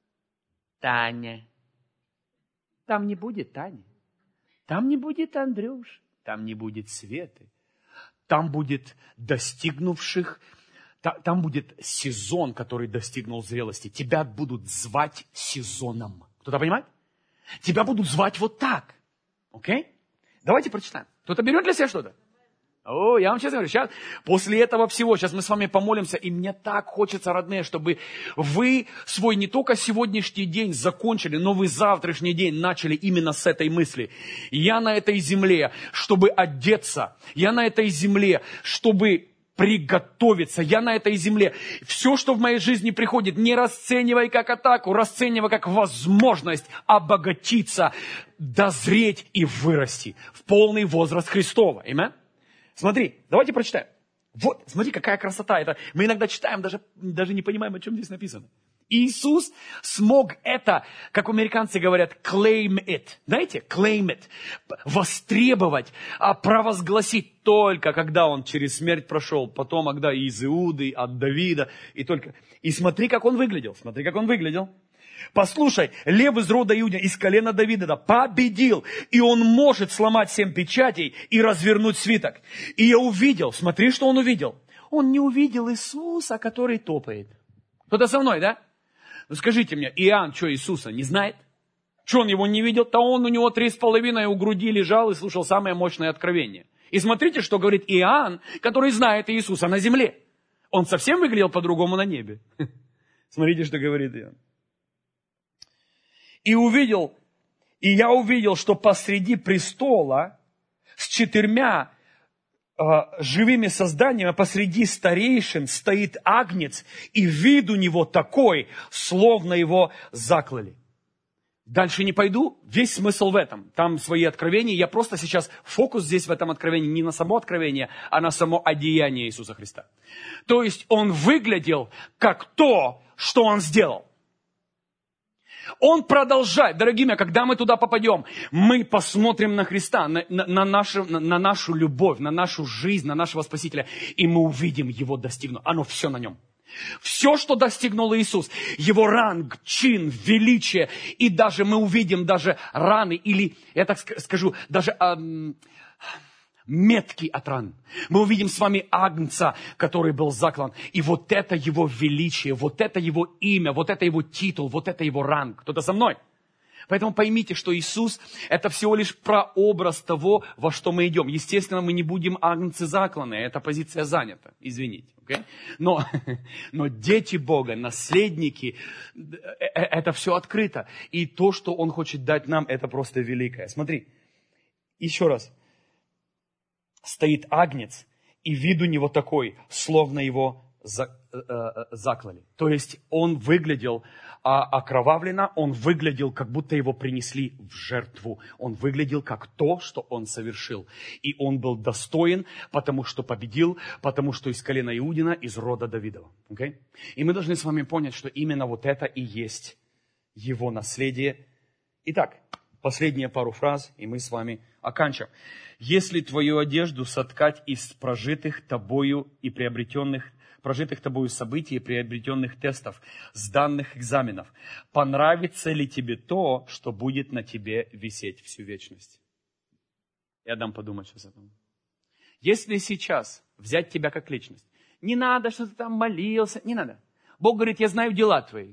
Таня. Там не будет Тани. Там не будет Андрюш. Там не будет Светы. Там будет достигнувших. Там будет сезон, который достигнул зрелости. Тебя будут звать сезоном. Кто-то понимает? Тебя будут звать вот так. Окей? Давайте прочитаем. Кто-то берет для себя что-то? Я вам честно говорю, сейчас, после этого всего, сейчас мы с вами помолимся, и мне так хочется, родные, чтобы вы свой не только сегодняшний день закончили, но вы завтрашний день начали именно с этой мысли. Я на этой земле, чтобы одеться. Я на этой земле, чтобы приготовиться. Я на этой земле. Все, что в моей жизни приходит, не расценивай как атаку, расценивай как возможность обогатиться, дозреть и вырасти в полный возраст Христова. Аминь? Смотри, давайте прочитаем. Вот, смотри, какая красота. Это мы иногда читаем, даже не понимаем, о чем здесь написано. Иисус смог это, как американцы говорят, claim it. Знаете, claim it. Востребовать, провозгласить только, когда он через смерть прошел. Потом, когда из Иуды, от Давида. И смотри, как он выглядел. Смотри, как он выглядел. Послушай, лев из рода Иудина, из колена Давида, победил, и он может сломать 7 печатей и развернуть свиток. И я увидел, смотри, что он увидел. Он не увидел Иисуса, который топает. Кто-то со мной, да? Ну скажите мне, Иоанн что, Иисуса не знает? Что, он его не видел? То он у него 3,5 у груди лежал и слушал самое мощное откровение. И смотрите, что говорит Иоанн, который знает Иисуса на земле. Он совсем выглядел по-другому на небе. Смотрите, что говорит Иоанн. И я увидел, что посреди престола с 4 живыми созданиями, посреди старейшин стоит агнец, и вид у него такой, словно его заклали. Дальше не пойду, весь смысл в этом. Там свои откровения, я просто сейчас фокус здесь в этом откровении не на само откровение, а на само одеяние Иисуса Христа. То есть он выглядел как то, что он сделал. Он продолжает. Дорогие мои, когда мы туда попадем, мы посмотрим на Христа, на нашу любовь, на нашу жизнь, на нашего Спасителя, и мы увидим Его достигнуть. Оно все на Нем. Все, что достигнул Иисус, Его ранг, чин, величие, и даже мы увидим даже раны, или, я так скажу, даже метки от ран. Мы увидим с вами агнца, который был заклан. И вот это его величие, вот это его имя, вот это его титул, вот это его ранг. Кто-то со мной? Поэтому поймите, что Иисус – это всего лишь прообраз того, во что мы идем. Естественно, мы не будем агнцы закланы, эта позиция занята, извините. Okay? Но дети Бога, наследники, это все открыто. И то, что Он хочет дать нам, это просто великое. Смотри, еще раз. Стоит агнец, и вид у него такой, словно его заклали. То есть он выглядел окровавленно, он выглядел, как будто его принесли в жертву. Он выглядел как то, что он совершил. И он был достоин, потому что победил, потому что из колена Иудина, из рода Давидова. Okay? И мы должны с вами понять, что именно вот это и есть его наследие. Итак, последние пару фраз, и мы с вами оканчиваем. Если твою одежду соткать из прожитых тобою событий и приобретенных тестов, сданных экзаменов, понравится ли тебе то, что будет на тебе висеть всю вечность? Я дам подумать сейчас об этом. Если сейчас взять тебя как личность, не надо, что ты там молился, не надо. Бог говорит, я знаю дела твои.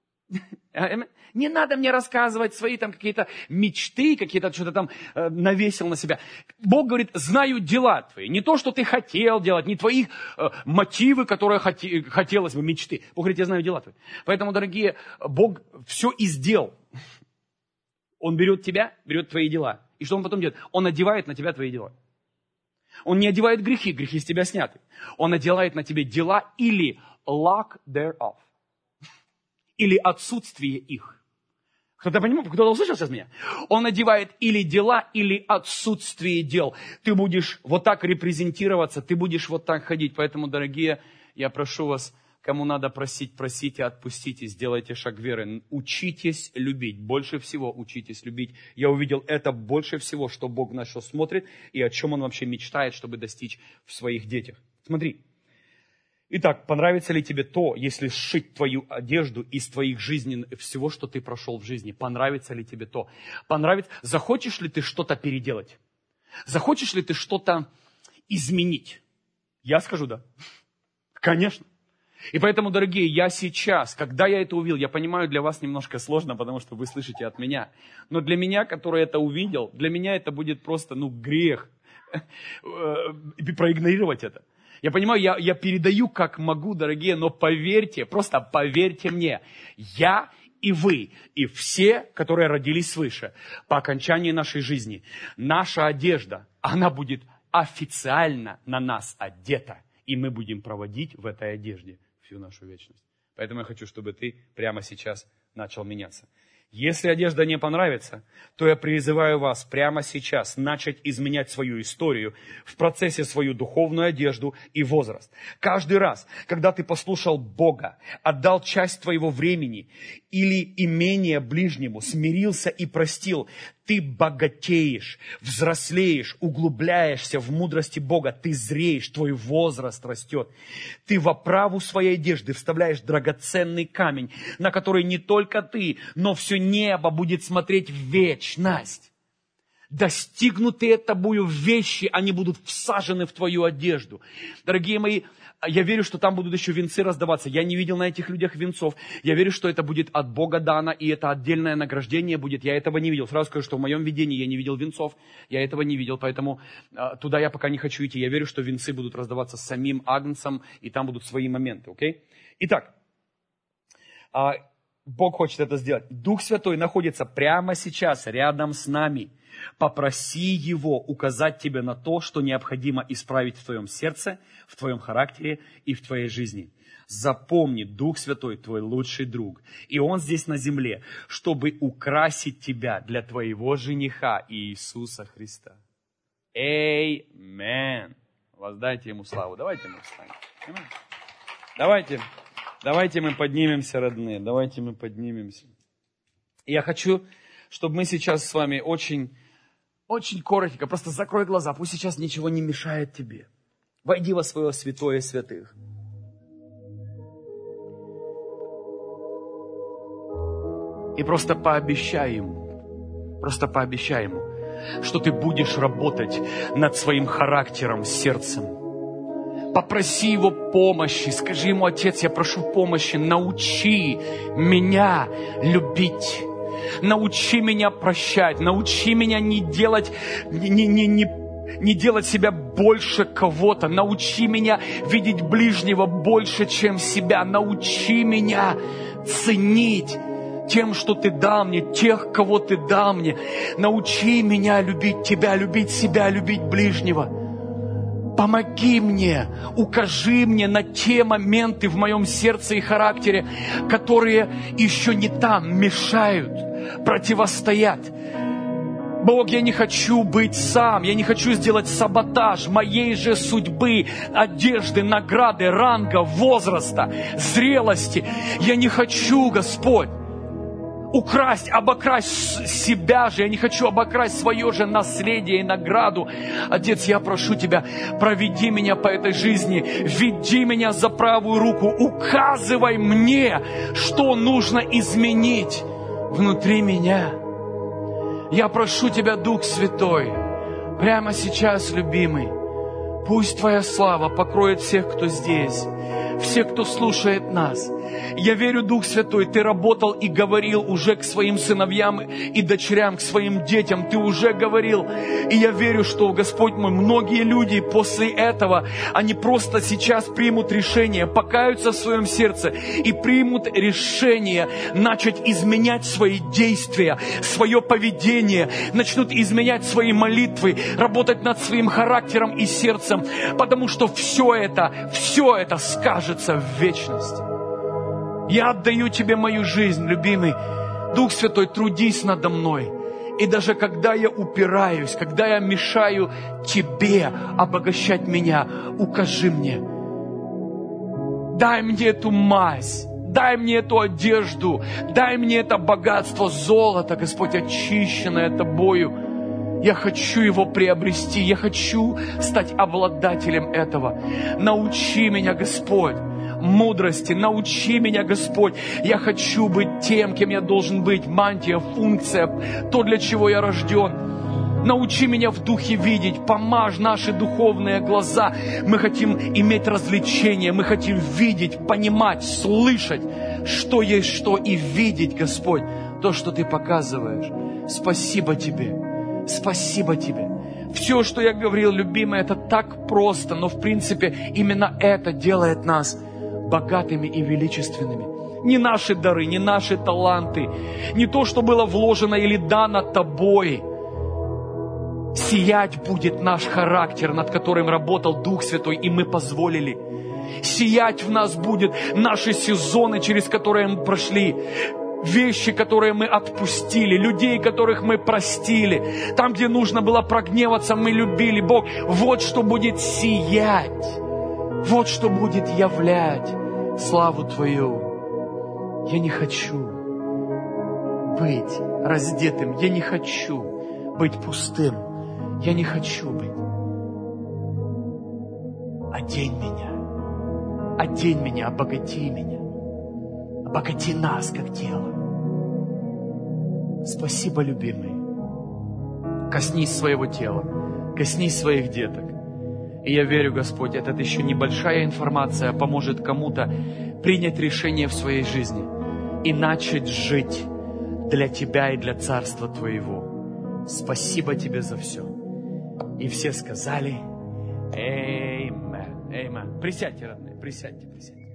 Не надо мне рассказывать свои там какие-то мечты, какие-то что-то там навесил на себя. Бог говорит, знаю дела твои. Не то, что ты хотел делать, не твои мотивы, которые хотелось бы, мечты. Бог говорит, я знаю дела твои. Поэтому, дорогие, Бог все и сделал. Он берет тебя, берет твои дела. И что Он потом делает? Он одевает на тебя твои дела. Он не одевает грехи, грехи с тебя сняты. Он одевает на тебе дела или lack thereof. Или отсутствие их. Кто-то понимает, кто-то услышал сейчас меня? Он одевает или дела, или отсутствие дел. Ты будешь вот так репрезентироваться, ты будешь вот так ходить. Поэтому, дорогие, я прошу вас, кому надо просить, просите, отпустите, сделайте шаг веры. Учитесь любить, больше всего учитесь любить. Я увидел это больше всего, что Бог на что смотрит и о чем Он вообще мечтает, чтобы достичь в своих детях. Смотри. Итак, понравится ли тебе то, если сшить твою одежду из твоих жизненных, всего, что ты прошел в жизни? Понравится ли тебе то? Понравится? Захочешь ли ты что-то переделать? Захочешь ли ты что-то изменить? Я скажу да. Конечно. И поэтому, дорогие, я сейчас, когда я это увидел, я понимаю, для вас немножко сложно, потому что вы слышите от меня. Но для меня, который это увидел, для меня это будет просто, грех проигнорировать это. Я понимаю, я передаю как могу, дорогие, но поверьте, просто поверьте мне, я и вы, и все, которые родились свыше, по окончании нашей жизни, наша одежда, она будет официально на нас одета, и мы будем проводить в этой одежде всю нашу вечность. Поэтому я хочу, чтобы ты прямо сейчас начал меняться. Если одежда не понравится, то я призываю вас прямо сейчас начать изменять свою историю в процессе свою духовную одежду и возраст. Каждый раз, когда ты послушал Бога, отдал часть твоего времени или имения ближнему, смирился и простил, ты богатеешь, взрослеешь, углубляешься в мудрости Бога, ты зреешь, твой возраст растет. Ты в оправу своей одежды вставляешь драгоценный камень, на который не только ты, но все небо будет смотреть в вечность. Достигнутые тобою вещи, они будут всажены в твою одежду. Дорогие мои, я верю, что там будут еще венцы раздаваться. Я не видел на этих людях венцов. Я верю, что это будет от Бога дано, и это отдельное награждение будет. Я этого не видел. Сразу скажу, что в моем видении я не видел венцов. Я этого не видел, поэтому туда я пока не хочу идти. Я верю, что венцы будут раздаваться самим Агнцем, и там будут свои моменты. Окей? Итак, Бог хочет это сделать. Дух Святой находится прямо сейчас рядом с нами. Попроси Его указать тебе на то, что необходимо исправить в твоем сердце, в твоем характере и в твоей жизни. Запомни, Дух Святой твой лучший друг. И Он здесь на земле, чтобы украсить тебя для твоего жениха Иисуса Христа. Аминь. Воздайте Ему славу. Давайте мы встанем. Давайте мы поднимемся, родные. Давайте мы поднимемся. Я хочу, чтобы мы сейчас с вами очень коротко, просто закрой глаза, пусть сейчас ничего не мешает тебе. Войди во свое святое святых. И просто пообещай ему, что ты будешь работать над своим характером, сердцем. Попроси Его помощи, скажи Ему: Отец, я прошу помощи, научи меня любить. Научи меня прощать, научи меня не делать себя больше кого-то, научи меня видеть ближнего больше, чем себя, научи меня ценить тем, что Ты дал мне, тех, кого Ты дал мне, научи меня любить Тебя, любить себя, любить ближнего. Помоги мне, укажи мне на те моменты в моем сердце и характере, которые еще не там, мешают, противостоят. Бог, я не хочу быть сам, я не хочу сделать саботаж моей же судьбы, одежды, награды, ранга, возраста, зрелости. Я не хочу, Господь, обокрасть себя же. Я не хочу обокрасть свое же наследие и награду. Отец, я прошу Тебя, проведи меня по этой жизни, веди меня за правую руку, указывай мне, что нужно изменить внутри меня. Я прошу Тебя, Дух Святой, прямо сейчас, любимый, пусть Твоя слава покроет всех, кто здесь, всех, кто слушает нас. Я верю, Дух Святой, Ты работал и говорил уже к своим сыновьям и дочерям, к своим детям. Ты уже говорил. И я верю, что, Господь мой, многие люди после этого, они просто сейчас примут решение, покаются в своем сердце и примут решение начать изменять свои действия, свое поведение, начнут изменять свои молитвы, работать над своим характером и сердцем, потому что все это скажется в вечности. Я отдаю Тебе мою жизнь, любимый. Дух Святой, трудись надо мной. И даже когда я упираюсь, когда я мешаю Тебе обогащать меня, укажи мне. Дай мне эту мазь, дай мне эту одежду, дай мне это богатство, золото, Господь, очищенное Тобою. Я хочу его приобрести, я хочу стать обладателем этого. Научи меня, Господь, мудрости, научи меня, Господь. Я хочу быть тем, кем я должен быть. Мантия, функция, то, для чего я рожден. Научи меня в духе видеть, помажь наши духовные глаза. Мы хотим иметь развлечения, мы хотим видеть, понимать, слышать, что есть что, и видеть, Господь, то, что Ты показываешь. Спасибо Тебе, спасибо Тебе. Все, что я говорил, любимый, это так просто, но в принципе именно это делает нас богатыми и величественными. Не наши дары, не наши таланты, не то, что было вложено или дано Тобой. Сиять будет наш характер, над которым работал Дух Святой, и мы позволили. Сиять в нас будет наши сезоны, через которые мы прошли. вещи, которые мы отпустили, людей, которых мы простили, там, где нужно было прогневаться, мы любили. Бог, вот что будет сиять, вот что будет являть славу Твою. Я не хочу быть раздетым, я не хочу быть пустым, я не хочу быть. Одень меня, обогати меня, обогати нас, как тело. Спасибо, любимый. Коснись своего тела, коснись своих деток. И я верю, Господь, это еще небольшая информация поможет кому-то принять решение в своей жизни и начать жить для Тебя и для Царства Твоего. Спасибо Тебе за все. И все сказали: Amen. Amen. Присядьте, родные, присядьте.